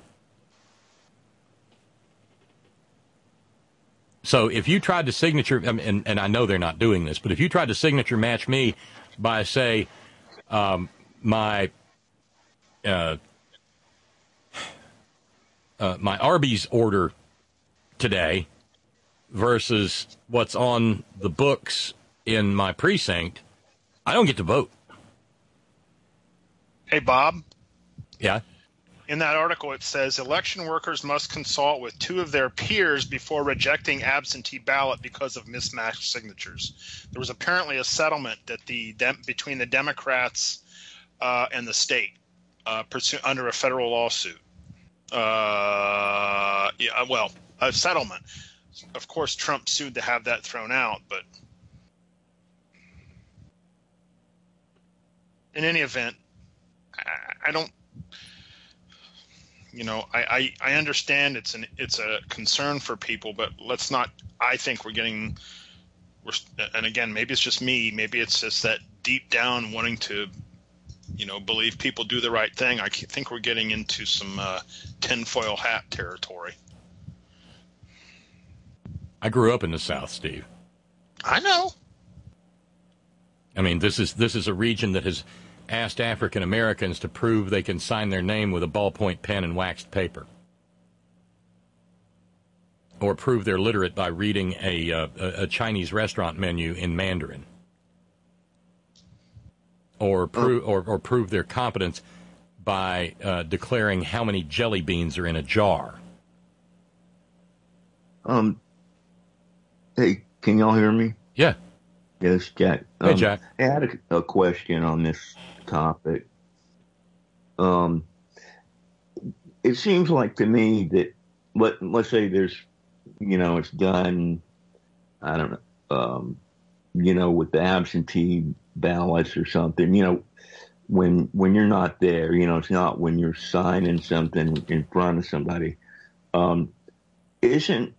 So if you tried to signature, I mean, and, and I know they're not doing this, but if you tried to signature match me by, say, um, my uh, uh, my Arby's order today versus what's on the books in my precinct, I don't get to vote. Hey, Bob. Yeah. In that article, it says election workers must consult with two of their peers before rejecting absentee ballot because of mismatched signatures. There was apparently a settlement that the dem- between the Democrats uh, and the state uh, pursue- under a federal lawsuit. Uh, yeah, well, a settlement. Of course, Trump sued to have that thrown out, but in any event, I, I don't. You know, I, I, I understand it's an it's a concern for people, but let's not. I think we're getting, we're, and again, maybe it's just me. Maybe it's just that deep down wanting to, you know, believe people do the right thing. I think we're getting into some uh, tinfoil hat territory. I grew up in the South, Steve. I know. I mean, this is this is a region that has asked African Americans to prove they can sign their name with a ballpoint pen and waxed paper, or prove they're literate by reading a uh, a Chinese restaurant menu in Mandarin, or prove or, or prove their competence by uh, declaring how many jelly beans are in a jar. Um. Hey, can y'all hear me? Yeah. Yes, Jack. Hey, Um, Jack. I had a, a question on this topic. Um, it seems like to me that let let's say there's, you know, it's done. I don't know. Um, you know, with the absentee ballots or something. You know, when when you're not there, you know, it's not when you're signing something in front of somebody. Um, isn't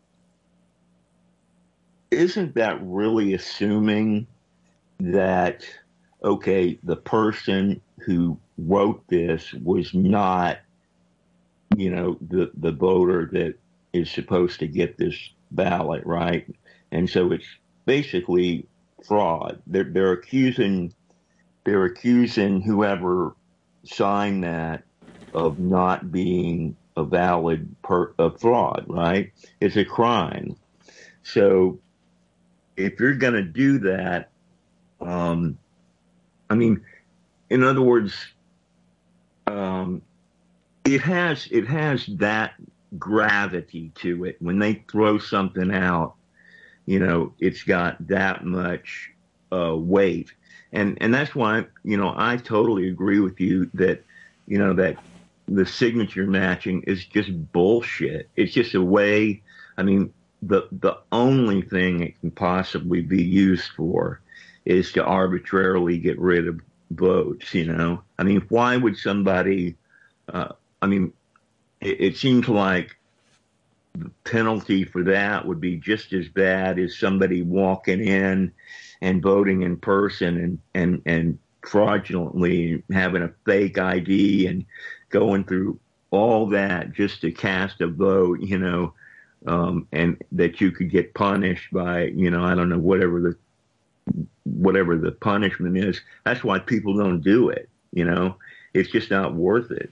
Isn't that really assuming that, okay, the person who wrote this was not, you know, the, the voter that is supposed to get this ballot, right? And so it's basically fraud. They're, they're accusing they're accusing whoever signed that of not being a valid per, a fraud, right? It's a crime. So if you're going to do that, um, I mean, in other words, um, it has it has that gravity to it. When they throw something out, you know, it's got that much uh, weight. And and that's why, you know, I totally agree with you that, you know, that the signature matching is just bullshit. It's just a way, I mean, the the only thing it can possibly be used for is to arbitrarily get rid of votes, you know? I mean, why would somebody, uh, I mean, it, it seems like the penalty for that would be just as bad as somebody walking in and voting in person and, and, and fraudulently having a fake I D and going through all that just to cast a vote, you know, um, and that you could get punished by, you know, I don't know, whatever the whatever the punishment is. That's why people don't do it, you know. It's just not worth it.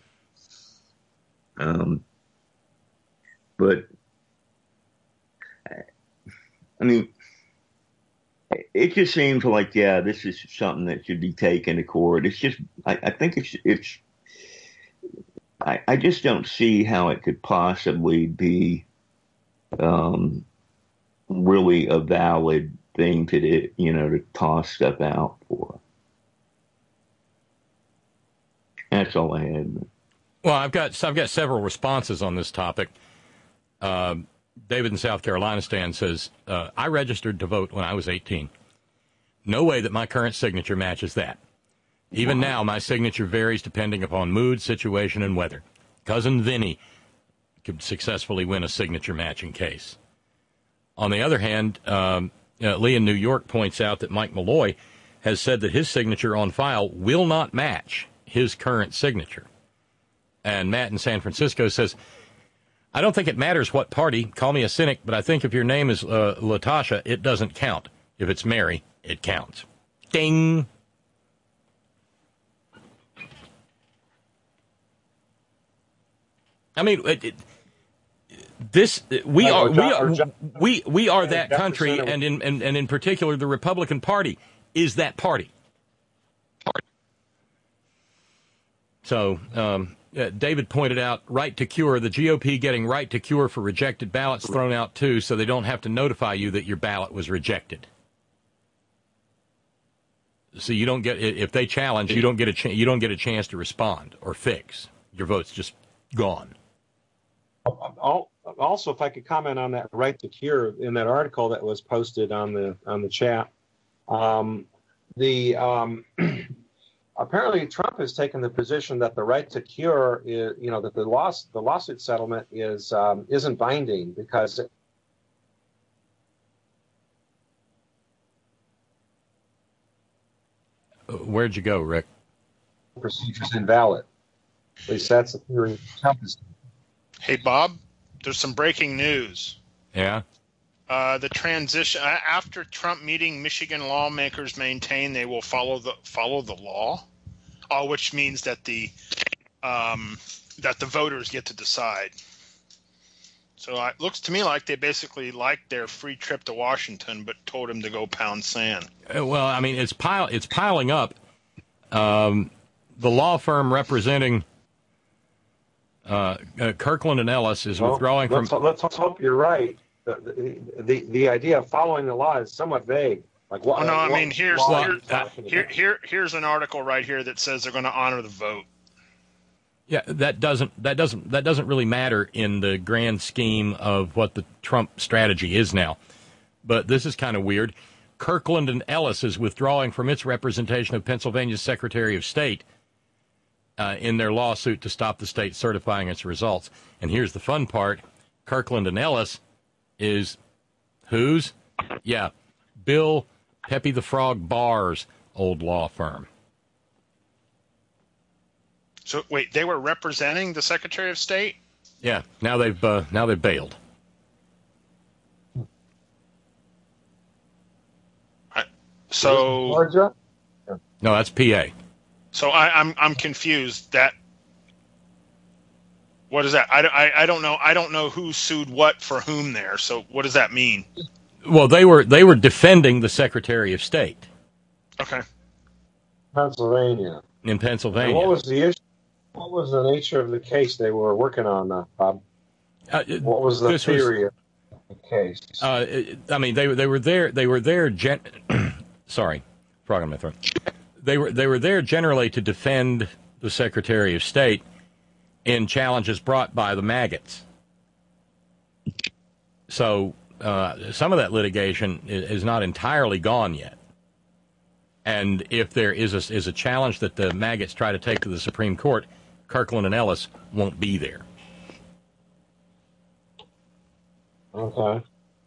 Um, but, I mean, it just seems like, yeah, this is something that should be taken to court. It's just, I, I think it's, it's, I, I just don't see how it could possibly be um, really a valid thing to do, you know, to toss stuff out for. That's all I had. Well, I've got so I've got several responses on this topic. Uh, David in South Carolina Stan says, uh, I registered to vote when I was eighteen. No way that my current signature matches that. Even wow. now, my signature varies depending upon mood, situation, and weather. Cousin Vinny could successfully win a signature matching case. On the other hand, um, uh, Lee in New York points out that Mike Malloy has said that his signature on file will not match his current signature. And Matt in San Francisco says, I don't think it matters what party. Call me a cynic, but I think if your name is uh, Latasha, it doesn't count. If it's Mary, it counts. Ding! I mean, it, it, this we are we are we we are that country, and in and, and in particular, the Republican Party is that party. So, um, uh, David pointed out right to cure, the G O P getting right to cure for rejected ballots thrown out too, so they don't have to notify you that your ballot was rejected. So you don't get, if they challenge, you don't get a ch- you don't get a chance to respond or fix. Your vote's just gone. Also, if I could comment on that right to cure in that article that was posted on the on the chat, um, the um, apparently Trump has taken the position that the right to cure is, you know, that the loss the lawsuit settlement is um, isn't binding because it, where'd you go, Rick? Procedures invalid. At least that's the theory Trump is. Hey, Bob, there's some breaking news. Yeah? Uh, the transition after Trump meeting, Michigan lawmakers maintain they will follow the follow the law, uh, which means that the um, that the voters get to decide. So uh, it looks to me like they basically liked their free trip to Washington, but told him to go pound sand. Well, I mean, it's pile it's piling up. Um, the law firm representing uh, uh, Kirkland and Ellis is well, withdrawing let's, from. Let's hope you're right. The, the, the, the idea of following the law is somewhat vague. Like what? Oh, no, I what mean, here's here, uh, here, here, here's an article right here that says they're going to honor the vote. Yeah, that doesn't that doesn't that doesn't really matter in the grand scheme of what the Trump strategy is now. But this is kind of weird. Kirkland and Ellis is withdrawing from its representation of Pennsylvania's Secretary of State uh, in their lawsuit to stop the state certifying its results. And here's the fun part: Kirkland and Ellis is whose? Yeah, Bill Pepe the Frog Barr's old law firm. So wait, they were representing the Secretary of State? Yeah, now they've uh, now they've bailed. I, so Georgia? No, that's P A. So I, I'm I'm confused. That what is that? I, I, I don't know. I don't know who sued what for whom there. So what does that mean? Well, they were they were defending the Secretary of State. Okay. Pennsylvania. In Pennsylvania. And what was the issue? What was the nature of the case they were working on, uh, Bob? Uh, what was the this theory was, of the case? Uh, I mean, they they were there. They were there. Gen- Sorry, frog in my throat. They were they were there generally to defend the Secretary of State in challenges brought by the maggots. So uh, some of that litigation is, is not entirely gone yet. And if there is a, is a challenge that the maggots try to take to the Supreme Court, Kirkland and Ellis won't be there. Okay.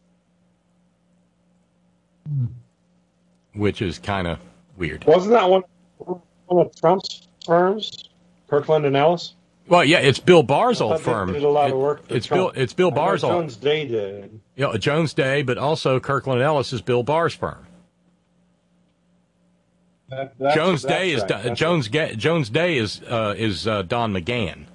Which is kind of weird. Wasn't that one, one of Trump's firms, Kirkland and Ellis? Well, yeah, it's Bill Barr's old They firm. did a lot It- of work. For it's Trump. Bill. It's Bill I know Barr's old. Jones Day did. You know, Jones Day, but also Kirkland and Ellis is Bill Barr's firm. That, that's, Jones that's Day is right. Don- That's Jones. Ga- Jones Day is uh, is uh, Don McGahn.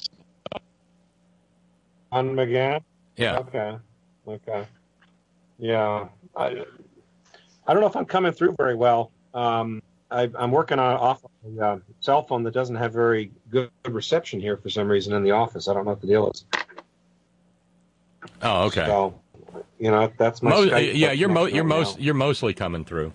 On McGann? Yeah. Okay. Okay. Yeah. I, I don't know if I'm coming through very well. Um, I, I'm working on off a uh, cell phone that doesn't have very good reception here for some reason in the office. I don't know what the deal is. Oh, okay. So, you know, that's my Mo- Skype yeah, you're mo- connection you're right most now. you're mostly coming through.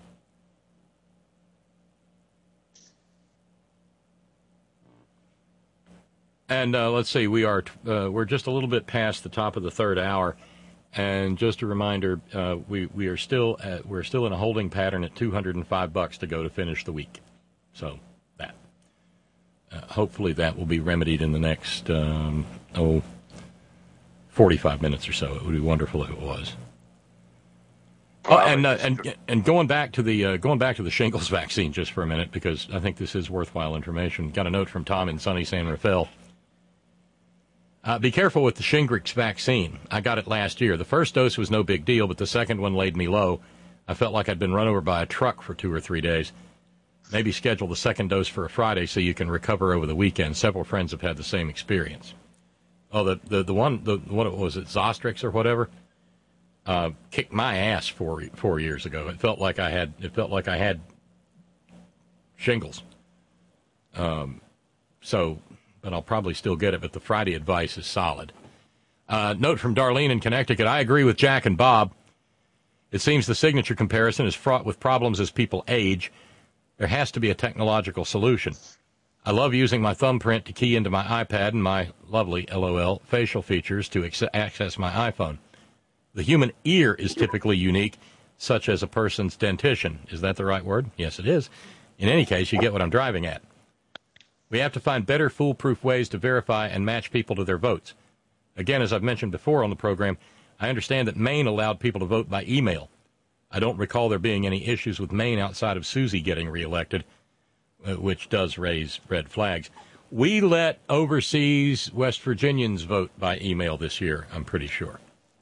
And uh, let's see, we are uh, we're just a little bit past the top of the third hour, and just a reminder, uh, we we are still at, we're still in a holding pattern at two hundred five bucks to go to finish the week. So that uh, hopefully that will be remedied in the next um, oh forty-five minutes or so. It would be wonderful if it was. Oh, and uh, and and going back to the uh, going back to the shingles vaccine just for a minute, because I think this is worthwhile information. Got a note from Tom in sunny San Rafael. Uh, be careful with the Shingrix vaccine. I got it last year. The first dose was no big deal, but the second one laid me low. I felt like I'd been run over by a truck for two or three days. Maybe schedule the second dose for a Friday so you can recover over the weekend. Several friends have had the same experience. Oh, the the, the one, the what was it, Zostrix or whatever, uh, kicked my ass four four years ago. It felt like I had it felt like I had shingles. Um, so. But I'll probably still get it, but the Friday advice is solid. Uh, note from Darlene in Connecticut. I agree with Jack and Bob. It seems the signature comparison is fraught with problems as people age. There has to be a technological solution. I love using my thumbprint to key into my iPad and my lovely, LOL, facial features to ex- access my iPhone. The human ear is typically unique, such as a person's dentition. Is that the right word? Yes, it is. In any case, you get what I'm driving at. We have to find better foolproof ways to verify and match people to their votes. Again, as I've mentioned before on the program, I understand that Maine allowed people to vote by email. I don't recall there being any issues with Maine outside of Susie getting reelected, uh, which does raise red flags. We let overseas West Virginians vote by email this year, I'm pretty sure.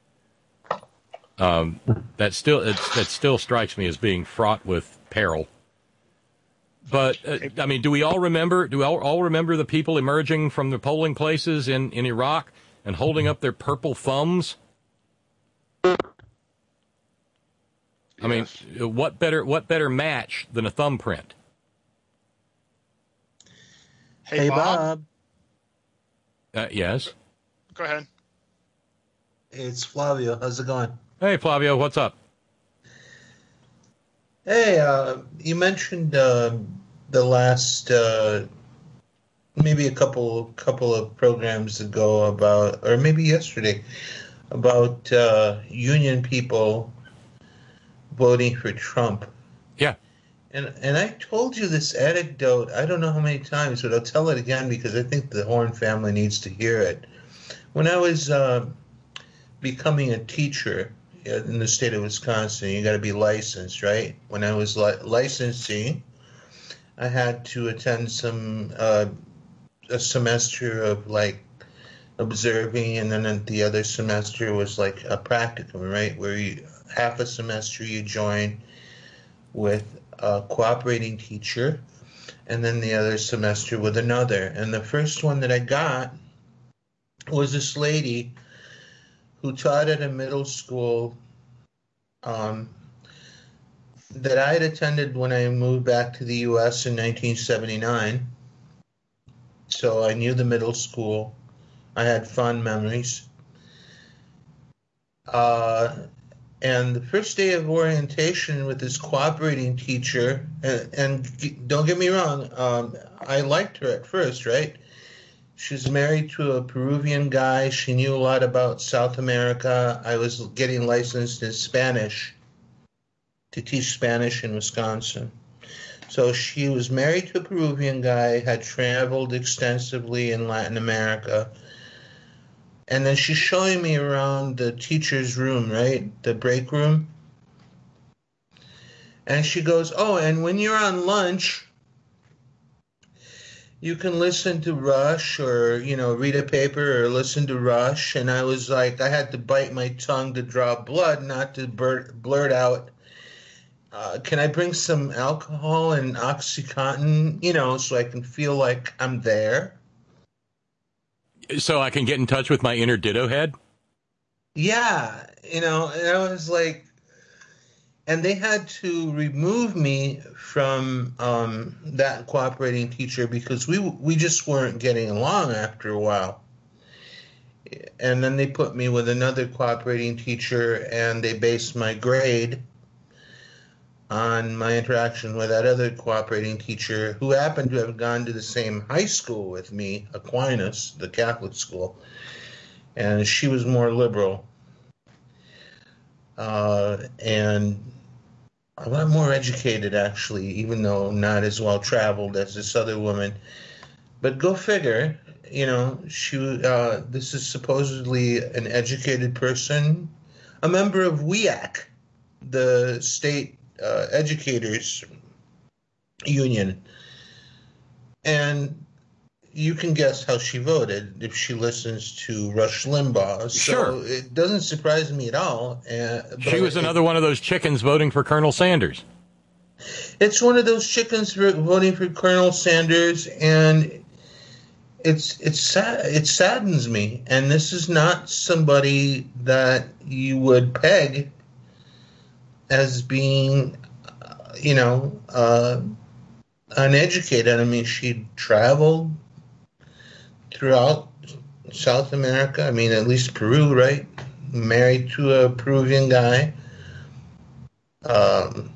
Um, that still it's, that still strikes me as being fraught with peril. But, uh, I mean, do we all remember, do we all, all remember the people emerging from the polling places in, in Iraq and holding up their purple thumbs? Yes. I mean, what better what better match than a thumbprint? Hey, hey Bob. Bob. Uh, yes? Go ahead. It's Flavio. How's it going? Hey, Flavio, what's up? Hey, uh, you mentioned uh, the last, uh, maybe a couple couple of programs ago about, or maybe yesterday, about uh, union people voting for Trump. Yeah. And and I told you this anecdote, I don't know how many times, but I'll tell it again because I think the Horn family needs to hear it. When I was uh, becoming a teacher in the state of Wisconsin, you got to be licensed, right? When I was li- licensing, I had to attend some uh, a semester of like observing, and then the other semester was like a practicum, right? Where you, half a semester you join with a cooperating teacher, and then the other semester with another. And the first one that I got was this lady who taught at a middle school um, that I had attended when I moved back to the U S in nineteen seventy-nine. So I knew the middle school. I had fond memories. Uh, and the first day of orientation with this cooperating teacher, and, and don't get me wrong, um, I liked her at first, right? She's married to a Peruvian guy. She knew a lot about South America. I was getting licensed in Spanish to teach Spanish in Wisconsin. So she was married to a Peruvian guy, had traveled extensively in Latin America. And then she's showing me around the teacher's room, right? The break room. And she goes, oh, and when you're on lunch, you can listen to Rush or, you know, read a paper or listen to Rush. And I was like, I had to bite my tongue to draw blood, not to blurt, blurt out, uh, can I bring some alcohol and OxyContin, you know, so I can feel like I'm there? So I can get in touch with my inner ditto head? Yeah, you know, and I was like, and they had to remove me from um, that cooperating teacher because we we just weren't getting along after a while. And then they put me with another cooperating teacher, and they based my grade on my interaction with that other cooperating teacher who happened to have gone to the same high school with me, Aquinas, the Catholic school, and she was more liberal uh, and a lot more educated, actually, even though not as well traveled as this other woman. But go figure, you know, she uh, this is supposedly an educated person, a member of W E A C, the state Uh, educators union, and you can guess how she voted if she listens to Rush Limbaugh. So sure. It doesn't surprise me at all. Uh, she was another it, one of those chickens voting for Colonel Sanders. It's one of those chickens voting for Colonel Sanders, and it's it's sad. It saddens me. And this is not somebody that you would peg as being, uh, you know, uh, uneducated. I mean, she traveled throughout South America. I mean, at least Peru, right? Married to a Peruvian guy. Um,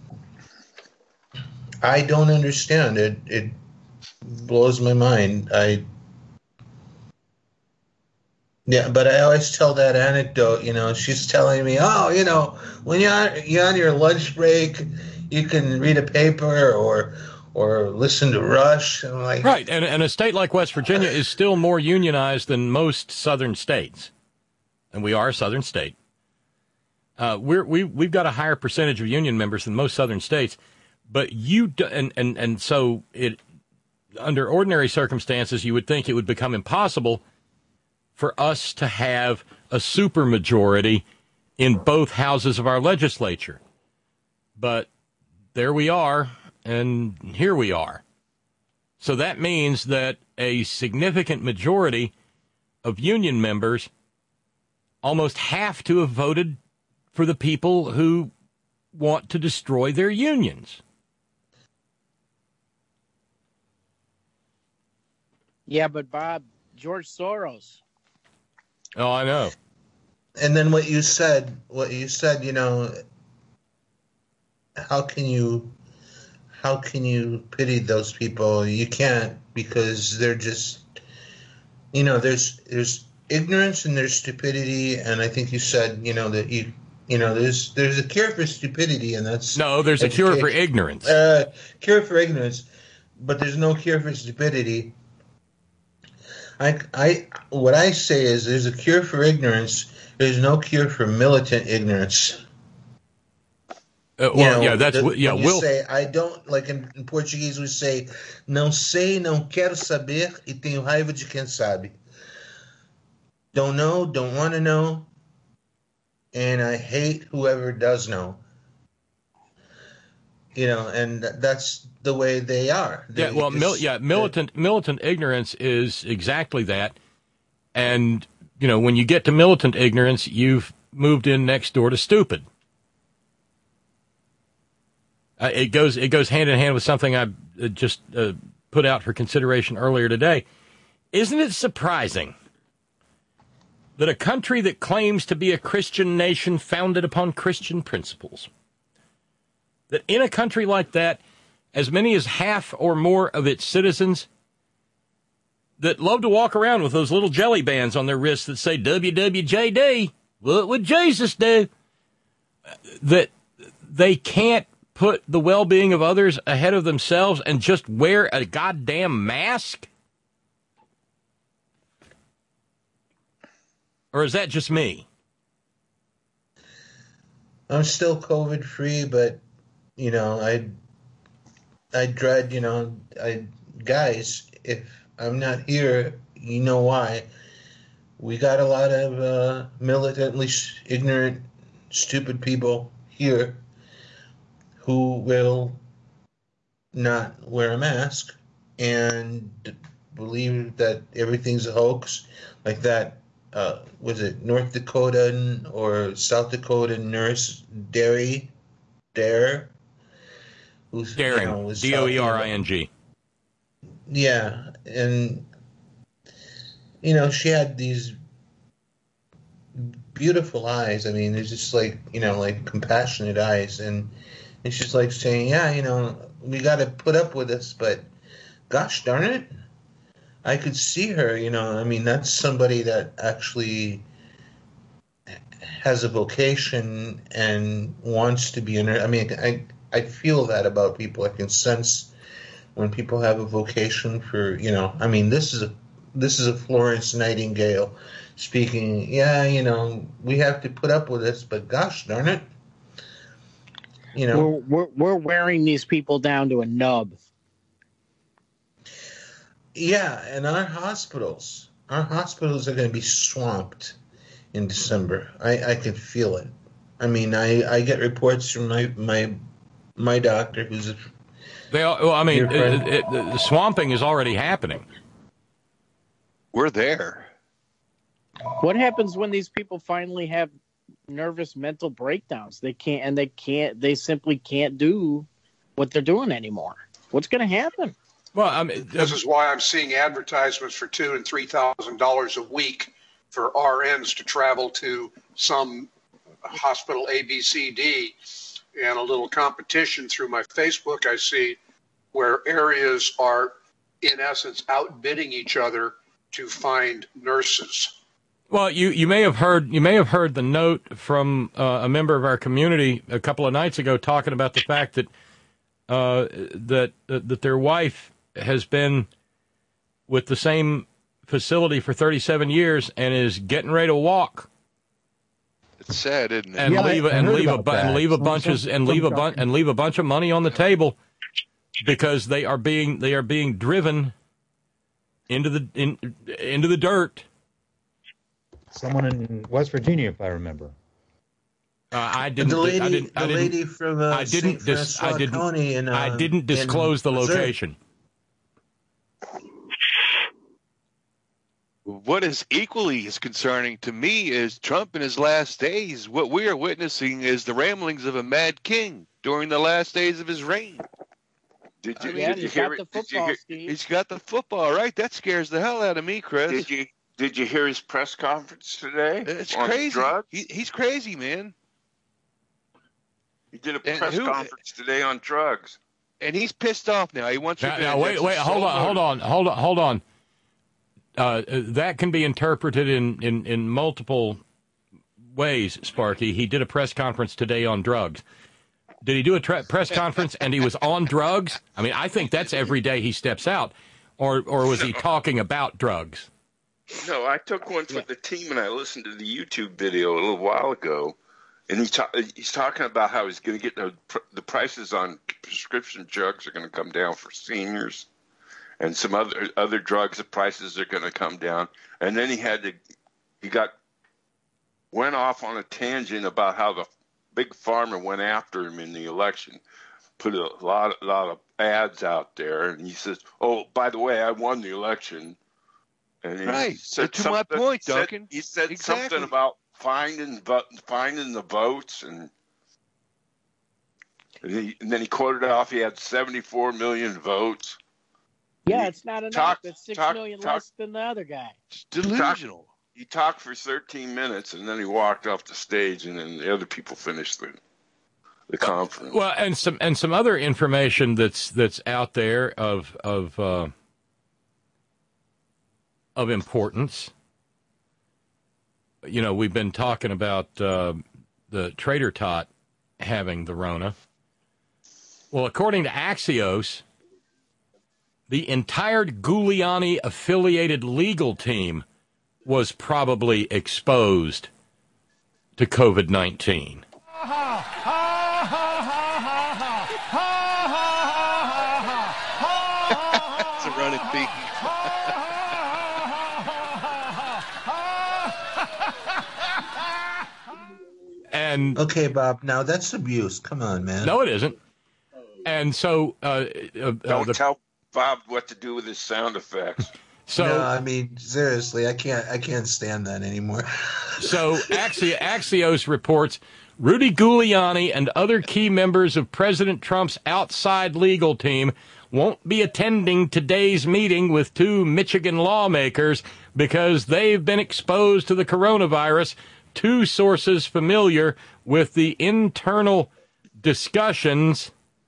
I don't understand it. It blows my mind. I Yeah, but I always tell that anecdote, you know, she's telling me, oh, you know, when you're on, you're on your lunch break, you can read a paper or or listen to Rush. And I'm like, right, and, and a state like West Virginia is still more unionized than most southern states, and we are a southern state. Uh, we're, we, we've got a higher percentage of union members than most southern states, but you do, and, and, and so it under ordinary circumstances, you would think it would become impossible for us to have a supermajority in both houses of our legislature. But there we are, and here we are. So that means that a significant majority of union members almost have to have voted for the people who want to destroy their unions. Yeah, but Bob, George Soros. Oh, I know. And then what you said, what you said, you know, how can you, how can you pity those people? You can't, because they're just, you know, there's there's ignorance and there's stupidity, and I think you said, you know, that you, you know, there's there's a cure for stupidity, and that's no, there's education. A cure for ignorance. Uh, cure for ignorance, but there's no cure for stupidity. I, I, what I say is there's a cure for ignorance. There's no cure for militant ignorance. Uh, well, you know, yeah, that's the, yeah. When We'll you say I don't, like in, in Portuguese we say não sei, não quero saber e tenho raiva de quem sabe. Don't know, don't want to know, and I hate whoever does know. you know, and that's the way they are. They, yeah, well, mil- yeah, militant militant ignorance is exactly that. And, you know, when you get to militant ignorance, you've moved in next door to stupid. Uh, it goes it goes hand in hand with something I uh, just uh, put out for consideration earlier today. Isn't it surprising that a country that claims to be a Christian nation founded upon Christian principles, that in a country like that, as many as half or more of its citizens that love to walk around with those little jelly bands on their wrists that say W W J D, what would Jesus do? That they can't put the well-being of others ahead of themselves and just wear a goddamn mask? Or is that just me? I'm still COVID free, but you know, I I dread, you know, I guys, if I'm not here, you know why. We got a lot of uh, militantly ignorant, stupid people here who will not wear a mask and believe that everything's a hoax, like that. Uh, was it North Dakota or South Dakota nurse Derry Dare? Who's Daring, you know, was D O E R I N G. Yeah, and you know she had these beautiful eyes. I mean, it's just like you know, like compassionate eyes, and it's just like saying, "Yeah, you know, we got to put up with this, but gosh darn it." I could see her, you know, I mean, that's somebody that actually has a vocation and wants to be in her. I mean, I, I feel that about people. I can sense when people have a vocation for, you know, I mean, this is a, this is a Florence Nightingale speaking. Yeah, you know, we have to put up with this, but gosh darn it. You know, we're, we're, we're wearing these people down to a nub. Yeah, and our hospitals, our hospitals are going to be swamped in December. I, I can feel it. I mean, I, I get reports from my my my doctor, who's a. They, well, I mean, it, it, the swamping is already happening. We're there. What happens when these people finally have nervous mental breakdowns? They can't, and they can't. They simply can't do what they're doing anymore. What's going to happen? Well, I mean, this is why I'm seeing advertisements for two and three thousand dollars a week for R Ns to travel to some hospital A, B, C, D, and a little competition through my Facebook. I see where areas are, in essence, outbidding each other to find nurses. Well, you, you may have heard you may have heard the note from uh, a member of our community a couple of nights ago talking about the fact that uh, that uh, that their wife has been with the same facility for thirty-seven years and is getting ready to walk. It's sad, isn't it? And Yeah, leave I- I and heard leave a about bu- and that. leave a Some- bunches some- and some leave a bun- shocking. and leave a bunch of money on the table because they are being they are being driven into the in, into the dirt. Someone in West Virginia, if I remember. Uh, I didn't. The lady, I didn't. I the didn't, lady from uh, I didn't. Saint Dis, I Francois didn't. County in, uh, I didn't disclose in the Missouri. location. What is equally as concerning to me is Trump in his last days. What we are witnessing is the ramblings of a mad king during the last days of his reign. Did I you, mean, did you hear it? Did you hear, He's got the football, right? That scares the hell out of me, Chris. did you did you hear his press conference today? It's on crazy. drugs? He, he's crazy, man. He did a And press who- conference today on drugs. And he's pissed off now. He wants Now, revenge. now wait, That's wait, his hold sole on, hold motive. on, hold on, hold on. Uh, that can be interpreted in, in, in multiple ways, Sparky. He did a press conference today on drugs. Did he do a tra- press conference and he was on drugs? I mean, I think that's every day he steps out. Or or was he talking about drugs? No, I took one for the team and I listened to the YouTube video a little while ago, and he ta- he's talking about how he's going to get the pr- the prices on prescription drugs are going to come down for seniors, and some other other drugs the prices are going to come down. And then he had to he got went off on a tangent about how the big pharma went after him in the election, put a lot, a lot of ads out there, and he says, "Oh, by the way, I won the election." And he Right. said To my something- point, he said- Duncan. He said Exactly. something about finding vo- finding the votes, and, and, he, and then he quoted off he had seventy-four million votes. Yeah, it's not enough. Talk- That's six talk- million talk- less than the other guy. Delusional. He talked for thirteen minutes, and then he walked off the stage, and then the other people finished the the conference. Well, and some and some other information that's that's out there of of uh, of importance. You know, we've been talking about uh, the Trader Tot having the Rona. Well, according to Axios, the entire Giuliani-affiliated legal team was probably exposed to COVID nineteen. It's a running theme. And okay, Bob. Now that's abuse. Come on, man. no, it isn't. And so, uh, uh, uh, Don't the, tell Bob what to do with his sound effects. so, no, I mean seriously, I can't. I can't stand that anymore. so Axi- Axios reports Rudy Giuliani and other key members of President Trump's outside legal team won't be attending today's meeting with two Michigan lawmakers because they've been exposed to the coronavirus. Two sources familiar with the internal discussions.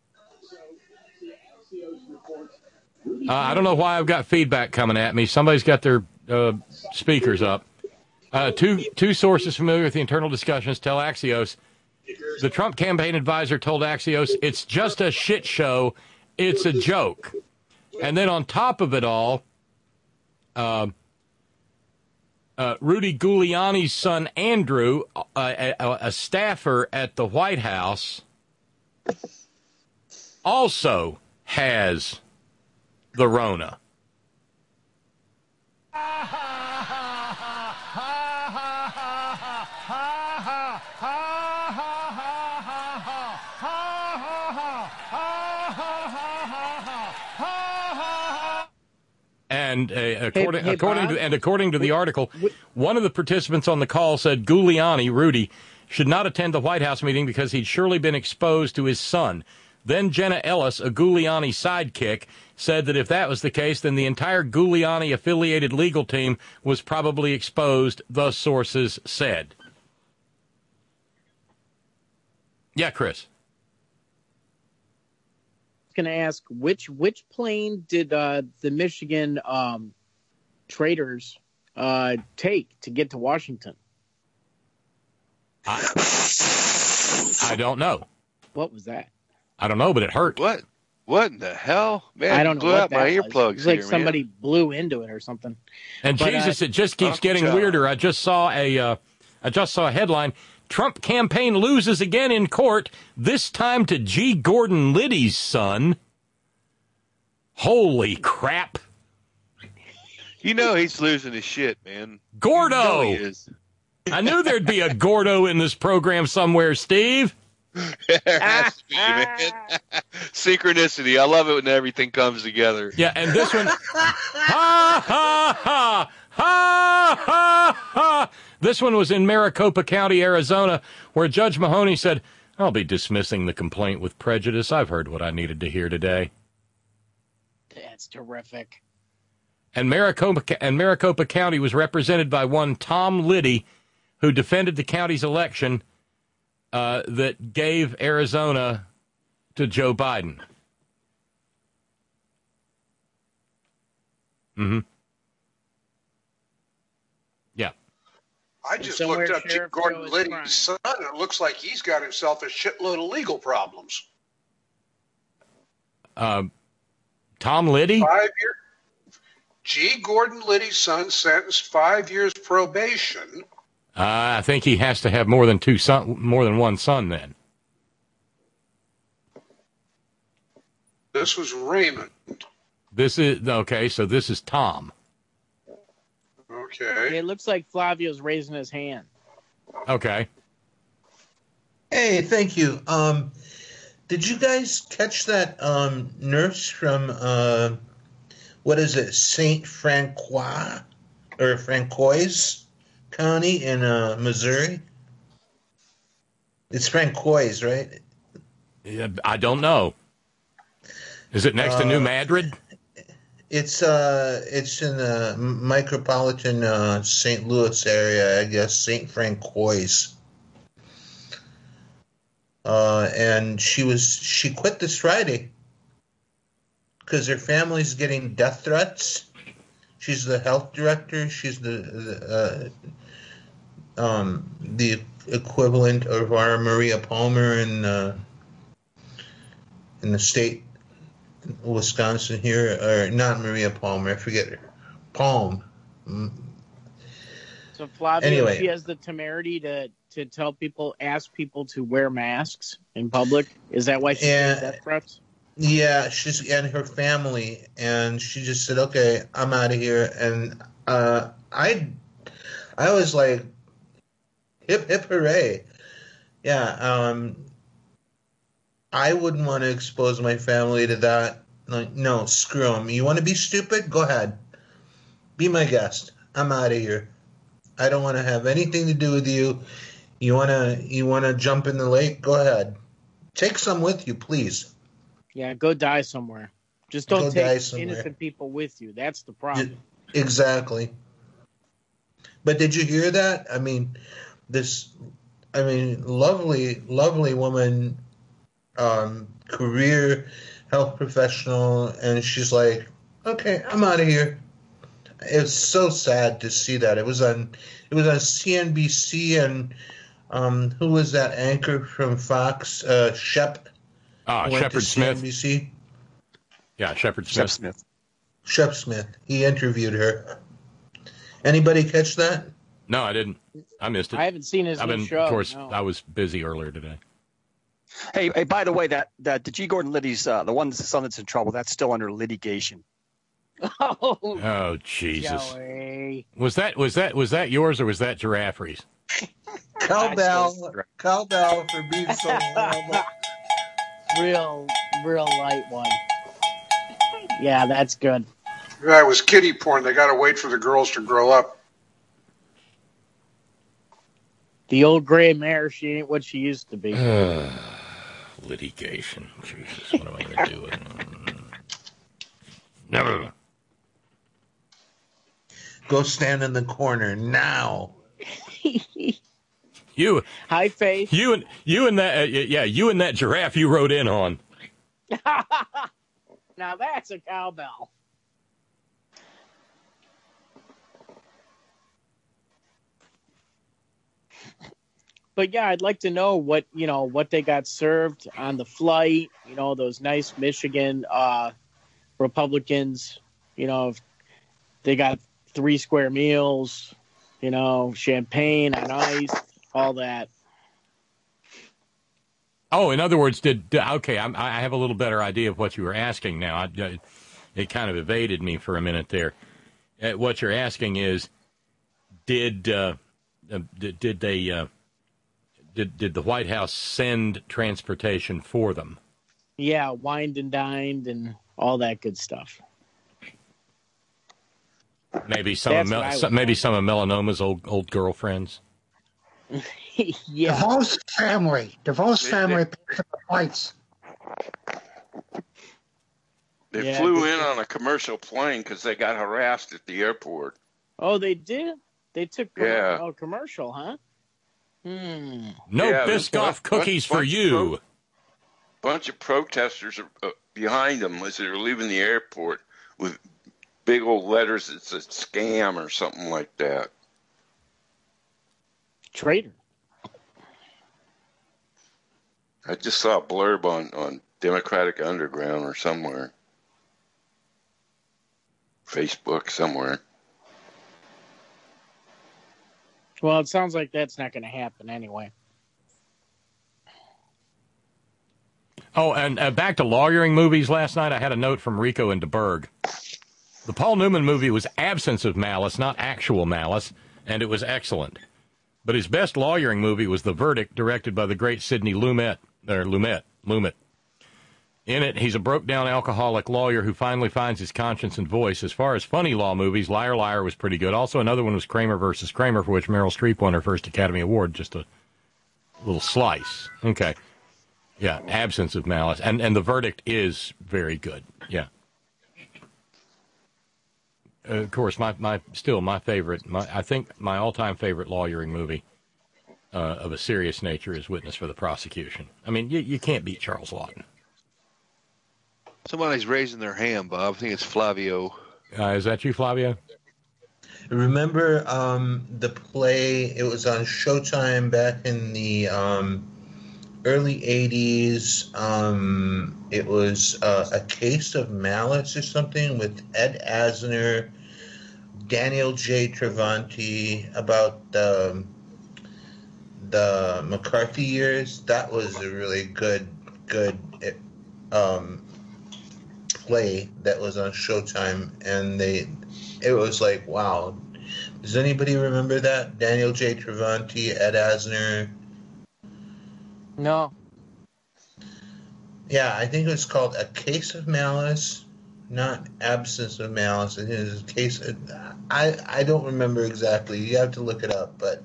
Uh, I don't know why I've got feedback coming at me. Somebody's got their uh, speakers up. Uh, two two sources familiar with the internal discussions tell Axios. The Trump campaign advisor told Axios, it's just a shit show. It's a joke. And then on top of it all, uh, uh, Rudy Giuliani's son, Andrew, uh, a, a staffer at the White House, also has the Rona. And uh, according, hey, according Bob? to and according to the article, one of the participants on the call said Giuliani, Rudy, should not attend the White House meeting because he'd surely been exposed to his son. Then Jenna Ellis, a Giuliani sidekick, said that if that was the case, then the entire Giuliani-affiliated legal team was probably exposed, the sources said. Yeah, Chris. Going to ask which which plane did uh, the Michigan um, traders uh, take to get to Washington? I, I don't know. What was that? I don't know, but it hurt. What? What in the hell, man? I don't know. Blew what out that my was. earplugs It was like here, somebody man. blew into it or something. And But, Jesus, uh, it just keeps Uncle getting Joe. weirder. I just saw a, uh, I just saw a headline: Trump campaign loses again in court. This time to G. Gordon Liddy's son. Holy crap! You know he's losing his shit, man. Gordo. You know he is. I knew there'd be a Gordo in this program somewhere, Steve. There has to be, man. Synchronicity. I love it when everything comes together. Yeah, and this one, ha ha ha ha ha ha. This one was in Maricopa County, Arizona, where Judge Mahoney said, "I'll be dismissing the complaint with prejudice. I've heard what I needed to hear today." That's terrific. And Maricopa and Maricopa County was represented by one Tom Liddy, who defended the county's election uh, that gave Arizona to Joe Biden. Mm-hmm. Yeah. I just Somewhere looked up Sheriff Joe Gordon is Liddy's crying. son. It looks like he's got himself a shitload of legal problems. Uh, Tom Liddy? Five year. G. Gordon Liddy's son sentenced five years probation. Uh, I think he has to have more than two son, more than one son. Then This was Raymond. this is okay. So this is Tom. Okay. It looks like Flavio's raising his hand. Okay. Hey, thank you. Um, Did you guys catch that um, nurse from, uh, what is it, Saint Francois or Francois County in uh, Missouri? It's Francois, right? Yeah, I don't know. Is it next uh, to New Madrid? It's uh, it's in the micropolitan uh, Saint Louis area, I guess, Saint Francois. Uh, and she was she quit this Friday because her family's getting death threats. She's the health director. She's the, the uh, um the equivalent of our Maria Palmer in uh, in the state of Wisconsin here, or not Maria Palmer. I forget her. Palm. So Flavio, Anyway. she has the temerity to. to tell people, ask people to wear masks in public? Is that why she Yeah. did death threats? Yeah, she's and her family, and she just said, "Okay, I'm out of here." And uh, I, I was like, "Hip hip hooray!" Yeah, um, I wouldn't want to expose my family to that. Like, no, screw them. You want to be stupid? Go ahead, be my guest. I'm out of here. I don't want to have anything to do with you. You wanna you wanna jump in the lake? Go ahead. Take some with you, please. Yeah, go die somewhere. Just Go don't die take somewhere. innocent people with you. That's the problem. Exactly. But did you hear that? I mean, this. I mean, lovely, lovely woman, um, career health professional, and she's like, "Okay, I'm out of here." It was so sad to see that. It was on. It was on C N B C and. Um, who was that anchor from Fox? Uh, Shep. Ah, went Shepard to Smith. C N B C. Yeah, Shepard Smith. Shep Smith. Shep Smith. He interviewed her. Anybody catch that? No, I didn't. I missed it. I haven't seen his I've new been, show. Of course, no. I was busy earlier today. Hey, hey, by the way, that, that the G. Gordon Liddy's, uh, the one that's the son that's in trouble, that's still under litigation. Oh, Oh, Jesus. Joey. Was that was that was that yours or was that Giraffe's? Cowbell. Cowbell for being so horrible. Real, real light one. Yeah, that's good. Yeah, it was kiddie porn. They got to wait for the girls to grow up. The old gray mare, she ain't what she used to be. Litigation. Jesus, what am I going to do? Never. Go stand in the corner now. You, Hi, Faith. you and you and that, uh, yeah, you and that giraffe you rode in on. Now that's a cowbell. But yeah, I'd like to know what you know what they got served on the flight. You know, those nice Michigan uh, Republicans. You know, if they got three square meals. You know, champagne on ice, all that. Oh, in other words, did okay? I'm, I have a little better idea of what you were asking now. I, I, it kind of evaded me for a minute there. Uh, what you're asking is, did uh, uh, did, did they uh, did did the White House send transportation for them? Yeah, wined and dined and all that good stuff. Maybe some of Mel- some, maybe some of Melanoma old old girlfriends. Yeah. DeVos family. DeVos family picked up the flights. They Yeah, flew they- in on a commercial plane because they got harassed at the airport. Oh, they did? They took com- Yeah. oh, commercial, huh? Hmm. No Yeah, there's Biscoff one- cookies one- for bunch of you. pro- bunch of protesters are, uh, behind them as they were leaving the airport with big old letters that said scam or something like that. Traitor. I just saw a blurb on, on Democratic Underground or somewhere. Facebook somewhere. Well, it sounds like that's not going to happen anyway. Oh, and uh, back to lawyering movies last night, I had a note from Rico and DeBerg. The Paul Newman movie was absence of malice, not actual malice, and it was excellent. But his best lawyering movie was The Verdict, directed by the great Sidney Lumet, or Lumet, Lumet. In it, he's a broke-down alcoholic lawyer who finally finds his conscience and voice. As far as funny law movies, Liar Liar was pretty good. Also, another one was Kramer versus Kramer, for which Meryl Streep won her first Academy Award. Just a little slice. Okay. Yeah, Absence of Malice. And and the verdict is very good. Yeah. Uh, of course, my, my still my favorite, my, I think my all-time favorite lawyering movie uh, of a serious nature is Witness for the Prosecution. I mean, you, you can't beat Charles Laughton. Somebody's raising their hand, Bob. I think it's Flavio. Uh, is that you, Flavio? Remember um, the play? It was on Showtime back in the um, early eighties. Um, it was uh, A Case of Malice or something with Ed Asner, Daniel J. Travanti, about the, the McCarthy years. That was a really good, good um, play that was on Showtime, and they, it was like, wow. Does anybody remember that? Daniel J. Travanti, Ed Asner. No. Yeah, I think it was called A Case of Malice, not Absence of Malice. I think it was a case of, I, I don't remember exactly. You have to look it up. But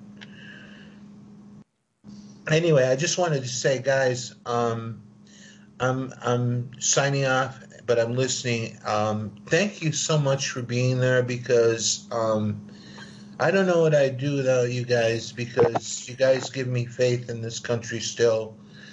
anyway, I just wanted to say, guys, um, I'm I'm signing off, but I'm listening. Um, thank you so much for being there, because um, I don't know what I'd do without you guys, because you guys give me faith in this country still.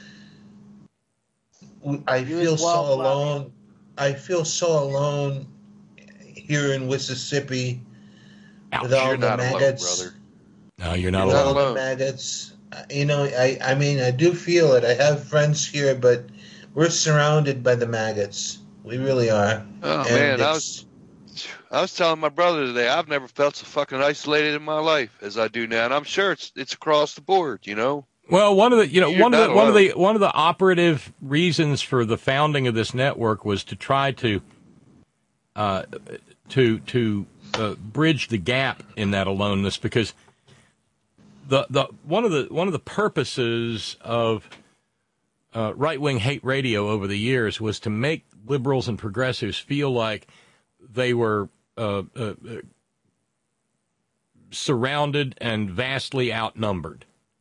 I You feel as well, so Flavio. alone. I feel so alone here in Mississippi with all You're the not alone, maggots. brother. No, you're not with all alone. the maggots. Uh, You know, I, I mean, I do feel it. I have friends here, but we're surrounded by the maggots. We really are. Oh And man, I it's- was I was telling my brother today, I've never felt so fucking isolated in my life as I do now, and I'm sure it's it's across the board, you know. Well, one of the you know You're one of the not one of alone. the one of the operative reasons for the founding of this network was to try to uh, to to uh, bridge the gap in that aloneness, because the the one of the one of the purposes of uh, right wing hate radio over the years was to make liberals and progressives feel like they were uh, uh, uh, surrounded and vastly outnumbered.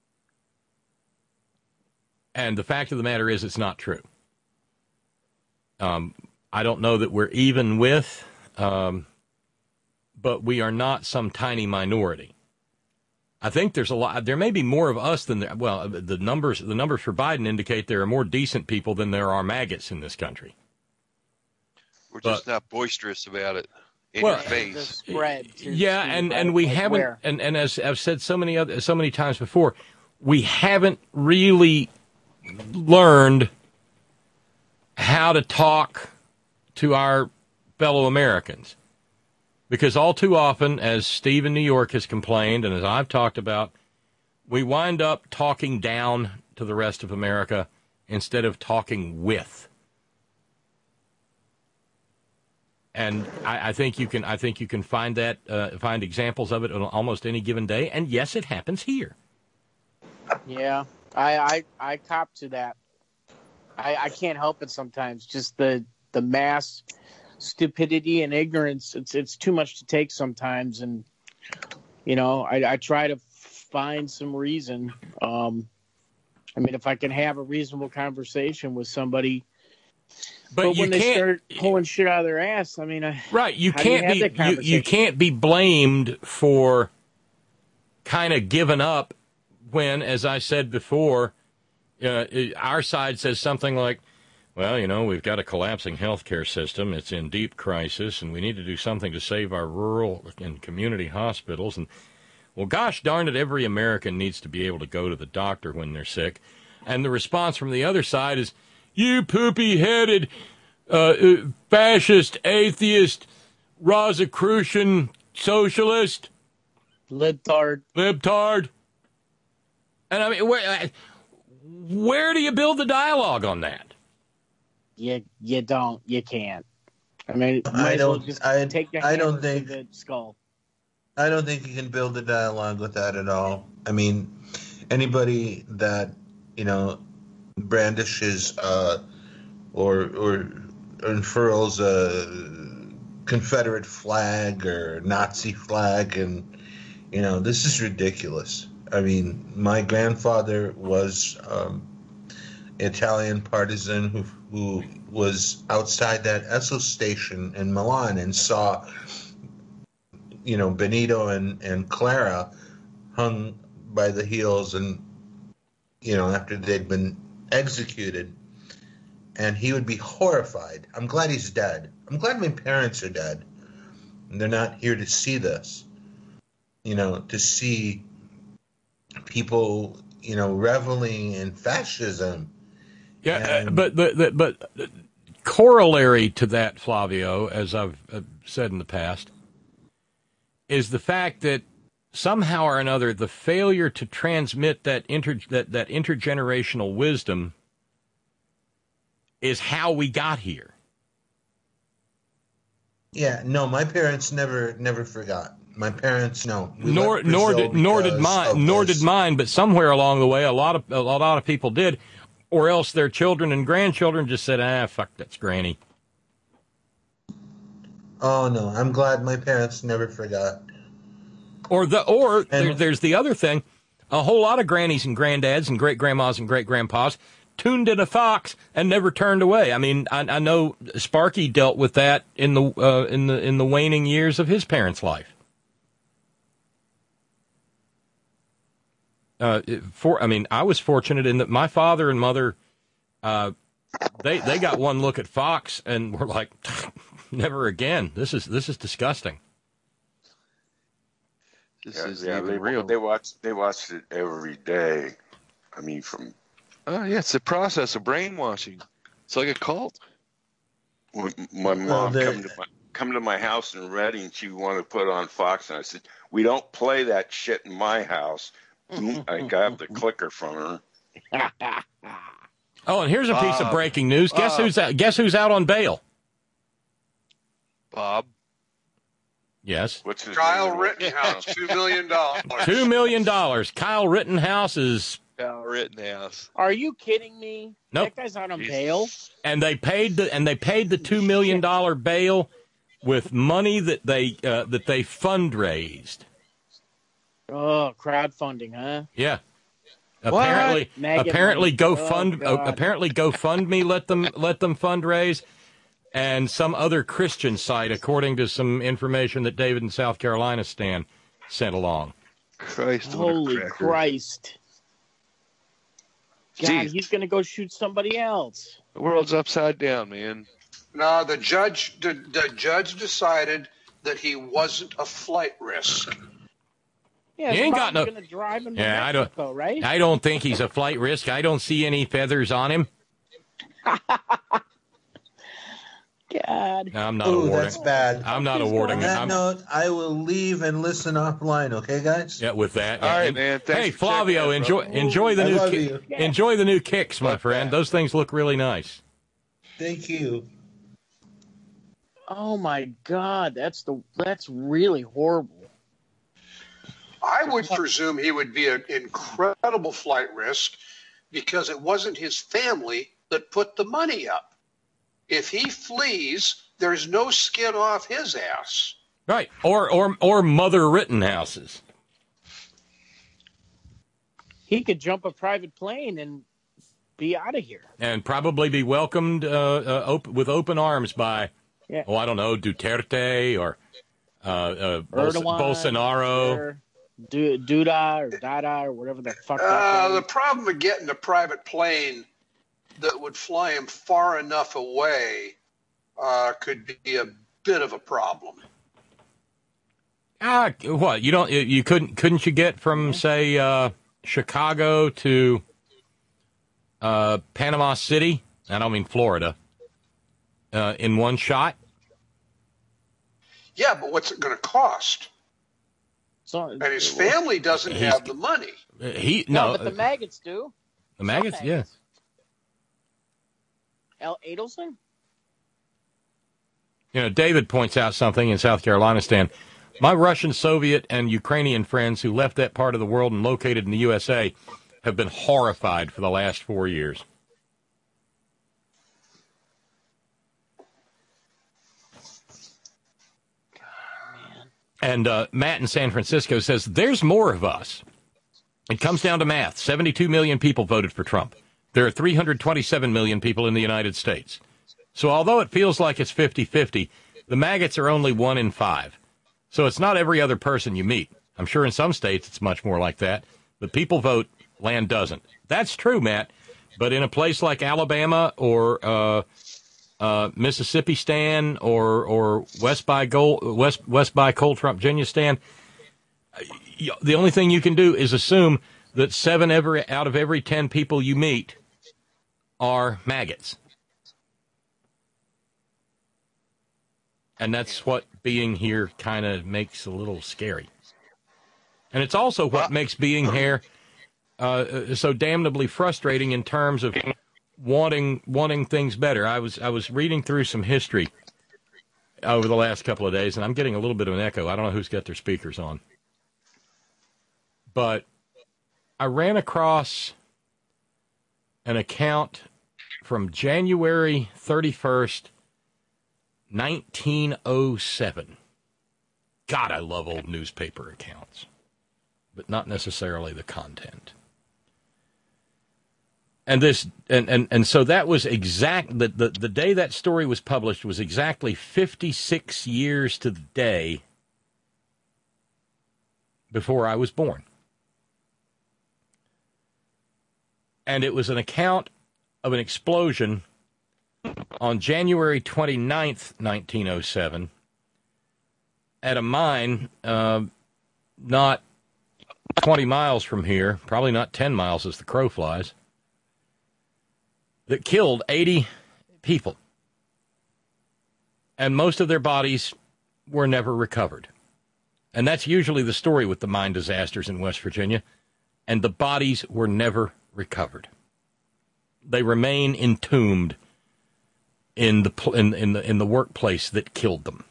And the fact of the matter is, it's not true. Um, I don't know that we're even with, um, but we are not some tiny minority. I think there's a lot. There may be more of us than there. Well, the numbers the numbers for Biden indicate there are more decent people than there are maggots in this country. We're But- just not boisterous about it in Well, your face. Spread. to- Yeah, to, and, uh, and we like haven't, where? and, and as I've said so many other, so many times before, we haven't really learned how to talk to our fellow Americans. Because all too often, as Steve in New York has complained, and as I've talked about, we wind up talking down to the rest of America instead of talking with. And I, I think you can. I think you can find that, uh, find examples of it on almost any given day. And yes, it happens here. Yeah, I, I, I cop to that. I, I can't help it sometimes. Just the the mass stupidity and ignorance. It's it's too much to take sometimes, and you know, I, I try to find some reason. Um, I mean, if I can have a reasonable conversation with somebody. But, But, you when they can't. start pulling shit out of their ass, I mean, I, Right, you how do can't have be that you, conversation? you can't be blamed for kind of giving up when, as I said before, uh, our side says something like, well, you know, we've got a collapsing healthcare system. It's in deep crisis, and we need to do something to save our rural and community hospitals. And, well, gosh darn it, every American needs to be able to go to the doctor when they're sick. And the response from the other side is, you poopy-headed, uh, fascist, atheist, Rosicrucian socialist. Libtard. Libtard. And I mean, where, where do you build the dialogue on that? You you don't. You can't. I mean, I might as well don't- just I- take your I don't hammer to think- the skull. I don't think you can build a dialogue with that at all. I mean, anybody that, you know, brandishes uh, or or unfurls a Confederate flag or Nazi flag, and you know, this is ridiculous. I mean, my grandfather was um, Italian partisan who who was outside that Esso station in Milan and saw, you know, Benito and, and Clara hung by the heels, and you know, after they'd been executed, and he would be horrified. I'm glad he's dead. I'm glad my parents are dead, and they're not here to see this. You know, to see people, you know, reveling in fascism. Yeah, and, uh, but but but uh, corollary to that, Flavio, as I've uh, said in the past, is the fact that somehow or another the failure to transmit that inter that, that intergenerational wisdom is how we got here. Yeah, no, my parents never never forgot. My parents, no. We nor nor did nor did mine nor did mine, but somewhere along the way, a lot of a lot of people did, or else their children and grandchildren just said, "Ah, fuck, that's Granny." Oh no, I'm glad my parents never forgot. Or the or and, there, there's the other thing, a whole lot of grannies and granddads and great grandmas and great grandpas tuned in a fox and never turned away. I mean, I, I know Sparky dealt with that in the uh, in the in the waning years of his parents' life. Uh, for I mean, I was fortunate in that my father and mother, uh, they they got one look at Fox and were like, never again. This is this is disgusting. This yeah, isn't yeah, even they, real. They watched they watched it every day. I mean, from oh yeah, it's a process of brainwashing. It's like a cult. when my mom Well, the- come to my come to my house in Reading, she wanted to put on Fox, and I said, "We don't play that shit in my house." I got the clicker from her. Oh, and here's a piece Bob. of breaking news. Guess Bob. who's out, guess who's out on bail? Bob. Yes. What's his Kyle name? Rittenhouse, two million dollars. Two million dollars. Kyle Rittenhouse is, Kyle Rittenhouse. Are you kidding me? Nope. That guy's out on bail. and they paid the and they paid the two million dollar bail with money that they uh, that they fundraised. Oh, crowdfunding, huh? Yeah. What? Apparently, Maggot apparently, money. GoFund, Oh, uh, God. apparently, GoFundMe let them let them fundraise, and some other Christian site, according to some information that David in South Carolina Stan sent along. Christ, Holy Christ! God, Jeez. he's gonna go shoot somebody else. The world's upside down, man. No, the judge the, the judge decided that he wasn't a flight risk. Yeah, He his ain't got mom's no- gonna drive him to Yeah, I don't. Mexico, right? I don't think he's a flight risk. I don't see any feathers on him. God. No, I'm not Ooh, awarding. that's bad. I'm not On awarding it. that I'm, note, I will leave and listen offline. Okay, guys. yeah, with that. All yeah. right, And- man. Thanks Hey, for Flavio, checking enjoy out, brother. enjoy the I new love ki- you. enjoy the new kicks, my Fuck friend. that. Those things look really nice. Thank you. Oh my God, that's the that's really horrible. I would presume he would be an incredible flight risk because it wasn't his family that put the money up. If he flees, there's no skin off his ass. Right, or or or Mother Rittenhouse's. He could jump a private plane and be out of here. And probably be welcomed uh, uh, op- with open arms by, Yeah. oh, I don't know, Duterte or uh, uh, Bol- Erdogan, Bolsonaro. or Du- Duda or Dada or whatever the fuck. that Uh, guy the is. problem of getting a private plane that would fly him far enough away uh, could be a bit of a problem. Ah, what you don't you- you couldn't couldn't you get from say uh, Chicago to uh, Panama City? I don't mean Florida. Uh, in one shot. Yeah, but what's it going to cost? So, And his family doesn't He's- have the money. Uh, He no, no, but the maggots do. the maggots. Some Yeah. Al Adelson? You know, David points out something in South Carolina, Stan. My Russian, Soviet, and Ukrainian friends who left that part of the world and located in the U S A have been horrified for the last four years. And uh, Matt in San Francisco says, there's more of us. It comes down to math. seventy-two million people voted for Trump. There are three hundred twenty-seven million people in the United States. So although it feels like it's fifty-fifty, the maggots are only one in five. So it's not every other person you meet. I'm sure in some states it's much more like that. But people vote, land doesn't. That's true, Matt. But in a place like Alabama or uh, uh, Mississippi Stan or or West by Gold, West West by Coal Trump Virginia Stan, the only thing you can do is assume that seven every out of every ten people you meet are maggots. And that's what being here kind of makes a little scary. And it's also what makes being here uh, so damnably frustrating in terms of wanting wanting things better. I was I was reading through some history over the last couple of days, and I'm getting a little bit of an echo. I don't know who's got their speakers on. But I ran across an account from January thirty-first, nineteen oh seven. God, I love old newspaper accounts, but not necessarily the content. And this, and, and, and so that was exact, the, the, the day that story was published was exactly fifty-six years to the day before I was born. And it was an account of an explosion on January twenty-ninth, nineteen oh seven, at a mine uh, not twenty miles from here, probably not ten miles as the crow flies, that killed eighty people. And most of their bodies were never recovered. And that's usually the story with the mine disasters in West Virginia. And the bodies were never recovered. They remain entombed in the in, in the in the workplace that killed them.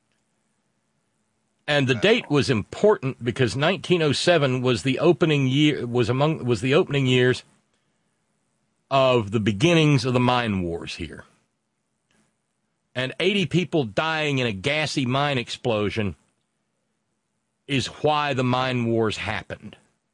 And the date was important because nineteen oh seven was the opening year was among was the opening years of the beginnings of the mine wars here. And eighty people dying in a gassy mine explosion is why the mine wars happened.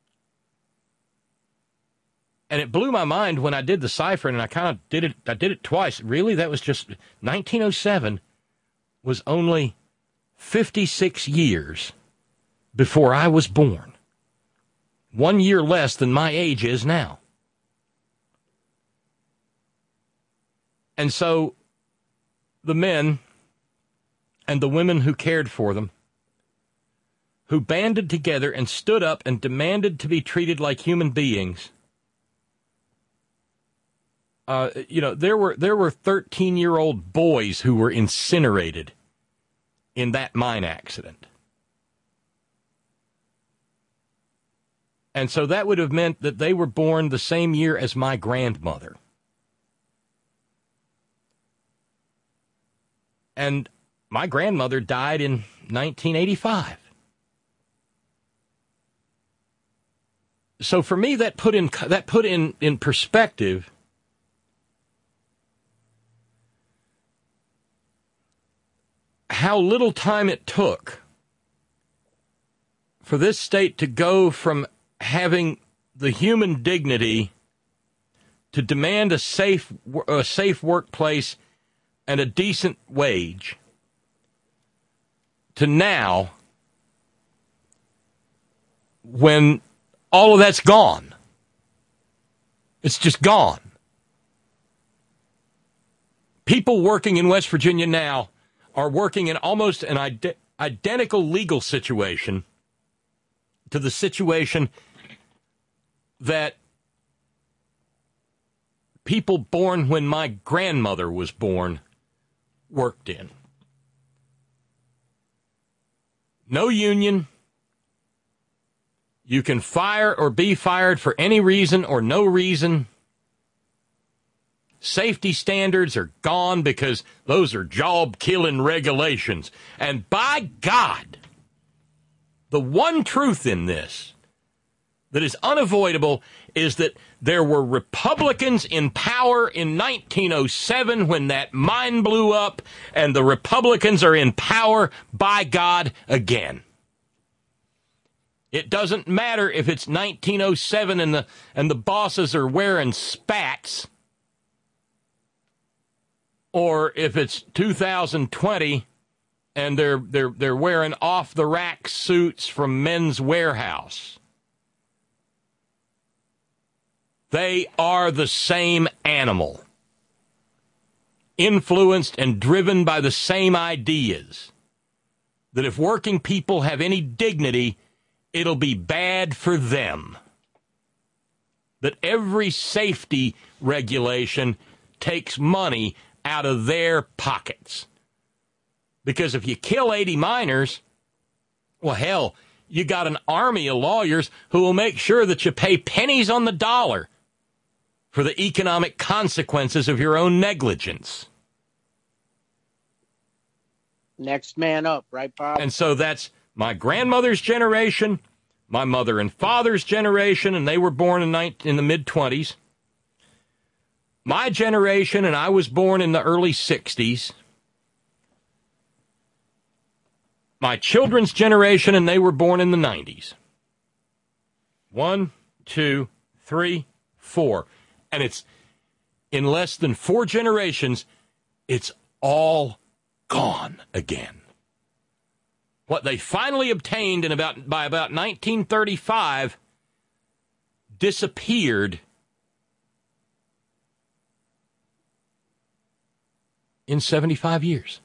And it blew my mind when I did the ciphering, and I kind of did it. I did it twice. Really, that was just nineteen oh seven was only fifty-six years before I was born. One year less than my age is now. And so the men and the women who cared for them, who banded together and stood up and demanded to be treated like human beings, Uh, you know, there were there were thirteen-year-old boys who were incinerated in that mine accident. And so that would have meant that they were born the same year as my grandmother. And my grandmother died in nineteen eighty-five. So for me, that put in that put in, in perspective how little time it took for this state to go from having the human dignity to demand a safe, a safe workplace and a decent wage to now when all of that's gone. It's just gone. People working in West Virginia now are working in almost an ide- identical legal situation to the situation that people born when my grandmother was born worked in. No union. You can fire or be fired for any reason or no reason. Safety standards are gone because those are job-killing regulations. And by God, the one truth in this that is unavoidable is that there were Republicans in power in nineteen oh seven when that mine blew up, and the Republicans are in power, by God, again. It doesn't matter if it's nineteen oh seven and the and the bosses are wearing spats, or if it's two thousand twenty and they're they're they're wearing off the rack suits from Men's Warehouse. They are the same animal, influenced and driven by the same ideas. That if working people have any dignity, it'll be bad for them. That every safety regulation takes money out of their pockets. Because if you kill eighty miners, well, hell, you got an army of lawyers who will make sure that you pay pennies on the dollar for the economic consequences of your own negligence. Next man up, right, Bob? And so that's my grandmother's generation, my mother and father's generation, and they were born in, nineteen, in the mid-twenties. My generation, and I was born in the early sixties. My children's generation, and they were born in the nineties. One, two, three, four. And it's, in less than four generations, it's all gone again. What they finally obtained in about by about nineteen thirty-five disappeared in seventy-five years.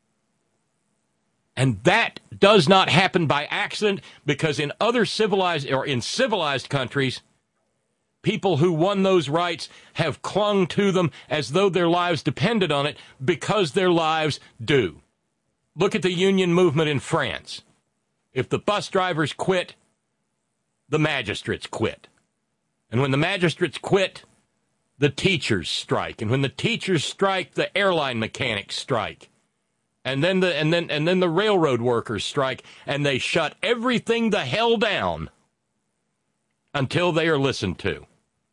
And that does not happen by accident, because in other civilized or in civilized countries, people who won those rights have clung to them as though their lives depended on it, because their lives do. Look at the union movement in France. If the bus drivers quit, the magistrates quit. And when the magistrates quit, the teachers strike. And when the teachers strike, the airline mechanics strike. And then the and then and then the railroad workers strike, and they shut everything the hell down until they are listened to.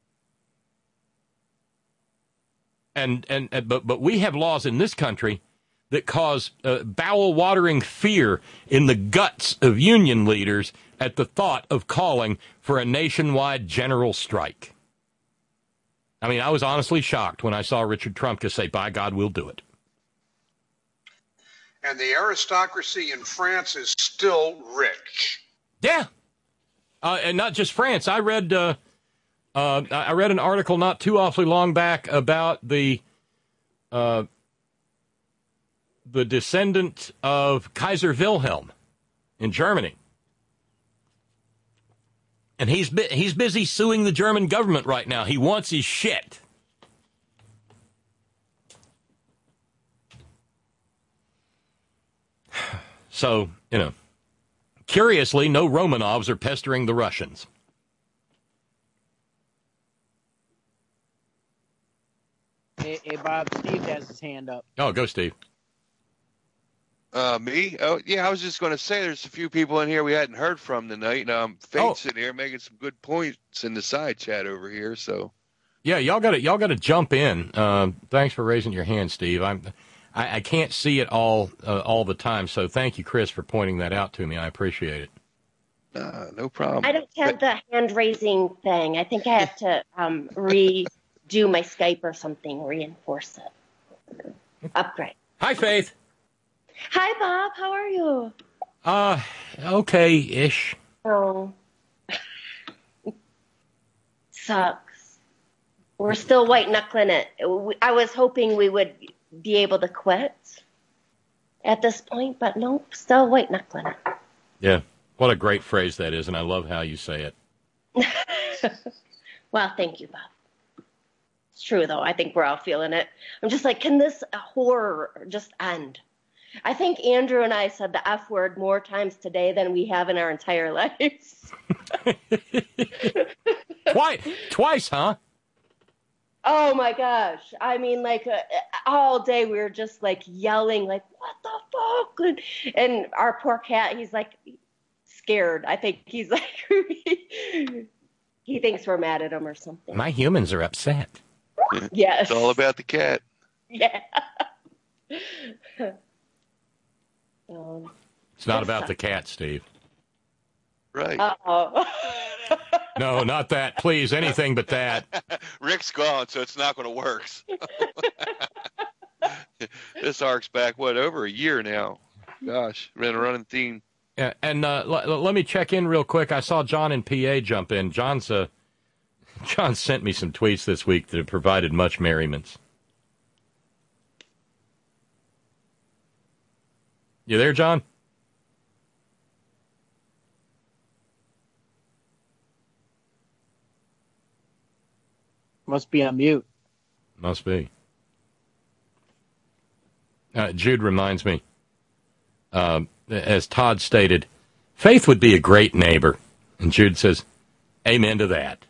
And and, and but but we have laws in this country that cause uh, bowel-watering fear in the guts of union leaders at the thought of calling for a nationwide general strike. I mean, I was honestly shocked when I saw Richard Trumka say, "By God, we'll do it." And the aristocracy in France is still rich. Yeah, uh, and not just France. I read uh, uh, I read an article not too awfully long back about the uh, the descendant of Kaiser Wilhelm in Germany, and he's bu- he's busy suing the German government right now. He wants his shit. So, you know, curiously, no Romanovs are pestering the Russians. Hey, hey, Bob, Steve has his hand up. Oh, go, Steve. Uh, me? Oh, yeah, I was just going to say there's a few people in here we hadn't heard from tonight. Now, I'm Oh. sitting here making some good points in the side chat over here, so. Yeah, y'all got to y'all got to jump in. Uh, thanks for raising your hand, Steve. I'm, I, I can't see it all uh, all the time, so thank you, Chris, for pointing that out to me. I appreciate it. Uh, no problem. I don't have the hand raising thing. I think I have to um, redo my Skype or something, reinforce it, upgrade. Hi, Faith. Hi, Bob. How are you? Uh, okay-ish. Oh, sucks. We're still white knuckling it. I was hoping we would be able to quit at this point, but nope, still white knuckling it. Yeah, what a great phrase that is, and I love how you say it. Well, thank you, Bob. It's true, though. I think we're all feeling it. I'm just like, can this horror just end? I think Andrew and I said the F word more times today than we have in our entire lives. Twice, twice, huh? Oh my gosh. I mean, like, uh, all day we were just like yelling, like, what the fuck? And, and our poor cat, he's like scared. I think he's like, he thinks we're mad at him or something. My humans are upset. Yes. It's all about the cat. Yeah. um, It's not about the cat, Steve. Right. Uh-oh. No, not that. Please, anything but that. Rick's gone, so it's not going to work. This arc's back, what, over a year now. Gosh, been a running theme. Yeah, and uh, l- let me check in real quick. I saw John in P A jump in. John's uh, John sent me some tweets this week that have provided much merriment. You there, John? Must be on mute. Must be. Uh, Jude reminds me, uh, as Todd stated, Faith would be a great neighbor. And Jude says, amen to that.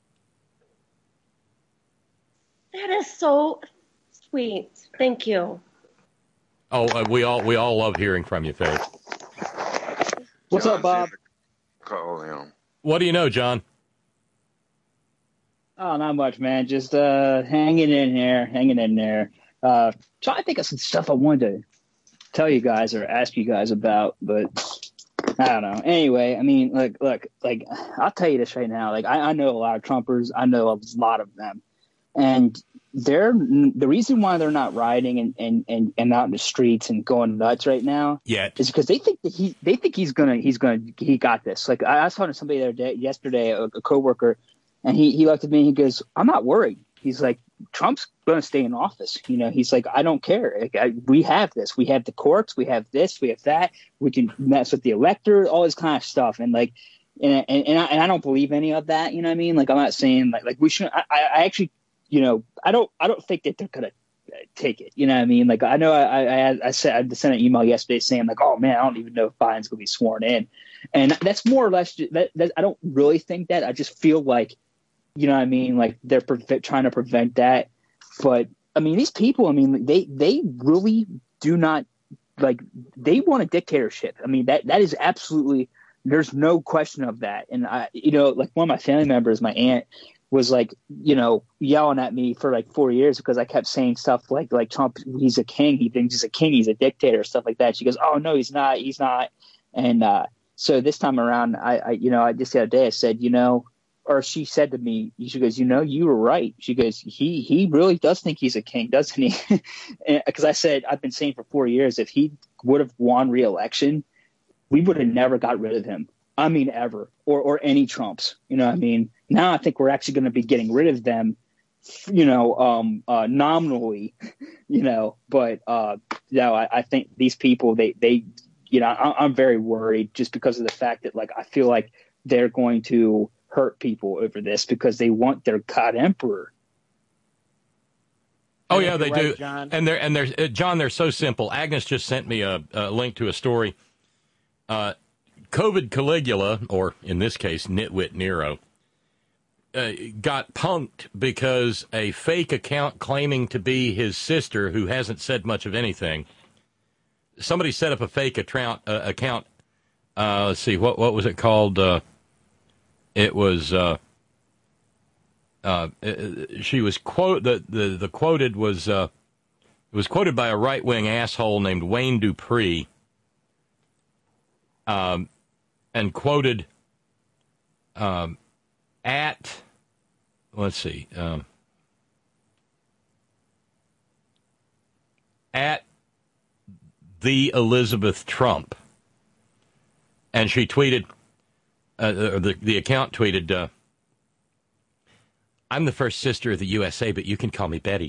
That is so sweet. Thank you. Oh, uh, we all we all love hearing from you, Faith. What's John's up, Bob? Call him. What do you know, John? Oh, not much, man. Just uh, hanging in there, hanging in there. Uh, trying to think of some stuff I wanted to tell you guys or ask you guys about, but I don't know. Anyway, I mean, look, look, like I'll tell you this right now. Like I, I know a lot of Trumpers. I know a lot of them, and they're the reason why they're not rioting and, and, and, and out in the streets and going nuts right now. Yet is because they think that he they think he's gonna he's gonna he got this. Like I, I was talking to somebody the other day, yesterday, a, a coworker. And he, he looked at me and he goes, I'm not worried. He's like, Trump's going to stay in office. You know, he's like, I don't care. Like, I, we have this. We have the courts. We have this. We have that. We can mess with the elector, all this kind of stuff. And like, and, and, and, I, and I don't believe any of that. You know what I mean? Like, I'm not saying like, like we should, I, I actually, you know, I don't, I don't think that they're going to take it. You know what I mean? Like, I know I, I, I said, I sent an email yesterday saying like, oh man, I don't even know if Biden's going to be sworn in. And that's more or less, that, that I don't really think that. I just feel like, you know what I mean? Like they're pre- trying to prevent that. But I mean, these people, I mean, they, they really do not like, they want a dictatorship. I mean, that, that is absolutely, there's no question of that. And I, you know, like one of my family members, my aunt was like, you know, yelling at me for like four years because I kept saying stuff like, like Trump, he's a king. He thinks he's a king. He's a dictator, stuff like that. She goes, oh no, he's not. He's not. And, uh, so this time around, I, I, you know, I just the other day I said, you know, or she said to me, she goes, you know, you were right. She goes, he he really does think he's a king, doesn't he? Because I said, I've been saying for four years, if he would have won re-election, we would have never got rid of him. I mean, ever. Or or any Trumps. You know what I mean? Now I think we're actually going to be getting rid of them, you know, um, uh, nominally, you know. But, uh, you know, I, I think these people, they, they you know, I, I'm very worried just because of the fact that, like, I feel like they're going to hurt people over this because they want their God emperor. Oh yeah, they right, do. John. And they're and they're uh, John. They're so simple. Agnes just sent me a, a link to a story. Uh, COVID Caligula, or in this case, Nitwit Nero, uh, got punked because a fake account claiming to be his sister, who hasn't said much of anything. Somebody set up a fake account. Uh, account. Uh, let's see, what what was it called? Uh, It was, uh, uh, she was quote, the, the, the quoted was, uh, it was quoted by a right-wing asshole named Wayne Dupree, um, and quoted, um, at, let's see, um, at the Elizabeth Trump. And she tweeted, Uh, the, the account tweeted, uh, I'm the first sister of the U S A, but you can call me Betty.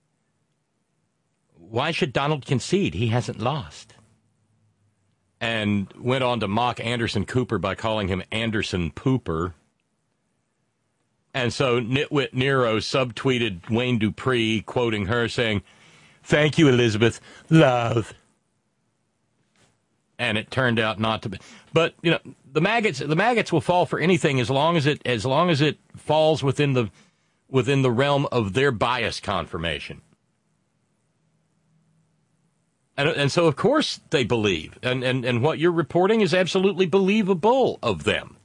Why should Donald concede? He hasn't lost. And went on to mock Anderson Cooper by calling him Anderson Pooper. And so Nitwit Nero subtweeted Wayne Dupree, quoting her, saying, thank you, Elizabeth. Love. And it turned out not to be. But, you know, the maggots the maggots will fall for anything as long as it as long as it falls within the within the realm of their bias confirmation. And and so of course they believe. And, and, and what you're reporting is absolutely believable of them.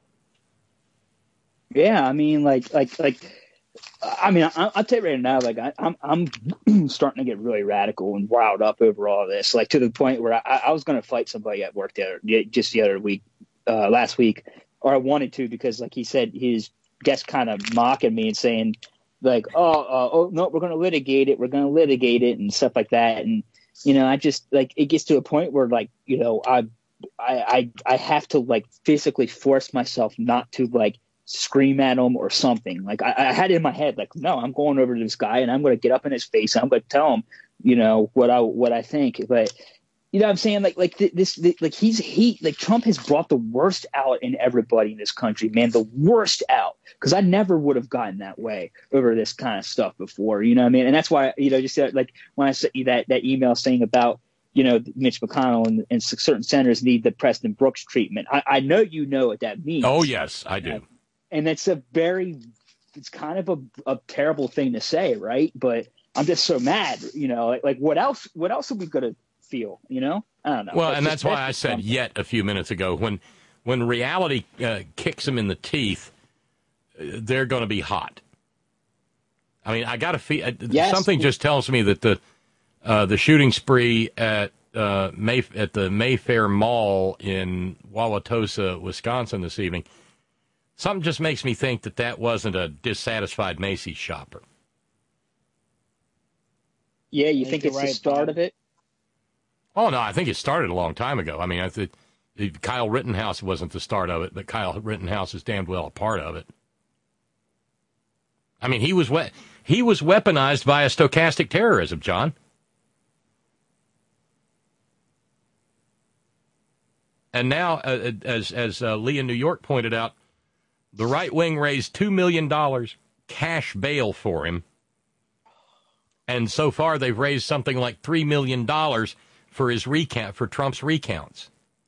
Yeah, I mean like like like I mean, I, I'll tell you right now, like I, I'm, I'm starting to get really radical and riled up over all of this, like to the point where I, I was going to fight somebody at work the other, just the other week uh, last week, or I wanted to, because like he said, his guest kind of mocking me and saying like, oh, uh, oh no, we're going to litigate it. We're going to litigate it and stuff like that. And, you know, I just like, it gets to a point where like, you know, I, I, I, I have to like physically force myself not to like scream at him or something. Like I, I had it in my head, like, no, I'm going over to this guy and I'm going to get up in his face and I'm going to tell him, you know, what I, what I think. But, you know what I'm saying? Like, like this, this, like he's, he, like Trump has brought the worst out in everybody in this country, man, the worst out. Cause I never would have gotten that way over this kind of stuff before, you know what I mean? And that's why, you know, just uh, like when I sent you that, that email saying about, you know, Mitch McConnell and, and certain senators need the Preston Brooks treatment. I, I know, you know what that means. Oh yes, I do. And, and it's a very, it's kind of a, a terrible thing to say. Right. But I'm just so mad, you know, like, like what else, what else are we going to feel, you know? I don't know. Well, that's and just, that's why that's I said something. yet a few minutes ago, when when reality uh, kicks them in the teeth, uh, they're going to be hot. I mean, I got to feel uh, Yes. something just tells me that the uh, the shooting spree at uh, May at the Mayfair Mall in Wauwatosa, Wisconsin this evening, something just makes me think that that wasn't a dissatisfied Macy's shopper. Yeah, you think think it's you're the right, start Bob. of it? Oh, no, I think it started a long time ago. I mean, I think Kyle Rittenhouse wasn't the start of it, but Kyle Rittenhouse is damned well a part of it. I mean, he was we- he was weaponized via stochastic terrorism, John. And now, uh, as as uh, Lee in New York pointed out, the right wing raised two million dollars cash bail for him. And so far, they've raised something like three million dollars for his recount, for Trump's recounts.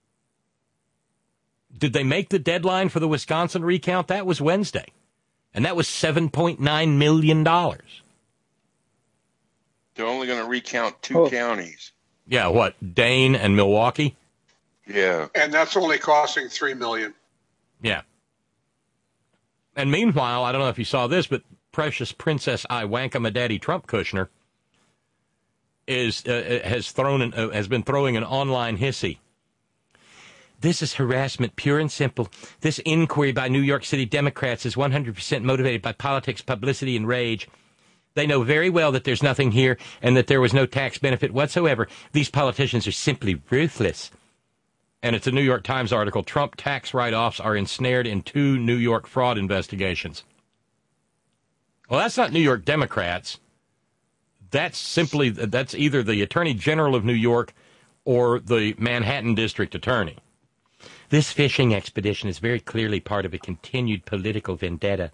Did they make the deadline for the Wisconsin recount? That was Wednesday. And that was seven point nine million dollars. They're only going to recount two counties. Yeah, what, Dane and Milwaukee? Yeah. And that's only costing three million dollars. Yeah. And meanwhile, I don't know if you saw this, but precious Princess I Wanka My Daddy Trump Kushner is uh, has thrown an, uh, has been throwing an online hissy. This is harassment, pure and simple. This inquiry by New York City Democrats is one hundred percent motivated by politics, publicity, and rage. They know very well that there's nothing here and that there was no tax benefit whatsoever. These politicians are simply ruthless. And it's a New York Times article. Trump tax write-offs are ensnared in two New York fraud investigations. Well, that's not New York Democrats. That's simply, that's either the Attorney General of New York or the Manhattan District Attorney. This fishing expedition is very clearly part of a continued political vendetta.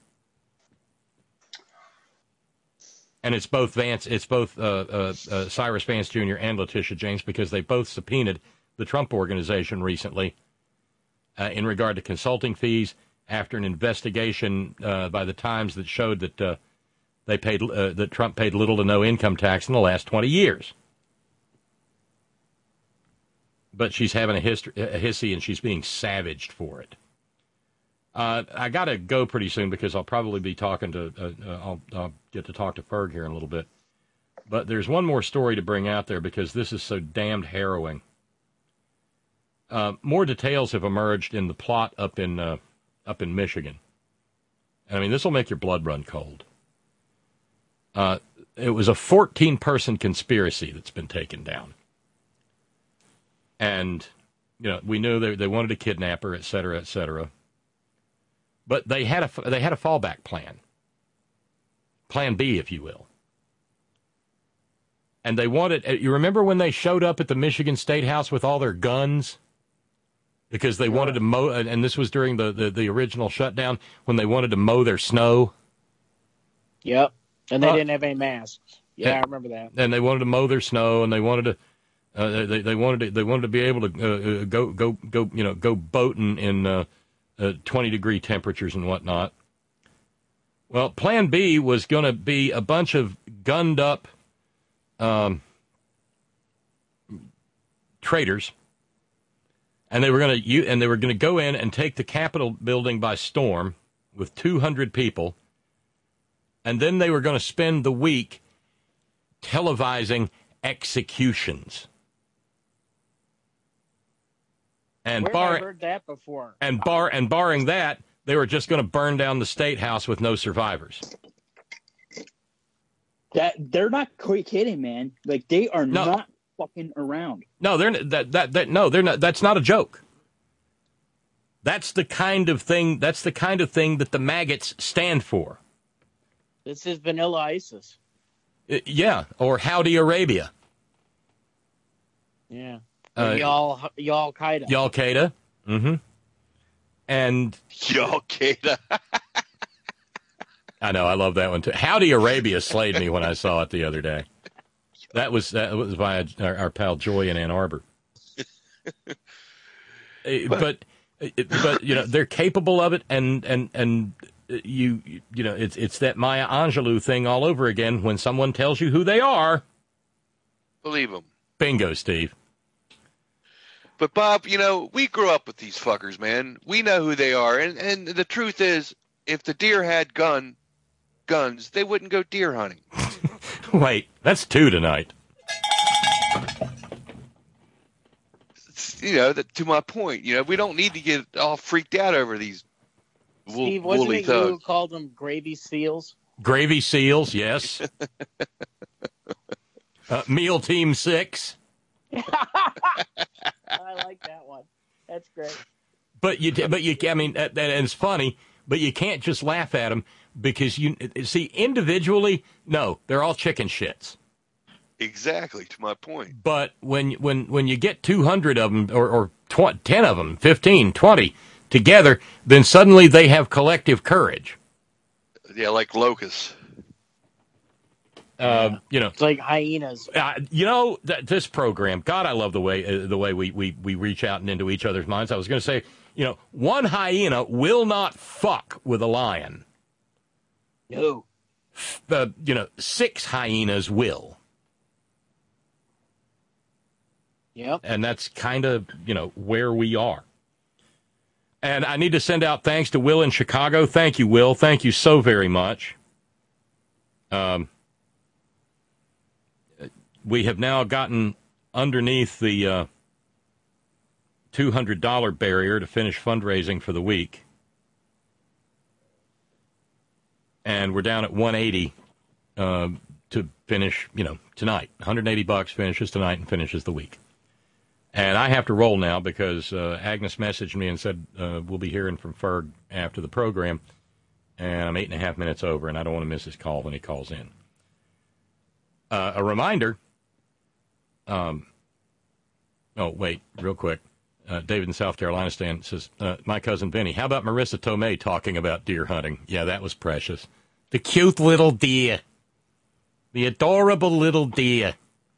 And it's both Vance, it's both uh, uh, uh, Cyrus Vance Junior and Letitia James, because they both subpoenaed the Trump Organization recently uh, in regard to consulting fees after an investigation uh, by the Times that showed that uh, they paid uh, that Trump paid little to no income tax in the last twenty years. But she's having a, history, a hissy, and she's being savaged for it. Uh, I got to go pretty soon because I'll probably be talking to, uh, uh, I'll, I'll get to talk to Ferg here in a little bit. But there's one more story to bring out there because this is so damned harrowing. Uh, more details have emerged in the plot up in uh, up in Michigan. And, I mean, this will make your blood run cold. Uh, it was a fourteen-person conspiracy that's been taken down. And, you know, we knew they, they wanted to kidnap her, et cetera, et cetera. But they had a, they had a fallback plan. Plan B, if you will. And they wanted, you remember when they showed up at the Michigan State House with all their guns? Because they wanted to mow, and this was during the, the, the original shutdown, when they wanted to mow their snow. Yep. And they Uh, didn't have any masks. Yeah, and, I remember that. And they wanted to mow their snow, and they wanted to, uh, they they wanted to, they wanted to be able to uh, go go go you know go boating in uh, uh, twenty degree temperatures and whatnot. Well, Plan B was going to be a bunch of gunned up um, traitors, and they were going to and they were going to go in and take the Capitol building by storm with two hundred people, and then they were going to spend the week televising executions. And Where bar have I heard that before? and bar and barring that, they were just going to burn down the state house with no survivors. That they're not quite kidding, man. Like they are No. not fucking around. No, they're that that that no, they're not. That's not a joke. That's the kind of thing. That's the kind of thing that the maggots stand for. This is Vanilla ISIS. Uh, yeah, or Howdy Arabia. Yeah. Uh, y'all, y'all Qaeda. Y'all Qaeda. Mm-hmm. And Y'all Qaeda. I know, I love that one too. Howdy Arabia slayed me when I saw it the other day. That was that was by our, our pal Joy in Ann Arbor. Uh, but but you know they're capable of it, and and and you you know it's it's that Maya Angelou thing all over again. When someone tells you who they are, Believe them. Bingo, Steve. But Bob, you know, we grew up with these fuckers, man. We know who they are, and and the truth is, if the deer had gun guns, they wouldn't go deer hunting. Wait, that's two tonight. You know, that, to my point, you know, we don't need to get all freaked out over these wool, Steve, wasn't woolly it you who thugs. called them gravy seals? Gravy seals, yes. uh, Meal Team Six. I like that one. That's great. But you, but you, I mean, that, that, and it's funny, but you can't just laugh at them because you see individually. No, they're all chicken shits. Exactly, to my point. But when when when you get two hundred of them, or, or tw- ten of them, fifteen, twenty together, then suddenly they have collective courage. Yeah, like locusts. Uh, you know, it's like hyenas. Uh, you know, th- this program, God, I love the way uh, the way we, we, we reach out and into each other's minds. I was going to say, you know, one hyena will not fuck with a lion. No. The you know, six hyenas will. Yep. And that's kind of, you know, where we are. And I need to send out thanks to Will in Chicago. Thank you, Will. Thank you so very much. Um. We have now gotten underneath the uh, two hundred dollars barrier to finish fundraising for the week. And we're down at one hundred eighty uh, to finish, you know, tonight. one hundred eighty bucks finishes tonight and finishes the week. And I have to roll now because uh, Agnes messaged me and said uh, we'll be hearing from Ferg after the program. And I'm eight and a half minutes over, and I don't want to miss his call when he calls in. Uh, a reminder... Um, oh, wait, real quick. Uh, David in South Carolina stand says, uh, my cousin Vinny, how about Marissa Tomei talking about deer hunting? Yeah, that was precious. The cute little deer. The adorable little deer.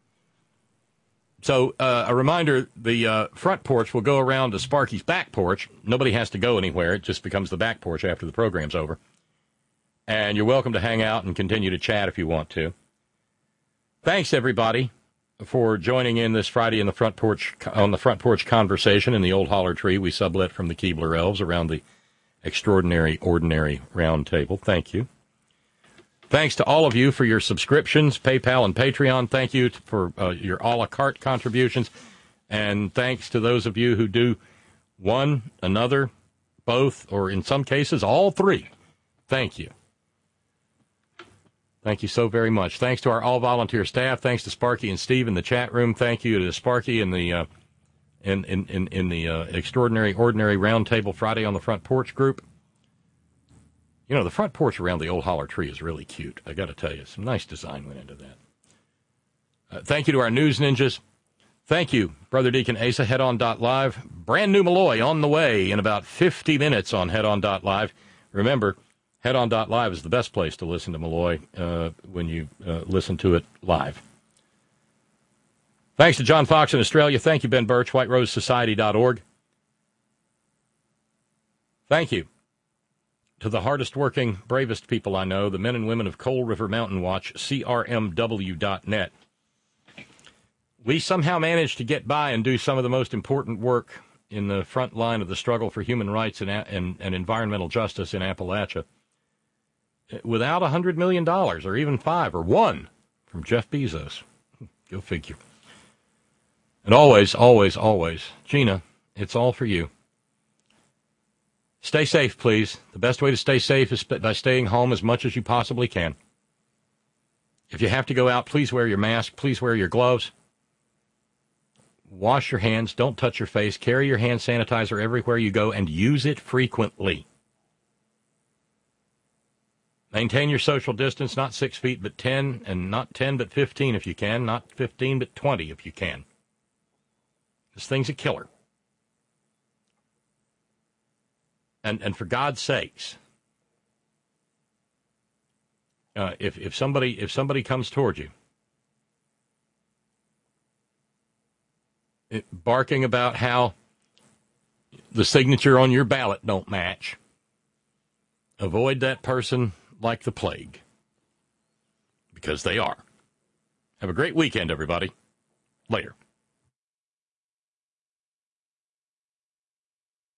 So, uh, a reminder, the uh, front porch will go around to Sparky's back porch. Nobody has to go anywhere. It just becomes the back porch after the program's over. And you're welcome to hang out and continue to chat if you want to. Thanks, everybody, for joining in this Friday in the front porch on the front porch conversation in the old holler tree we sublet from the Keebler Elves around the extraordinary, ordinary round table. Thank you. Thanks to all of you for your subscriptions, PayPal and Patreon. Thank you for uh, your a la carte contributions. And thanks to those of you who do one, another, both, or in some cases, all three. Thank you. Thank you so very much. Thanks to our all-volunteer staff. Thanks to Sparky and Steve in the chat room. Thank you to Sparky in the uh, in, in, in, in the uh, Extraordinary Ordinary Roundtable Friday on the Front Porch group. You know, the front porch around the old holler tree is really cute. I got to tell you, some nice design went into that. Uh, thank you to our news ninjas. Thank you, Brother Deacon Asa, Head On dot Live. Brand new Malloy on the way in about fifty minutes on Head On dot Live. Remember, Head On dot Live is the best place to listen to Malloy uh, when you uh, listen to it live. Thanks to John Fox in Australia. Thank you, Ben Birch, White Rose Society dot org. Thank you to the hardest working, bravest people I know, the men and women of Coal River Mountain Watch, C R M W dot net. We somehow managed to get by and do some of the most important work in the front line of the struggle for human rights and, and, and environmental justice in Appalachia without one hundred million dollars, or even five, or one, from Jeff Bezos. Go figure. And always, always, always, Gina, It's all for you. Stay safe, please. The best way to stay safe is by staying home as much as you possibly can. If you have to go out, please wear your mask. Please wear your gloves. Wash your hands. Don't touch your face. Carry your hand sanitizer everywhere you go and use it frequently. Maintain your social distance, not six feet, but ten, and not ten, but fifteen if you can, not fifteen, but twenty if you can. This thing's a killer. And and for God's sakes, uh, if if somebody if somebody comes toward you, it, barking about how the signature on your ballot don't match, avoid that person like the plague, because they are. Have a great weekend, everybody. Later.